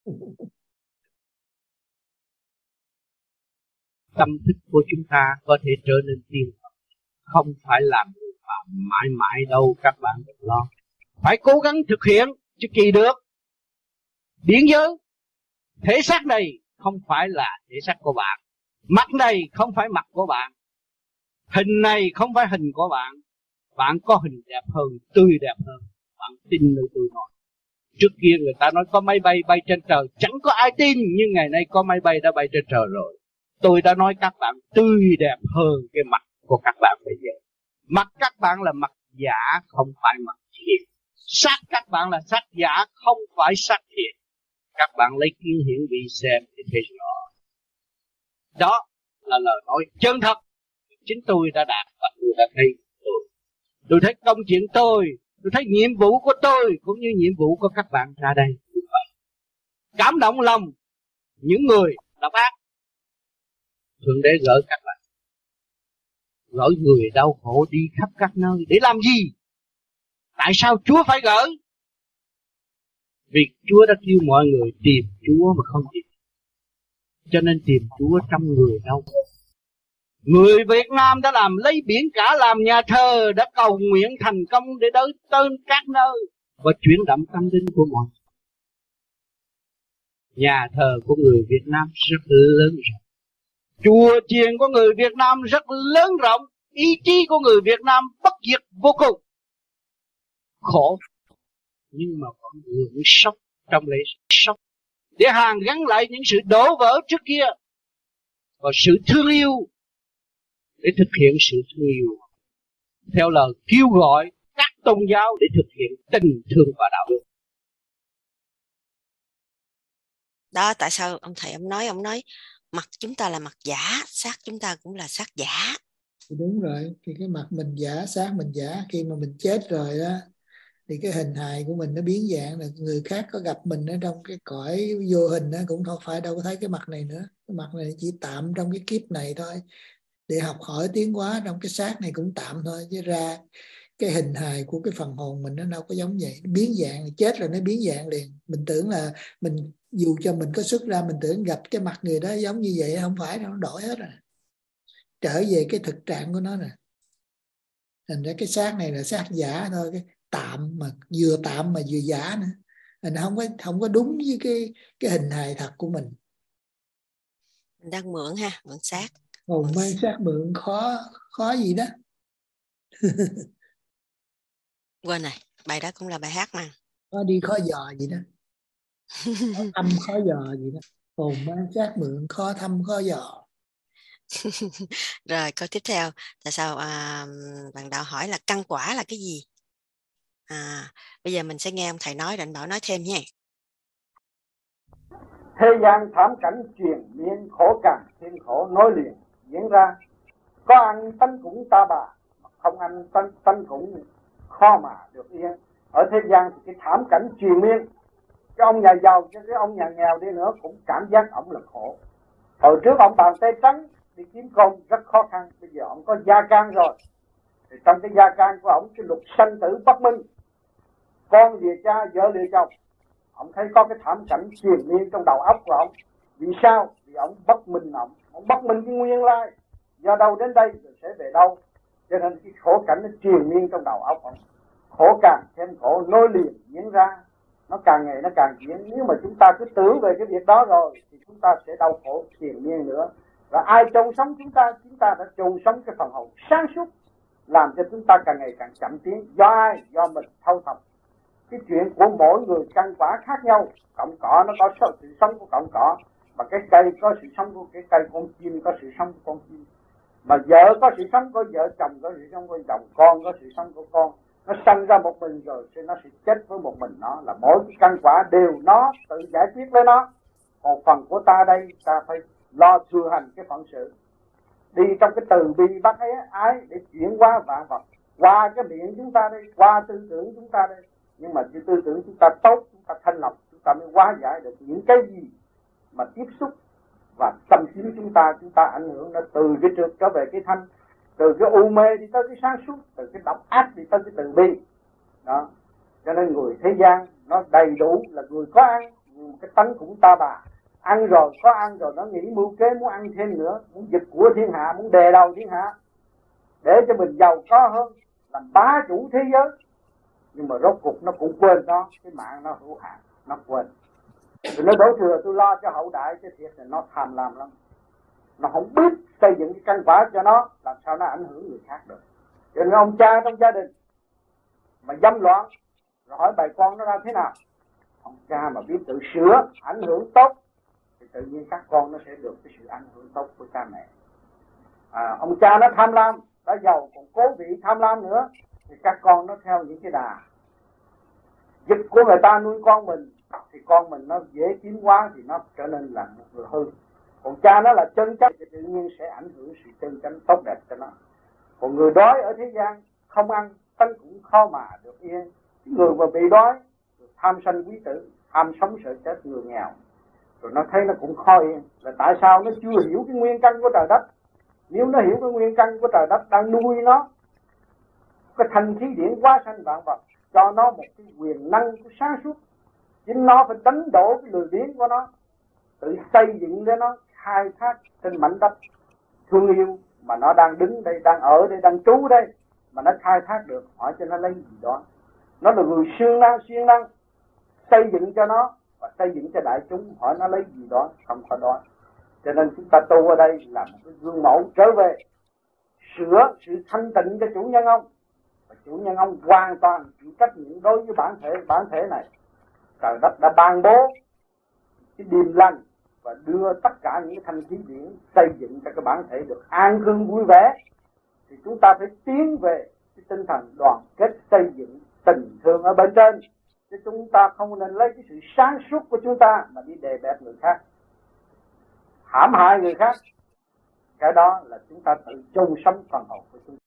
Tâm thức của chúng ta có thể trở nên tiên Phật, không phải làm người phạm mãi mãi đâu, các bạn đừng lo. Phải cố gắng thực hiện chứ kỳ được. Điển giới, thể xác này không phải là thể xác của bạn, mặt này không phải mặt của bạn, hình này không phải hình của bạn. Bạn có hình đẹp hơn, tươi đẹp hơn. Bạn tin lời tôi nói. Trước kia người ta nói có máy bay bay trên trời, chẳng có ai tin, nhưng ngày nay có máy bay đã bay trên trời rồi. Tôi đã nói các bạn tươi đẹp hơn cái mặt của các bạn bây giờ. Mặt các bạn là mặt giả, không phải mặt thiện. Xác các bạn là xác giả, không phải xác thiện. Các bạn lấy kiến hiển vi xem thì thấy rõ. Đó là lời nói chân thật. Chính tôi đã đạt và tôi đã thấy tôi. Tôi thấy công chuyện tôi, tôi thấy nhiệm vụ của tôi cũng như nhiệm vụ của các bạn ra đây. Cảm động lòng những người độc ác. Thượng Đế gỡ các bạn, gỡ người đau khổ đi khắp các nơi để làm gì? Tại sao Chúa phải gỡ? Vì Chúa đã kêu mọi người tìm Chúa mà không tìm, cho nên tìm Chúa trong người đau khổ. Người Việt Nam đã làm lấy biển cả làm nhà thờ, đã cầu nguyện thành công để tới tên các nơi và chuyển đậm tâm linh của mọi người. Nhà thờ của người Việt Nam rất lớn rộng, chùa chiền của người Việt Nam rất lớn rộng, ý chí của người Việt Nam bất diệt vô cùng. Khổ, nhưng mà vẫn gượng sốc trong lễ sốc để hàn gắn lại những sự đổ vỡ trước kia, và sự thương yêu để thực hiện sự thương yêu theo lời kêu gọi các tôn giáo để thực hiện tình thương và đạo đức. Đó tại sao ông thầy ông nói ông nói mặt chúng ta là mặt giả, xác chúng ta cũng là xác giả. Đúng rồi, thì cái mặt mình giả, xác mình giả, khi mà mình chết rồi đó thì cái hình hài của mình nó biến dạng, là người khác có gặp mình ở trong cái cõi vô hình đó cũng không phải đâu có thấy cái mặt này nữa. Cái mặt này chỉ tạm trong cái kiếp này thôi, để học hỏi tiến hóa trong cái xác này cũng tạm thôi, chứ ra cái hình hài của cái phần hồn mình nó đâu có giống vậy. Nó biến dạng, chết rồi nó biến dạng liền. Mình tưởng là mình, dù cho mình có xuất ra, mình tưởng gặp cái mặt người đó giống như vậy, không phải đâu, nó đổi hết rồi, trở về cái thực trạng của nó nè. Thành ra cái xác này là xác giả thôi, cái tạm mà vừa tạm mà vừa giả nữa, nó không có không có đúng với cái cái hình hài thật của mình. Mình đang mượn ha, mượn xác. Hồn mang xác mượn khó khó gì đó. Quên này, bài đó cũng là bài hát mà. Khó đi khó dò gì đó. Khó thăm khó dò gì đó. Hồn mang xác mượn khó thăm khó dò. Rồi câu tiếp theo, tại sao à, bạn đạo hỏi là căn quả là cái gì? À, bây giờ mình sẽ nghe ông thầy nói, rồi anh Bảo nói thêm nha. Thế gian thảm cảnh truyền miên, khổ càng thêm khổ nối liền diễn ra. Có ăn tánh cũng ta bà, không ăn tánh, tánh cũng khó mà được yên. Ở thế gian thì cái thảm cảnh truyền miên, cái ông nhà giàu cho cái ông nhà nghèo đi nữa cũng cảm giác ông là khổ. Hồi trước ông bàn tay trắng đi kiếm công rất khó khăn, bây giờ ông có gia can rồi, thì trong cái gia can của ông cái luật sanh tử bất minh, con lìa cha, vợ lìa chồng, ông thấy có cái thảm cảnh truyền miên trong đầu óc của ông. Vì sao? Vì ông bất minh, ông ông bất minh cái nguyên lai, do đâu đến đây rồi sẽ về đâu, cho nên cái khổ cảnh nó truyền miên trong đầu óc ông. Khổ càng thêm khổ nối liền diễn ra, nó càng ngày nó càng diễn. Nếu mà chúng ta cứ tưởng về cái việc đó rồi thì chúng ta sẽ đau khổ truyền miên nữa. Và ai chôn sống chúng ta, chúng ta đã chôn sống cái phần hồn sáng suốt, làm cho chúng ta càng ngày càng chậm tiến. Do ai? Do mình thâu thập cái chuyện của mỗi người căn quả khác nhau. Cọng cỏ nó có sự sống của cọng cỏ, mà cái cây có sự sống của cái cây, con chim có sự sống của con chim, mà vợ có sự sống của vợ, chồng có sự sống của chồng, con có sự sống của con. Nó sanh ra một mình rồi thì nó sẽ chết với một mình nó, là mỗi cái căn quả đều nó tự giải quyết với nó. Còn phần của ta đây, ta phải lo thừa hành cái phận sự, đi trong cái từ bi bác ấy ái để chuyển qua vạn vật, qua cái miệng chúng ta đây, qua tư tưởng chúng ta đây. Nhưng mà cái tư tưởng chúng ta tốt, chúng ta thanh lọc, chúng ta mới hóa giải được những cái gì mà tiếp xúc và tâm chính chúng ta, chúng ta ảnh hưởng nó từ cái trượt trở về cái thanh, từ cái u mê đi tới cái sáng suốt, từ cái độc ác đi tới cái từ bi. Đó, cho nên người thế gian nó đầy đủ là người có ăn, cái tánh cũng ta bà, ăn rồi có ăn rồi nó nghĩ mưu kế muốn ăn thêm nữa, muốn giật của thiên hạ, muốn đè đầu thiên hạ để cho mình giàu có hơn, làm bá chủ thế giới. Nhưng mà rốt cuộc nó cũng quên đó, cái mạng nó hữu hạn, nó quên. Rồi nó đổ thừa tôi lo cho hậu đại, chứ thiệt là nó tham lam lắm. Nó không biết xây dựng cái căn quả cho nó, làm sao nó ảnh hưởng người khác được. Cho nên ông cha trong gia đình mà dâm loạn, rồi hỏi bài con nó ra thế nào. Ông cha mà biết tự sửa, ảnh hưởng tốt, thì tự nhiên các con nó sẽ được cái sự ảnh hưởng tốt của cha mẹ. À, ông cha nó tham lam, đã giàu còn cố vị tham lam nữa, thì các con nó theo những cái đà dịch của người ta nuôi con mình, thì con mình nó dễ tiến hóa, thì nó trở nên là một người hư. Còn cha nó là chân chánh thì tự nhiên sẽ ảnh hưởng sự chân chánh tốt đẹp cho nó. Còn người đói ở thế gian không ăn, tánh cũng khó mà được yên. Người mà bị đói, tham sân quý tử, tham sống sợ chết, người nghèo, rồi nó thấy nó cũng khó yên. Là tại sao nó chưa hiểu cái nguyên căn của trời đất? Nếu nó hiểu cái nguyên căn của trời đất đang nuôi nó, cái thanh khí điển hóa sanh vạn vật, cho nó một cái quyền năng của sáng suốt, chính nó phải đánh đổ cái lười biếng của nó, tự xây dựng để nó khai thác trên mảnh đất thương yêu mà nó đang đứng đây, đang ở đây, đang trú đây, mà nó khai thác được, hỏi cho nó lấy gì đó. Nó là người siêng năng, siêng năng xây dựng cho nó và xây dựng cho đại chúng, hỏi nó lấy gì đó, không có đó. Cho nên chúng ta tu ở đây là một cái gương mẫu trở về sửa sự thanh tịnh cho chủ nhân ông, và chủ nhân ông hoàn toàn chịu trách nhiệm đối với bản thể bản thể này. Trời đất đã ban bố cái điềm lành và đưa tất cả những thanh khí điển xây dựng cho cái bản thể được an cư vui vẻ, thì chúng ta phải tiến về cái tinh thần đoàn kết xây dựng tình thương ở bên trên, chứ chúng ta không nên lấy cái sự sáng suốt của chúng ta mà đi đè bẹp người khác, hãm hại người khác. Cái đó là chúng ta tự chung sống phần hồn của chúng ta.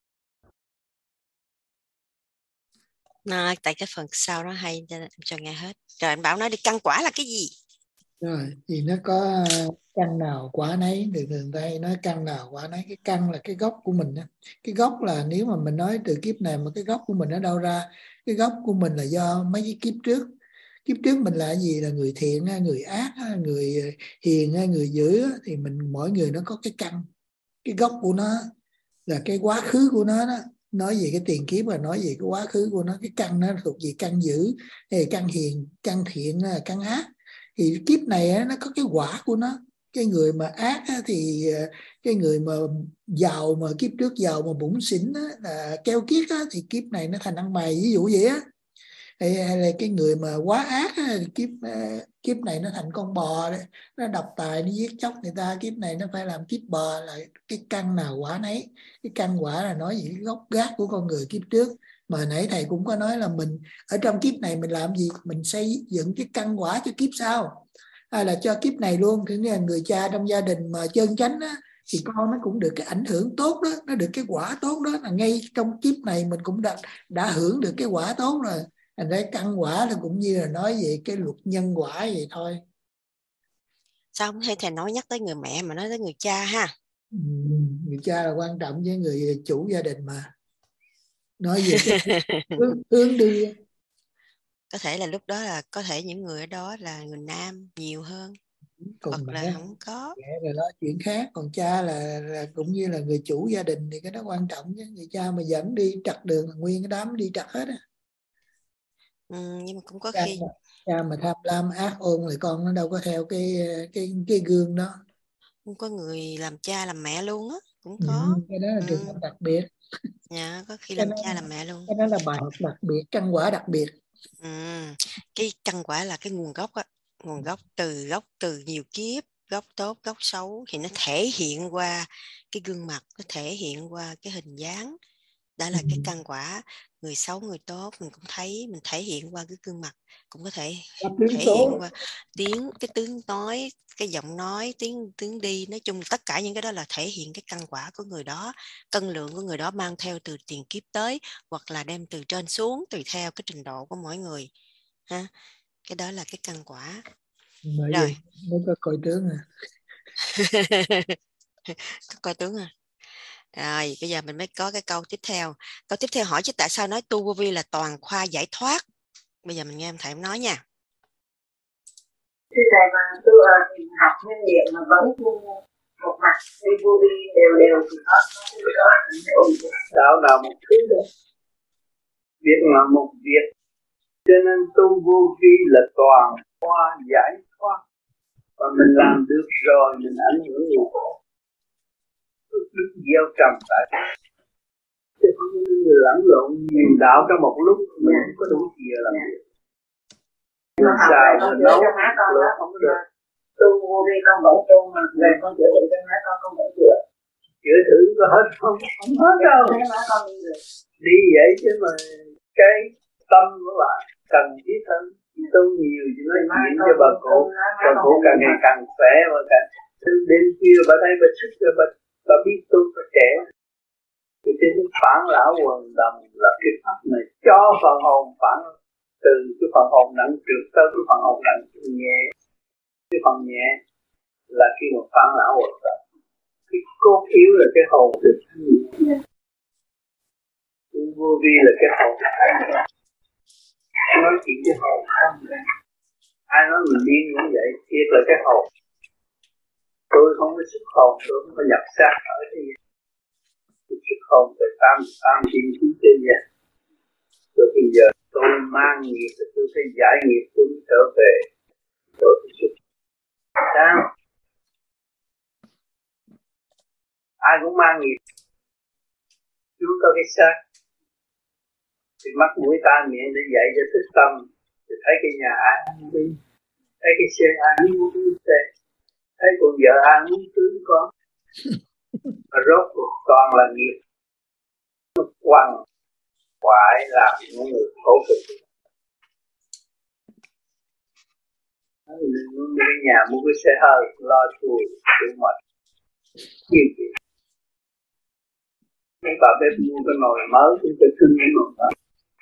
Nói tại cái phần sau nó hay cho, cho nghe hết. Rồi anh Bảo nói đi, căn quả là cái gì? Rồi thì nó có căn nào quả nấy, được người ta hay nói căn nào quả nấy. Cái căn là cái gốc của mình đó. Cái gốc là nếu mà mình nói từ kiếp này mà cái gốc của mình ở đâu ra? Cái gốc của mình là do mấy cái kiếp trước. Kiếp trước mình là gì? Là người thiện, người ác, người hiền, người dữ, thì mình mỗi người nó có cái căn. Cái gốc của nó là cái quá khứ của nó đó. Nói về cái tiền kiếp và nói về cái quá khứ của nó. Cái căn nó thuộc về căn dữ, hay căn hiền, căn thiện, căn ác. Thì kiếp này nó có cái quả của nó. Cái người mà ác thì cái người mà giàu, mà kiếp trước giàu mà bủn xỉn là keo kiết thì kiếp này nó thành ăn mày, ví dụ vậy á. Hay là cái người mà quá ác kiếp kiếp này nó thành con bò đấy, nó độc tài, nó giết chóc người ta, kiếp này nó phải làm kiếp bò. Là cái căn nào quả nấy. Cái căn quả là nói về cái gốc gác của con người kiếp trước. Mà nãy thầy cũng có nói là mình ở trong kiếp này mình làm gì, mình xây dựng cái căn quả cho kiếp sau, hay là cho kiếp này luôn. Thế nên người cha trong gia đình mà chân chánh á, thì con nó cũng được cái ảnh hưởng tốt đó, nó được cái quả tốt đó, là ngay trong kiếp này mình cũng đã, đã hưởng được cái quả tốt rồi. Thành ra căn quả là cũng như là nói về cái luật nhân quả vậy thôi. Sao không thấy thầy nói nhắc tới người mẹ mà nói tới người cha ha? Ừ, người cha là quan trọng với người chủ gia đình mà. Nói về cái hướng, hướng đi. Có thể là lúc đó là có thể những người ở đó là người nam nhiều hơn, Còn hoặc mẹ, là không có. mẹ rồi đó chuyện khác. Còn cha là, là cũng như là người chủ gia đình thì cái đó quan trọng chứ. Người cha mà dẫn đi trật đường là nguyên cái đám đi trật hết á. Ừ, nhưng mà cũng có Cha khi mà, cha mà tham lam ác ôn thì con nó đâu có theo cái cái cái gương đó. cũng có người làm cha làm mẹ luôn á, cũng Ừ, có. cái đó là Ừ. trường hợp đặc biệt. Dạ, có khi Cái làm đó, cha làm mẹ luôn. cái đó là bài học đặc biệt, căn quả đặc biệt. Ừ. Cái căn quả là cái nguồn gốc á, nguồn gốc từ gốc từ nhiều kiếp, gốc tốt gốc xấu, thì nó thể hiện qua cái gương mặt, nó thể hiện qua cái hình dáng. Đó là Ừ. cái căn quả. Người xấu người tốt mình cũng thấy, mình thể hiện qua cái gương mặt, cũng có thể thể hiện qua tiếng, cái tiếng nói, cái giọng nói, tiếng tiếng đi, nói chung tất cả những cái đó là thể hiện cái căn quả của người đó, cân lượng của người đó mang theo từ tiền kiếp tới, hoặc là đem từ trên xuống, tùy theo cái trình độ của mỗi người ha. Cái đó là cái căn quả. Bởi Rồi. vì mới có coi tướng à. Có coi tướng à. Rồi bây giờ mình mới có cái câu tiếp theo. Câu tiếp theo hỏi chứ tại sao nói tu vô vi là toàn khoa giải thoát. Bây giờ mình nghe em thầy em nói nha. Thưa thầy, mà tôi học nhân niệm mà vẫn một mặt đi vô vi đều đều thì nó có đạo nào một thứ đó, việc là một việc, cho nên tu vô vi là toàn khoa giải thoát, và mình làm được rồi mình ảnh hưởng người khác, đức gieo trầm tại chứ không có lẫn lộn nhiều đạo trong một lúc mình không có đủ gì làm việc. Nó xài mà nấu lửa không có được. Tu vô vi con vẫn tu mà về con chữa bệnh cho má con con vẫn chữa. Chữa thử có hết không? Không hết đâu. Đi vậy chứ mà cái tâm của bạn cần thiết hơn. Tu nhiều thì nó diễn cho bà cụ. Bà cụ càng ngày càng khỏe mà càng đêm khuya bà đây bà sức rồi bà, bà biết tu bà trẻ. Thì trên phản lão quần đồng là cái pháp này cho phần hồn phản từ cái phần hồn nặng trượt tới cái phần hồn nặng nhẹ. Cái phần nhẹ là khi mà phản lão quần đồng. Cái cốt yếu là cái hồn được nhẹ. Vô vi là cái hồn. Nói chuyện cái hồn không. Ai nói mình điên cũng vậy, thiệt là cái hồn. Tôi không có sức hồn, tôi không có nhập xác ở đây. sức hồn tới tam tam thiên chúng trên vậy. Rồi bây giờ tôi mang nghiệp thì tôi phải giải nghiệp, tôi mới trở về chỗ tôi xuất. Sao? Ai cũng mang nghiệp. Chú có cái xác thì mắt mũi tai miệng để dạy cho thức tâm, thì thấy cái nhà ai muốn đi, thấy cái xe ai muốn đi xe, thấy con vợ ai muốn cưới con. Mà rốt cuộc toàn là nghiệp nó quăng quại làm những người khổ cực. Mua cái nhà, mua cái xe hơi, lo chùi, chùi mệt, nhiều chuyện. Mấy bà bếp mua cái nồi mới, cũng phải thương cái nồi đó.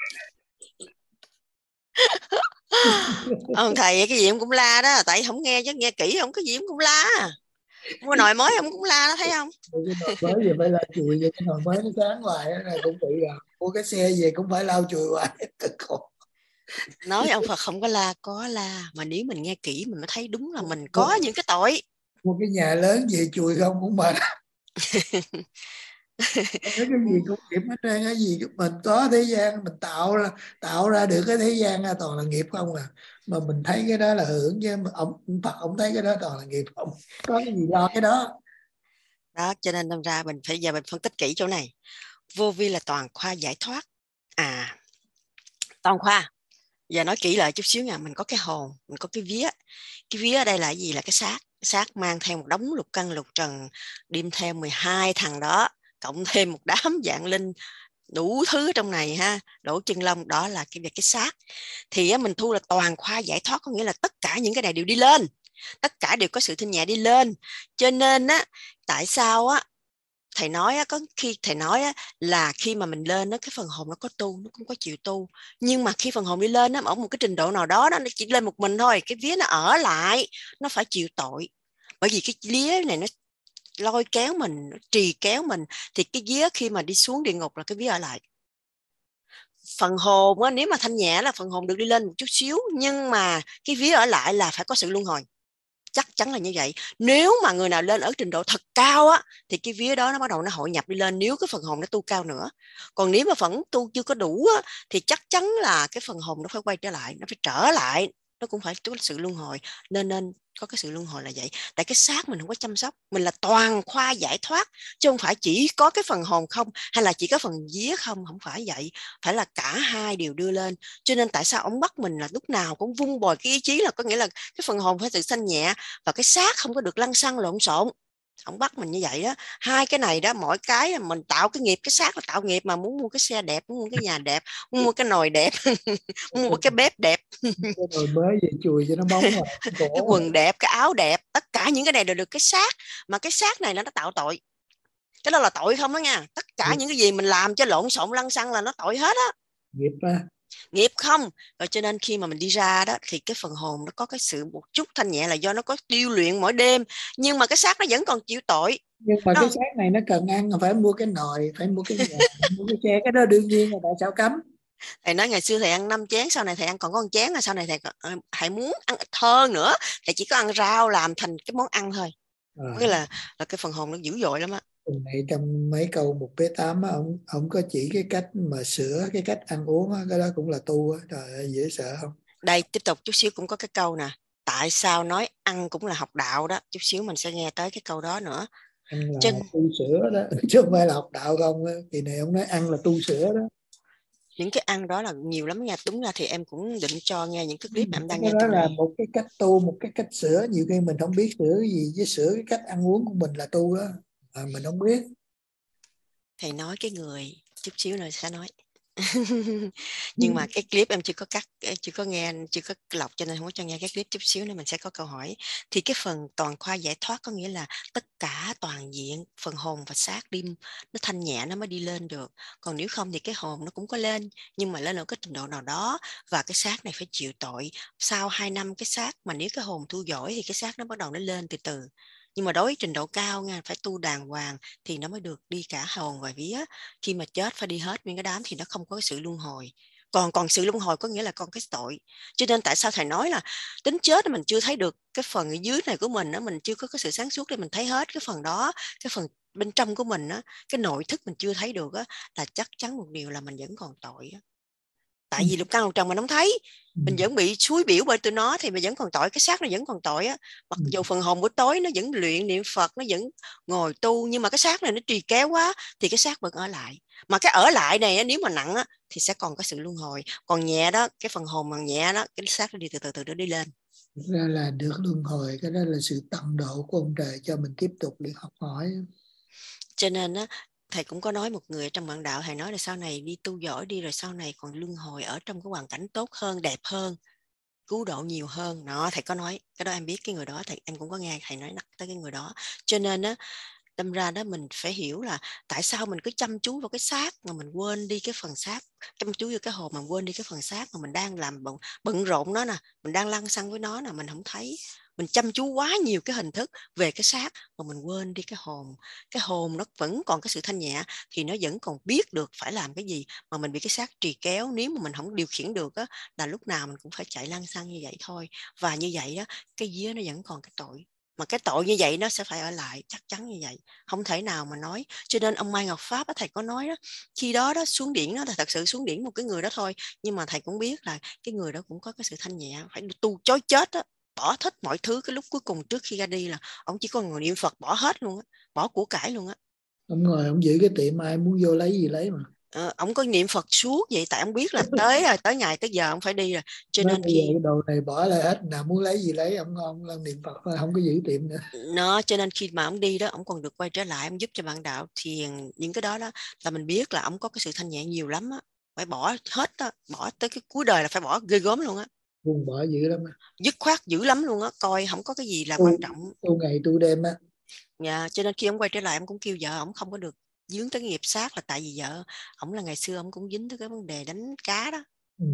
Ông thầy cái gì ông cũng la đó, tại không nghe chứ nghe kỹ ông cái gì ông cũng la. Mua nồi mới ông cũng la đó, thấy không? Cái nồi mới về phải lau chùi, vậy cái nồi mới nó sáng hoài đó này cũng bị à. Mua cái xe về cũng phải lau chùi hoài. Nói ông Phật không có la, có la, mà nếu mình nghe kỹ mình mới thấy đúng là mình có những cái tội. Mua cái nhà lớn về chùi không cũng mệt. Cái gì cũng nghiệp hết trơn, cái gì mình có thế gian mình tạo ra tạo ra được cái thế gian là toàn là nghiệp không à, mà mình thấy cái đó là hưởng chứ ông Phật ông thấy cái đó toàn là nghiệp không có cái gì lo cái đó. Đó cho nên đâm ra mình phải giờ mình phân tích kỹ chỗ này. Vô vi là toàn khoa giải thoát. À, toàn khoa. Giờ nói kỹ lại chút xíu nha, mình có cái hồn, mình có cái vía. Cái vía ở đây là gì? Là cái xác. Cái xác mang theo một đống lục căn lục trần, đem theo mười hai thằng đó, cộng thêm một đám vạn linh đủ thứ trong này ha, đổ chân lông, đó là cái việc cái xác. Thì mình thu là toàn khoa giải thoát, có nghĩa là tất cả những cái này đều đi lên, tất cả đều có sự thanh nhẹ đi lên. Cho nên á, tại sao á thầy nói á, có khi thầy nói á, là khi mà mình lên á, cái phần hồn nó có tu, nó cũng có chịu tu, nhưng mà khi phần hồn đi lên á, ở một cái trình độ nào đó, đó nó chỉ lên một mình thôi, cái vía nó ở lại, nó phải chịu tội, bởi vì cái vía này nó lôi kéo mình, nó trì kéo mình, thì cái vía khi mà đi xuống địa ngục là cái vía ở lại. Phần hồn á, nếu mà thanh nhẹ là phần hồn được đi lên một chút xíu, nhưng mà cái vía ở lại là phải có sự luân hồi, chắc chắn là như vậy. Nếu mà người nào lên ở trình độ thật cao á, thì cái vía đó nó bắt đầu nó hội nhập đi lên, nếu cái phần hồn nó tu cao nữa. Còn nếu mà vẫn tu chưa có đủ á, thì chắc chắn là cái phần hồn nó phải quay trở lại, nó phải trở lại, nó cũng phải có sự luân hồi. Nên nên có cái sự luân hồi là vậy. Tại cái xác mình không có chăm sóc, mình là toàn khoa giải thoát, chứ không phải chỉ có cái phần hồn không, hay là chỉ có phần vía không, không phải vậy, phải là cả hai đều đưa lên. Cho nên tại sao ông bắt mình là lúc nào cũng vung bồi cái ý chí, là có nghĩa là cái phần hồn phải tự sanh nhẹ và cái xác không có được lăng xăng lộn xộn. Ông bắt mình như vậy đó. Hai cái này đó, mỗi cái mình tạo cái nghiệp, cái xác là tạo nghiệp mà. Muốn mua cái xe đẹp, muốn mua cái nhà đẹp, muốn mua cái nồi đẹp, muốn mua cái bếp đẹp, cái nồi mới về chùi cho nó bóng rồi, cái quần đẹp, cái áo đẹp, tất cả những cái này đều được cái xác. Mà cái xác này là nó tạo tội, cái đó là tội không đó nha. Tất cả ừ. những cái gì mình làm cho lộn xộn lăng xăng là nó tội hết á, nghiệp á, nghiệp không. Rồi cho nên khi mà mình đi ra đó, thì cái phần hồn nó có cái sự một chút thanh nhẹ là do nó có điêu luyện mỗi đêm, nhưng mà cái xác nó vẫn còn chịu tội. Nhưng mà nó... cái xác này nó cần ăn, phải mua cái nồi, phải mua cái nhà, mua cái xe, cái đó đương nhiên là tại sao cấm. Thầy nói ngày xưa thầy ăn năm chén, sau này thầy ăn còn có một chén, sau này thầy hãy muốn ăn ít hơn nữa, thầy chỉ có ăn rau làm thành cái món ăn thôi. À. Nghĩa là, là cái phần hồn nó dữ dội lắm á. Này trong mấy câu một B tám á, ông ông có chỉ cái cách mà sửa cái cách ăn uống á, cái đó cũng là tu á, trời ơi dễ sợ không? Đây tiếp tục chút xíu cũng có cái câu nè, tại sao nói ăn cũng là học đạo đó, chút xíu mình sẽ nghe tới cái câu đó nữa. Ăn là Trên... tu sửa đó, chứ không phải là học đạo không. Kỳ này ông nói ăn là tu sửa đó. Những cái ăn đó là nhiều lắm nha. Đúng ra thì em cũng định cho nghe những cái clip mà em đang cái nghe đó là này. một cái cách tu, một cái cách sửa. Nhiều khi mình không biết sửa cái gì, với sửa cái cách ăn uống của mình là tu đó, mà mình không biết. Thầy nói cái người chút xíu nữa sẽ nói. Nhưng mà cái clip em chưa có cắt, chưa có nghe, chưa có lọc, cho nên không có cho nghe cái clip. Chút xíu nữa mình sẽ có câu hỏi. Thì cái phần toàn khoa giải thoát có nghĩa là tất cả toàn diện, phần hồn và xác đi, nó thanh nhẹ nó mới đi lên được. Còn nếu không thì cái hồn nó cũng có lên, nhưng mà lên ở cái trình độ nào đó, và cái xác này phải chịu tội. Sau hai năm cái xác, mà nếu cái hồn tu giỏi thì cái xác nó bắt đầu nó lên từ từ. Nhưng mà đối với trình độ cao nha, phải tu đàng hoàng thì nó mới được đi cả hồn và vía. Khi mà chết phải đi hết những cái đám thì nó không có sự luân hồi. còn còn sự luân hồi có nghĩa là còn cái tội. Cho nên tại sao thầy nói là đến chết mình chưa thấy được cái phần ở dưới này của mình đó, mình chưa có cái sự sáng suốt để mình thấy hết cái phần đó, cái phần bên trong của mình á, cái nội thức mình chưa thấy được á, là chắc chắn một điều là mình vẫn còn tội á. Tại vì lục căn lục trần mình không thấy, mình vẫn bị suối biểu bởi tụi nó thì mình vẫn còn tội, cái xác nó vẫn còn tội á. Mặc dù phần hồn buổi tối nó vẫn luyện niệm Phật, nó vẫn ngồi tu, nhưng mà cái xác này nó trì kéo quá thì cái xác vẫn ở lại. Mà cái ở lại này nếu mà nặng á thì sẽ còn có sự luân hồi, còn nhẹ đó, cái phần hồn mà nhẹ đó, cái xác nó đi từ từ từ nó đi lên. Thực ra là được luân hồi, cái đó là sự tận độ của ông trời cho mình tiếp tục để học hỏi. Cho nên á, thầy cũng có nói một người trong bạn đạo, thầy nói là sau này đi tu giỏi đi, rồi sau này còn luân hồi ở trong cái hoàn cảnh tốt hơn, đẹp hơn, cứu độ nhiều hơn. Đó, thầy có nói, cái đó em biết cái người đó, thầy em cũng có nghe thầy nói tới cái người đó. Cho nên á, đâm ra đó mình phải hiểu là tại sao mình cứ chăm chú vào cái xác mà mình quên đi cái phần xác, chăm chú vào cái hồn mà quên đi cái phần xác mà mình đang làm bận, bận rộn nó nè, mình đang lăn xăng với nó nè, mình không thấy. Mình chăm chú quá nhiều cái hình thức về cái xác mà mình quên đi cái hồn. Cái hồn nó vẫn còn cái sự thanh nhẹ thì nó vẫn còn biết được phải làm cái gì, mà mình bị cái xác trì kéo, nếu mà mình không điều khiển được á, là lúc nào mình cũng phải chạy lăn xăng như vậy thôi. Và như vậy á, cái vía nó vẫn còn cái tội. Mà cái tội như vậy nó sẽ phải ở lại, chắc chắn như vậy, không thể nào mà nói. Cho nên ông Mai Ngọc Pháp á, thầy có nói đó, khi đó đó xuống điển đó là thật sự xuống điển một cái người đó thôi, nhưng mà thầy cũng biết là cái người đó cũng có cái sự thanh nhẹ, phải tu chối chết á, bỏ hết mọi thứ. Cái lúc cuối cùng trước khi ra đi là ông chỉ có ngồi niệm Phật, bỏ hết luôn á, bỏ của cải luôn á. Ông ngồi ông giữ cái tiệm, ai muốn vô lấy gì lấy mà. Ờ, ông có niệm Phật suốt vậy, tại ông biết là tới rồi, tới ngày tới giờ ông phải đi rồi. Cho Nói nên bây khi giờ cái đồ này bỏ lại hết, nào muốn lấy gì lấy, ông ông làm niệm Phật thôi, không có giữ tiệm nữa. Nó cho nên khi mà ông đi đó, ông còn được quay trở lại, ông giúp cho bạn đạo thiền, những cái đó đó là mình biết là ông có cái sự thanh nhẹ nhiều lắm á, phải bỏ hết đó, bỏ tới cái cuối đời là phải bỏ ghê gớm luôn á, Buồn bỏ dữ lắm á. dứt khoát dữ lắm luôn á, coi không có cái gì là tu, quan trọng. Tu ngày tu đêm á. Dạ, cho nên khi ông quay trở lại, ông cũng kêu vợ ông không có được dướng tới nghiệp sát, là tại vì vợ ông là ngày xưa ông cũng dính tới cái vấn đề đánh cá đó. Ừ.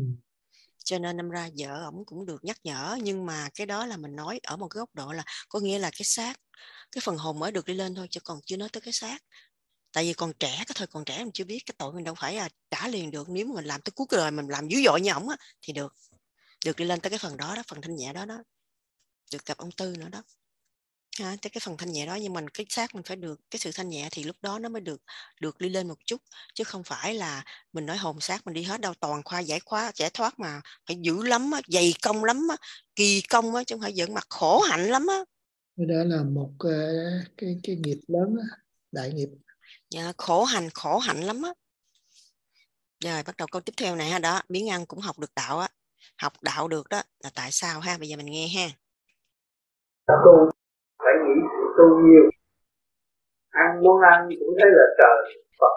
Cho nên năm ra vợ ổng cũng được nhắc nhở, nhưng mà cái đó là mình nói ở một cái góc độ là có nghĩa là cái xác, cái phần hồn mới được đi lên thôi, chứ còn chưa nói tới cái xác. Tại vì còn trẻ, cái thời còn trẻ mình chưa biết, cái tội mình đâu phải là trả liền được. Nếu mà mình làm tới cuối đời mình làm dữ dội như ổng á thì được được đi lên tới cái phần đó đó, phần thanh nhẹ đó đó, được gặp ông Tư nữa đó. À, tới cái phần thanh nhẹ đó, nhưng mình cái xác mình phải được cái sự thanh nhẹ thì lúc đó nó mới được được đi lên một chút, chứ không phải là mình nói hồn xác mình đi hết đâu, toàn khoa giải khóa giải thoát mà phải dữ lắm á, dày công lắm á, kỳ công á, chứ không phải giỡn mặt, khổ hạnh lắm á. Cái đó là một uh, cái cái nghiệp lớn á, đại nghiệp. Dạ, khổ hành khổ hạnh lắm á. Rồi bắt đầu câu tiếp theo này ha, đó biến ăn cũng học được đạo á, học đạo được đó là tại sao ha, bây giờ mình nghe ha. Tu phải nghĩ sự tu nhiều, ăn muốn ăn cũng thấy là trời Phật,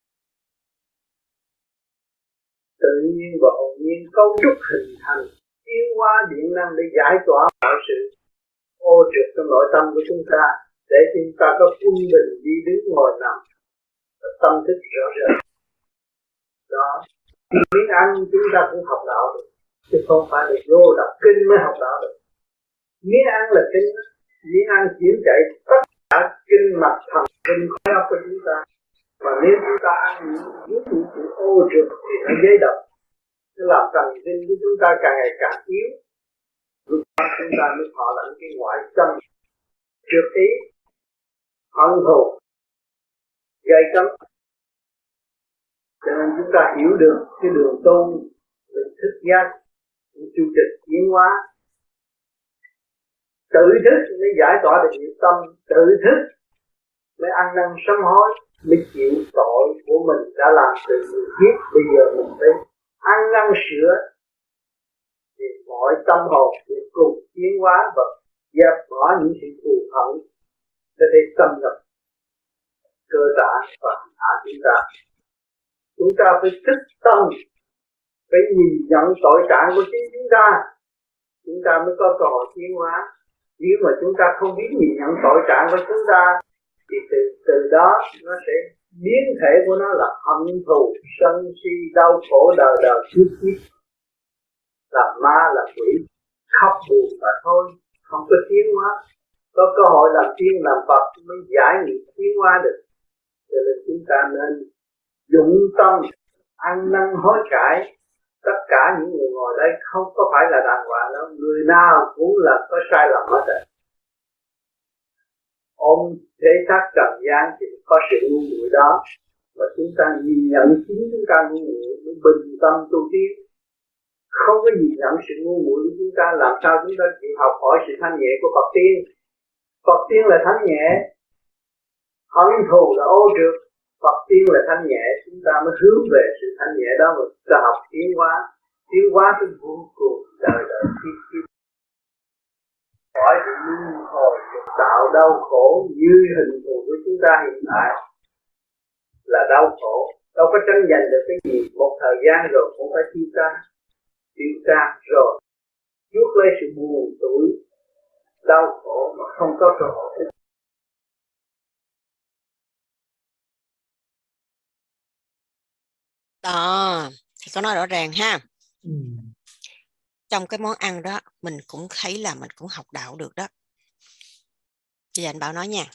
tự nhiên và hồn nhiên cấu trúc hình thành tiến hóa điện năng để giải tỏa mọi sự ô trượt trong nội tâm của chúng ta, để chúng ta có quân bình đi đứng ngồi nằm và tâm thức rõ rệt. Đó, miếng ăn chúng ta cũng học đạo được, chứ không phải là vô đọc kinh mới học đạo được. Miếng ăn là kinh, miếng ăn chuyển chạy tất cả kinh mạch thần kinh khối óc của chúng ta. Mà nếu chúng ta ăn những những sự ô trượt thì nó dễ độc, nó làm thần kinh của chúng ta càng ngày càng yếu. Lúc đó chúng ta mới thọ lãnh cái ngoại tâm trượt ý, hận thù, gây cấm. Cho nên chúng ta hiểu được cái đường tu, được thức giác, chu trình tiến hóa. Tự thức mới giải tỏa được những tâm, tự thức mới ăn năn sám hối, mới chịu tội của mình đã làm từ người kiếp. Bây giờ mình phải ăn năn sửa thì mọi tâm hồn để cùng tiến hóa và dẹp bỏ những sự thù hận để để tâm nhập cơ bản và hạ chúng ta. Chúng ta phải thức tâm, phải nhìn nhận tội trạng của chính chúng ta, chúng ta mới có cơ hội tiến hóa. Nếu mà chúng ta không biết nhìn nhận tội trạng của chúng ta thì từ, từ đó nó sẽ biến thể của nó là hận thù, sân si, đau khổ đời đời kiếp kiếp, là ma là quỷ, khóc buồn mà thôi, không có tiến hóa. Có cơ hội làm tiên làm Phật mới giải nghiệp tiến hóa được. Cho nên chúng ta nên dụng tâm ăn năn hối cải, Tất cả những người ngồi đây không có phải là đàng hoàng đâu, người nào cũng là có sai lầm hết rồi. Ôm thế xác trần gian thì có sự ngu muội đó, và chúng ta nhìn nhận chính chúng ta ngu muội mới bình tâm tu tiến. Không có nhìn nhận sự ngu muội của chúng ta, làm sao chúng ta chịu học hỏi sự thanh nhẹ của Phật tiên. Phật tiên là thanh nhẹ, hận thù là ô trượt. Phật tiên là thanh nhẹ, chúng ta mới hướng về sự thanh nhẹ đó mà ta học tiến hóa, tiến hóa tới vô cùng đời đời kiếp kiếp. Khỏi bị luân hồi tạo đau khổ như hình thù của chúng ta hiện tại là đau khổ, đâu có tranh giành được cái gì. Một thời gian rồi cũng phải tiêu tan, tiêu tan rồi chuốc lấy sự buồn tủi, đau khổ mà không có cơ hội. Đó, thì có nói rõ ràng ha. Ừ. Trong cái món ăn đó, mình cũng thấy là mình cũng học đạo được đó. Bây giờ anh Bảo nói nha.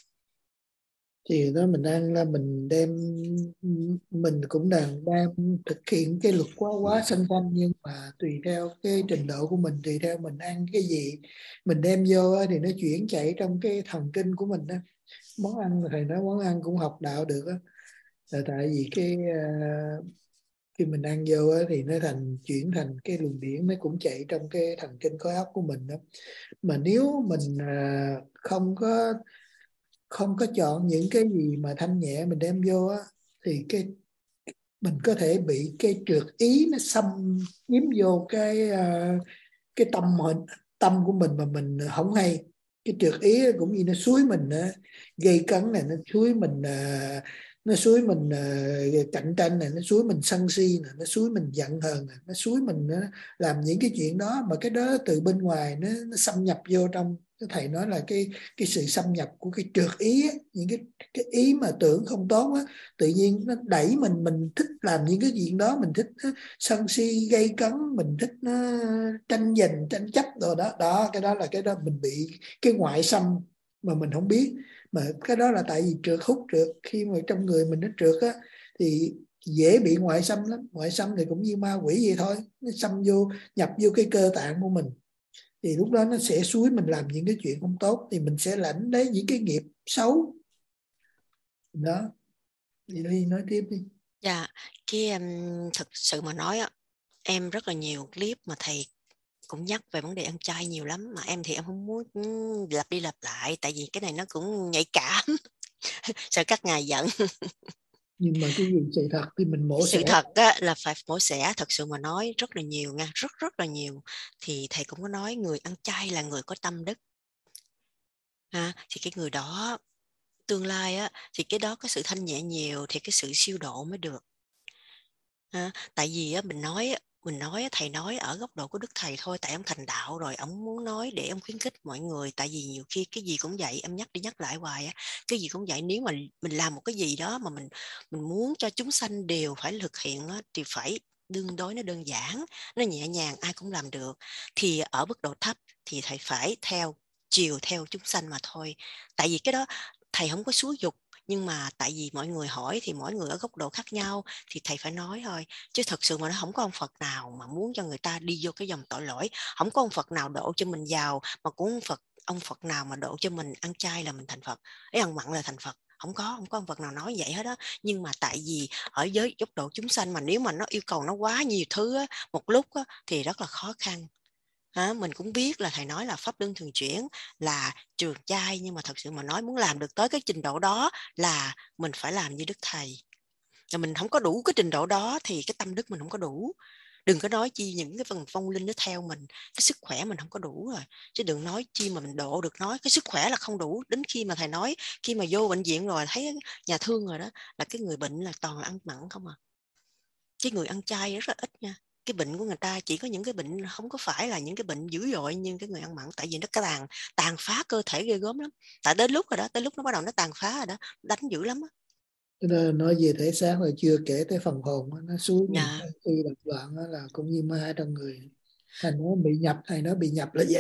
Thì đó mình đang là mình đem mình cũng đang đang thực hiện cái luật quá quá sanh sanh, nhưng mà tùy theo cái trình độ của mình, tùy theo mình ăn cái gì mình đem vô thì nó chuyển chạy trong cái thần kinh của mình đó. Món ăn thầy nói món ăn cũng học đạo được đó. Là tại vì cái uh, khi mình ăn vô thì nó thành chuyển thành cái luồng điển, nó cũng chạy trong cái thần kinh khối óc của mình đó. Mà nếu mình uh, không có không có chọn những cái gì mà thanh nhẹ mình đem vô á, thì cái mình có thể bị cái trượt ý nó xâm chiếm vô cái uh, cái tâm mình, tâm của mình mà mình không hay. Cái trượt ý cũng như nó xúi mình uh, gây cấn này, nó xúi mình uh, nó xúi mình uh, cạnh tranh này, nó xúi mình sân si này, nó xúi mình giận hờn này, nó xúi mình uh, làm những cái chuyện đó, mà cái đó từ bên ngoài nó, nó xâm nhập vô trong. Thầy nói là cái cái sự xâm nhập của cái trượt ý á, những cái cái ý mà tưởng không tốt á, tự nhiên nó đẩy mình mình thích làm những cái chuyện đó, mình thích uh, sân si gây cấn, mình thích uh, tranh giành tranh chấp rồi đó đó. Cái đó là cái đó mình bị cái ngoại xâm mà mình không biết. Mà cái đó là tại vì trượt hút trượt, khi mà trong người mình nó trượt á thì dễ bị ngoại xâm lắm. Ngoại xâm thì cũng như ma quỷ vậy thôi, nó xâm vô, nhập vô cái cơ tạng của mình, thì lúc đó nó sẽ xúi mình làm những cái chuyện không tốt, thì mình sẽ lãnh lấy những cái nghiệp xấu đó. Thì đi nói tiếp đi. Dạ, cái um, thực sự mà nói á, em rất là nhiều clip mà thầy cũng nhắc về vấn đề ăn chay nhiều lắm, mà em thì em không muốn lặp đi lặp lại, tại vì cái này nó cũng nhạy cảm. Sợ các ngài giận. Nhưng mà cái gì sự thật thì mình mổ Sự xẻ. thật á, là phải mổ xẻ. Thật sự mà nói rất là nhiều nha, rất rất là nhiều. Thì thầy cũng có nói người ăn chay là người có tâm đức à, thì cái người đó tương lai á, thì cái đó có sự thanh nhẹ nhiều, thì cái sự siêu độ mới được à, tại vì á, mình nói mình nói thầy nói ở góc độ của đức thầy thôi, tại ông thành đạo rồi, ông muốn nói để ông khuyến khích mọi người. Tại vì nhiều khi cái gì cũng vậy, em nhắc đi nhắc lại hoài á, cái gì cũng vậy. Nếu mà mình làm một cái gì đó mà mình mình muốn cho chúng sanh đều phải thực hiện á, thì phải tương đối nó đơn giản, nó nhẹ nhàng, ai cũng làm được. Thì ở mức độ thấp thì thầy phải theo chiều theo chúng sanh mà thôi. Tại vì cái đó thầy không có xúi dục, nhưng mà tại vì mọi người hỏi thì mỗi người ở góc độ khác nhau, thì thầy phải nói thôi. Chứ thật sự mà nó không có ông Phật nào mà muốn cho người ta đi vô cái dòng tội lỗi. Không có ông Phật nào độ cho mình giàu, mà cũng ông Phật, ông Phật nào mà độ cho mình ăn chay là mình thành Phật, ấy ăn mặn là thành Phật. Không có, không có ông Phật nào nói vậy hết đó. Nhưng mà tại vì ở giới góc độ chúng sanh, mà nếu mà nó yêu cầu nó quá nhiều thứ á, một lúc á, thì rất là khó khăn. À, mình cũng biết là thầy nói là pháp luân thường chuyển là trường trai, nhưng mà thật sự mà nói muốn làm được tới cái trình độ đó là mình phải làm như đức thầy. Và mình không có đủ cái trình độ đó thì cái tâm đức mình không có đủ. Đừng có nói chi những cái phần vong linh nó theo mình, cái sức khỏe mình không có đủ rồi, chứ đừng nói chi mà mình độ được. Nói cái sức khỏe là không đủ, đến khi mà thầy nói khi mà vô bệnh viện rồi thấy nhà thương rồi đó, là cái người bệnh là toàn là ăn mặn không à, cái người ăn chay rất là ít nha. Cái bệnh của người ta chỉ có những cái bệnh không có phải là những cái bệnh dữ dội như cái người ăn mặn, tại vì nó tàn tàn phá cơ thể ghê gớm lắm. Tại đến lúc rồi đó, tới lúc nó bắt đầu nó tàn phá rồi đó, đánh dữ lắm á. Cái đó nói về thể xác là chưa kể tới phần hồn, nó xuống mình Dạ. khi đập loạn là cũng như ma trong người. Thành nó bị nhập, hay nó bị nhập là vậy.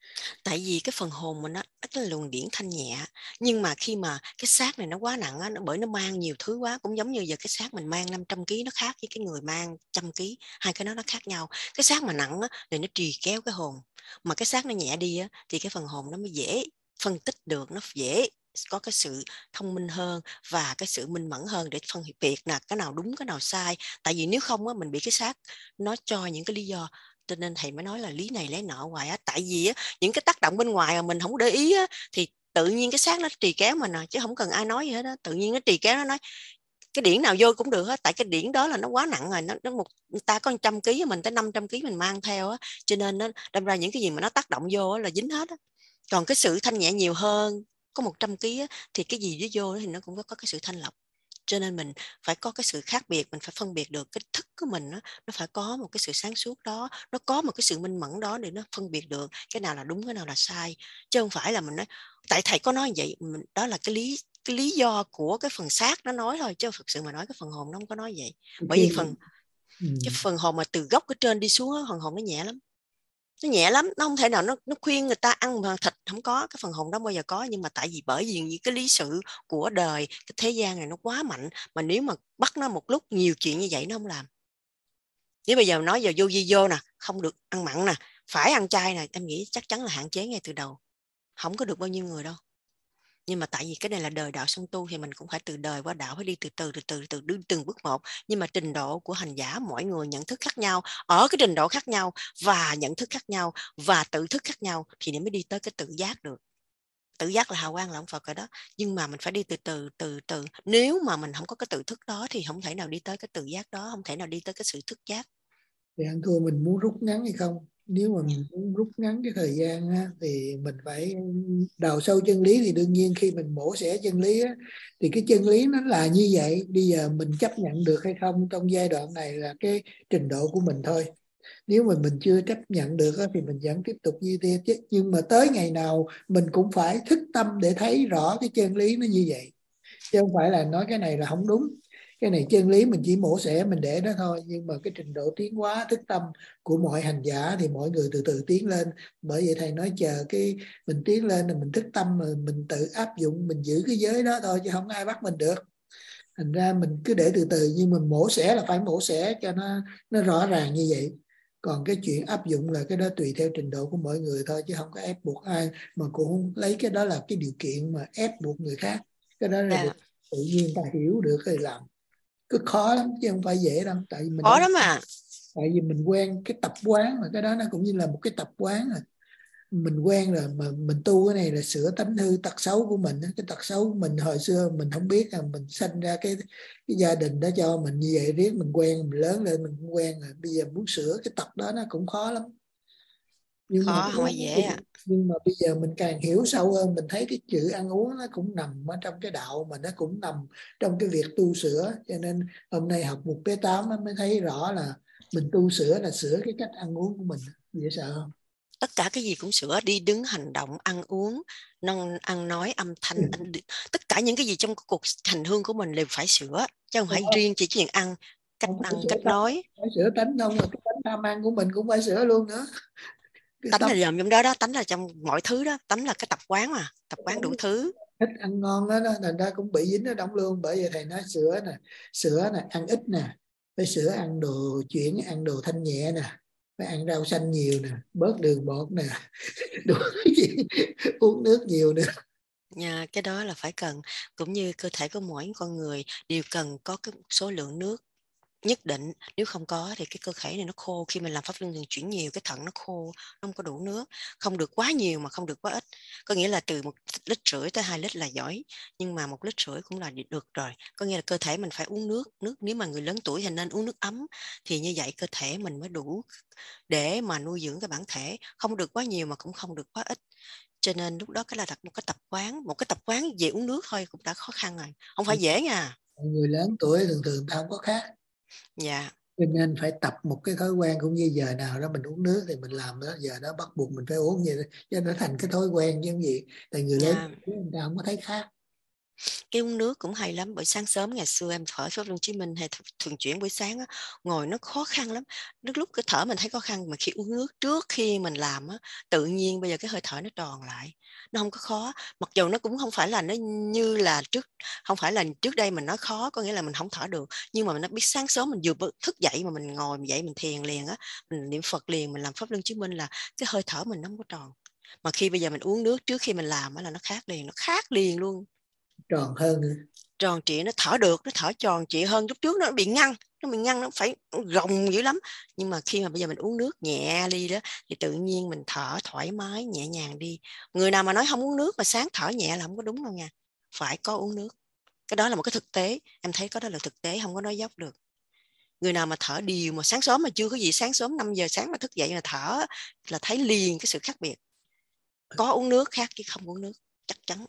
Tại vì cái phần hồn mình á, nó là luồng điển thanh nhẹ, nhưng mà khi mà cái xác này nó quá nặng á, nó bởi nó mang nhiều thứ quá, cũng giống như giờ cái xác mình mang năm trăm ký nó khác với cái người mang trăm ký, hai cái đó nó khác nhau. Cái xác mà nặng á thì nó trì kéo cái hồn, mà cái xác nó nhẹ đi á thì cái phần hồn nó mới dễ phân tích được, nó dễ có cái sự thông minh hơn và cái sự minh mẫn hơn để phân biệt là cái nào đúng cái nào sai. Tại vì nếu không á, mình bị cái xác nó cho những cái lý do, cho nên thầy mới nói là lý này lấy nọ hoài á. Tại vì á, những cái tác động bên ngoài mà mình không để ý á, thì tự nhiên cái xác nó trì kéo mình à, chứ không cần ai nói gì hết á. Tự nhiên nó trì kéo, nó nói cái điển nào vô cũng được hết, tại cái điển đó là nó quá nặng rồi, nó, nó một người ta có một trăm ký, mình tới năm trăm ký mình mang theo á, cho nên nó đâm ra những cái gì mà nó tác động vô á, là dính hết á. Còn cái sự thanh nhẹ nhiều hơn, có một trăm ký á, thì cái gì nó vô thì nó cũng có, có cái sự thanh lọc. Cho nên mình phải có cái sự khác biệt, mình phải phân biệt được cái thức của mình đó, nó phải có một cái sự sáng suốt đó, nó có một cái sự minh mẫn đó để nó phân biệt được cái nào là đúng, cái nào là sai, chứ không phải là mình nói tại thầy có nói vậy, mình, đó là cái lý cái lý do của cái phần xác nó nói thôi, chứ thực sự mà nói cái phần hồn nó không có nói vậy. Bởi vì phần ừ. cái phần hồn mà từ gốc ở trên đi xuống đó, phần hồn nó nhẹ lắm, nó nhẹ lắm, nó không thể nào nó nó khuyên người ta ăn mà thịt, không có, cái phần hồn đó bao giờ có. Nhưng mà tại vì bởi vì những cái lý sự của đời, cái thế gian này nó quá mạnh, mà nếu mà bắt nó một lúc nhiều chuyện như vậy nó không làm. Nếu bây giờ nói giờ vô di vô nè, không được ăn mặn nè, phải ăn chay nè, em nghĩ chắc chắn là hạn chế ngay từ đầu, không có được bao nhiêu người đâu. Nhưng mà tại vì cái này là đời đạo song tu thì mình cũng phải từ đời qua đạo, phải đi từ từ từ từ từ đi từng bước một. Nhưng mà trình độ của hành giả mỗi người nhận thức khác nhau, ở cái trình độ khác nhau và nhận thức khác nhau và tự thức khác nhau thì mới đi tới cái tự giác được. Tự giác là hào quang là ông Phật rồi đó, nhưng mà mình phải đi từ từ từ từ. Nếu mà mình không có cái tự thức đó thì không thể nào đi tới cái tự giác đó, không thể nào đi tới cái sự thức giác. Thì ăn thua mình muốn rút ngắn hay không? Nếu mà mình muốn rút ngắn cái thời gian á, thì mình phải đào sâu chân lý. Thì đương nhiên khi mình mổ xẻ chân lý á, thì cái chân lý nó là như vậy. Bây giờ mình chấp nhận được hay không trong giai đoạn này là cái trình độ của mình thôi. Nếu mà mình chưa chấp nhận được á, thì mình vẫn tiếp tục như thế chứ. Nhưng mà tới ngày nào mình cũng phải thức tâm để thấy rõ cái chân lý nó như vậy, chứ không phải là nói cái này là không đúng, cái này chân lý mình chỉ mổ xẻ mình để đó thôi. Nhưng mà cái trình độ tiến hóa thức tâm của mọi hành giả thì mọi người từ từ tiến lên. Bởi vậy thầy nói chờ cái mình tiến lên là mình thức tâm, mà mình tự áp dụng, mình giữ cái giới đó thôi, chứ không ai bắt mình được. Thành ra mình cứ để từ từ, nhưng mình mổ xẻ là phải mổ xẻ cho nó nó rõ ràng như vậy. Còn cái chuyện áp dụng là cái đó tùy theo trình độ của mỗi người thôi, chứ không có ép buộc ai, mà cũng không lấy cái đó là cái điều kiện mà ép buộc người khác. Cái đó là Yeah. tự nhiên ta hiểu được thì làm. Cứ khó lắm chứ không phải dễ đâu. Tại vì mình Khó không, lắm à. tại vì mình quen cái tập quán, mà cái đó nó cũng như là một cái tập quán rồi. Mình quen rồi, mà mình tu cái này là sửa tánh hư tật xấu của mình. Cái tật xấu của mình hồi xưa mình không biết, là mình sanh ra cái, cái gia đình đó cho mình như vậy, riết mình quen, mình lớn lên mình cũng quen rồi. Bây giờ muốn sửa cái tật đó nó cũng khó lắm. Nhưng mà Khó, không phải dễ à. nhưng mà bây giờ mình càng hiểu sâu hơn, mình thấy cái chữ ăn uống nó cũng nằm ở trong cái đạo, mà nó cũng nằm trong cái việc tu sửa. Cho nên hôm nay học một P tám mới thấy rõ là mình tu sửa là sửa cái cách ăn uống của mình. Dễ sợ không? Tất cả cái gì cũng sửa, đi đứng hành động, ăn uống, non ăn nói, âm thanh, anh, tất cả những cái gì trong cuộc hành hương của mình đều phải sửa, chứ không phải riêng chỉ chuyện ăn, cách Không phải ăn, sửa cách tánh, nói. phải sửa tánh không, mà cái tánh tham ăn của mình cũng phải sửa luôn nữa. Cái Tánh tâm là dòm trong đó đó, tánh là trong mọi thứ đó, tánh là cái tập quán mà, tập quán đủ thứ. thích ăn ngon đó, đó thành ra cũng bị dính ở trong luôn. Bởi vì thầy nói sửa nè, sửa nè, ăn ít nè, phải sửa ăn đồ chuyển, ăn đồ thanh nhẹ nè, phải ăn rau xanh nhiều nè, bớt đường bột nè, đủ gì, uống nước nhiều nữa. Nha, cái đó là phải cần, cũng như cơ thể của mỗi con người đều cần có cái số lượng nước nhất định. Nếu không có thì cái cơ thể này nó khô, khi mình làm pháp luân thường chuyển nhiều, cái thận nó khô, nó không có đủ nước. Không được quá nhiều mà không được quá ít, có nghĩa là từ một lít rưỡi tới hai lít là giỏi, nhưng mà một lít rưỡi cũng là được rồi. Có nghĩa là cơ thể mình phải uống nước. Nước nếu mà người lớn tuổi thì nên uống nước ấm, thì như vậy cơ thể mình mới đủ để mà nuôi dưỡng cái bản thể. Không được quá nhiều mà cũng không được quá ít. Cho nên lúc đó cái là đặt một cái tập quán, một cái tập quán về uống nước thôi cũng đã khó khăn rồi, không phải dễ nha. Người lớn tuổi thường thường ta không có khác. Dạ. Cho nên phải tập một cái thói quen, cũng như giờ nào đó mình uống nước thì mình làm đó, giờ đó bắt buộc mình phải uống vậy đó, cho nó thành cái thói quen chứ không gì. Tại người lớn Dạ. người ta không có thấy khác. Cái uống nước cũng hay lắm, bởi sáng sớm ngày xưa em thở Pháp Luân Chí Minh hay thường chuyển buổi sáng á, ngồi nó khó khăn lắm. Lúc lúc cái thở mình thấy khó khăn, mà khi uống nước trước khi mình làm á, tự nhiên bây giờ cái hơi thở nó tròn lại, nó không có khó. Mặc dù nó cũng không phải là nó như là trước, không phải là trước đây mình nói khó, có nghĩa là mình không thở được, nhưng mà mình nó biết sáng sớm mình vừa thức dậy mà mình ngồi dậy mình thiền liền á, mình niệm Phật liền, mình làm Pháp Luân Chí Minh là cái hơi thở mình nó không có tròn. Mà khi bây giờ mình uống nước trước khi mình làm á là nó khác liền, nó khác liền luôn. Tròn hơn nữa. Tròn trịa, nó thở được, nó thở tròn trịa hơn. Lúc trước nó bị ngăn, nó bị ngăn, nó phải gồng dữ lắm. Nhưng mà khi mà bây giờ mình uống nước nhẹ đi đó, thì tự nhiên mình thở thoải mái, nhẹ nhàng đi. Người nào mà nói không uống nước mà sáng thở nhẹ là không có đúng đâu nha. Phải có uống nước. Cái đó là một cái thực tế. Em thấy có đó là thực tế, không có nói dốc được. Người nào mà thở đều mà sáng sớm mà chưa có gì, sáng sớm năm giờ sáng mà thức dậy mà thở là thấy liền cái sự khác biệt. Có uống nước khác chứ không uống nước, chắc chắn.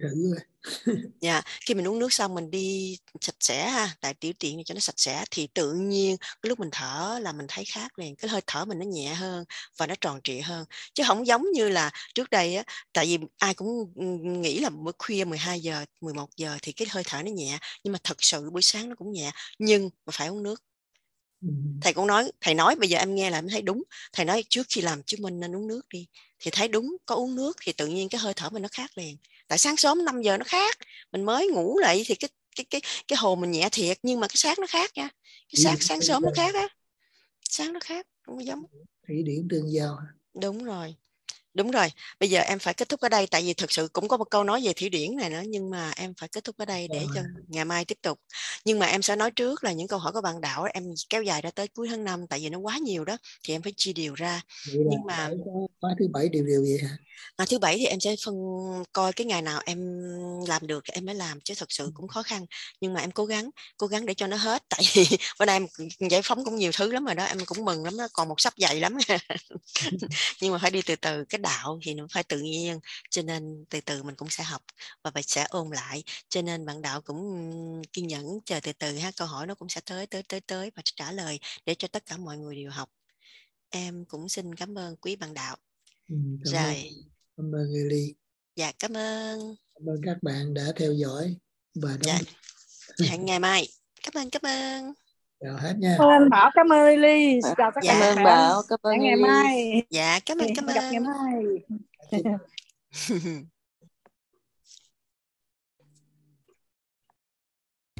Dạ, yeah. Khi mình uống nước xong mình đi sạch sẽ ha, tại tiểu tiện cho nó sạch sẽ, thì tự nhiên cái lúc mình thở là mình thấy khác liền, cái hơi thở mình nó nhẹ hơn và nó tròn trịa hơn, chứ không giống như là trước đây á. Tại vì ai cũng nghĩ là bữa khuya mười hai giờ, mười một giờ thì cái hơi thở nó nhẹ, nhưng mà thật sự buổi sáng nó cũng nhẹ, nhưng mà phải uống nước. Thầy cũng nói, thầy nói bây giờ em nghe là em thấy đúng. Thầy nói trước khi làm chứng minh nên uống nước đi, thì thấy đúng, có uống nước thì tự nhiên cái hơi thở mình nó khác liền. Tại sáng sớm năm giờ nó khác, mình mới ngủ dậy thì cái cái cái cái hồn mình nhẹ thiệt, nhưng mà cái sáng nó khác nha. Cái sáng sáng sớm nó khác á, sáng nó khác, không có giống. Thủy điển tương giao. Đúng rồi. Đúng rồi, bây giờ em phải kết thúc ở đây, tại vì thực sự cũng có một câu nói về thủy điển này nữa, nhưng mà em phải kết thúc ở đây để cho ngày mai tiếp tục. Nhưng mà em sẽ nói trước là những câu hỏi của bạn Đạo em kéo dài ra tới cuối tháng năm, tại vì nó quá nhiều đó, thì em phải chia đều ra. Nhưng mà khóa thứ bảy đều đều vậy hả? À, thứ bảy thì em sẽ phân coi cái ngày nào em làm được em mới làm, chứ thật sự cũng khó khăn. Nhưng mà em cố gắng cố gắng để cho nó hết, tại vì bữa nay em giải phóng cũng nhiều thứ lắm rồi đó, em cũng mừng lắm đó, còn một sắp dày lắm. Nhưng mà phải đi từ từ, cái đạo thì nó phải tự nhiên, cho nên từ từ mình cũng sẽ học và phải sẽ ôn lại, cho nên bạn Đạo cũng kiên nhẫn chờ từ từ ha, câu hỏi nó cũng sẽ tới tới tới tới và trả lời để cho tất cả mọi người đều học. Em cũng xin cảm ơn quý bạn Đạo. Ừ, cảm Rồi. ơn cảm ơn Lily. Dạ cảm ơn. Cảm ơn các bạn đã theo dõi và đóng. Dạ. Hẹn ngày mai. Cảm ơn cảm ơn. Chào hết nha. Cảm ơn Bảo, cảm ơn Lily. Chào tất cả Cảm ơn Bảo, cảm ơn ngày Lily. mai. Dạ cảm ơn cảm ơn. Gặp ngày mai.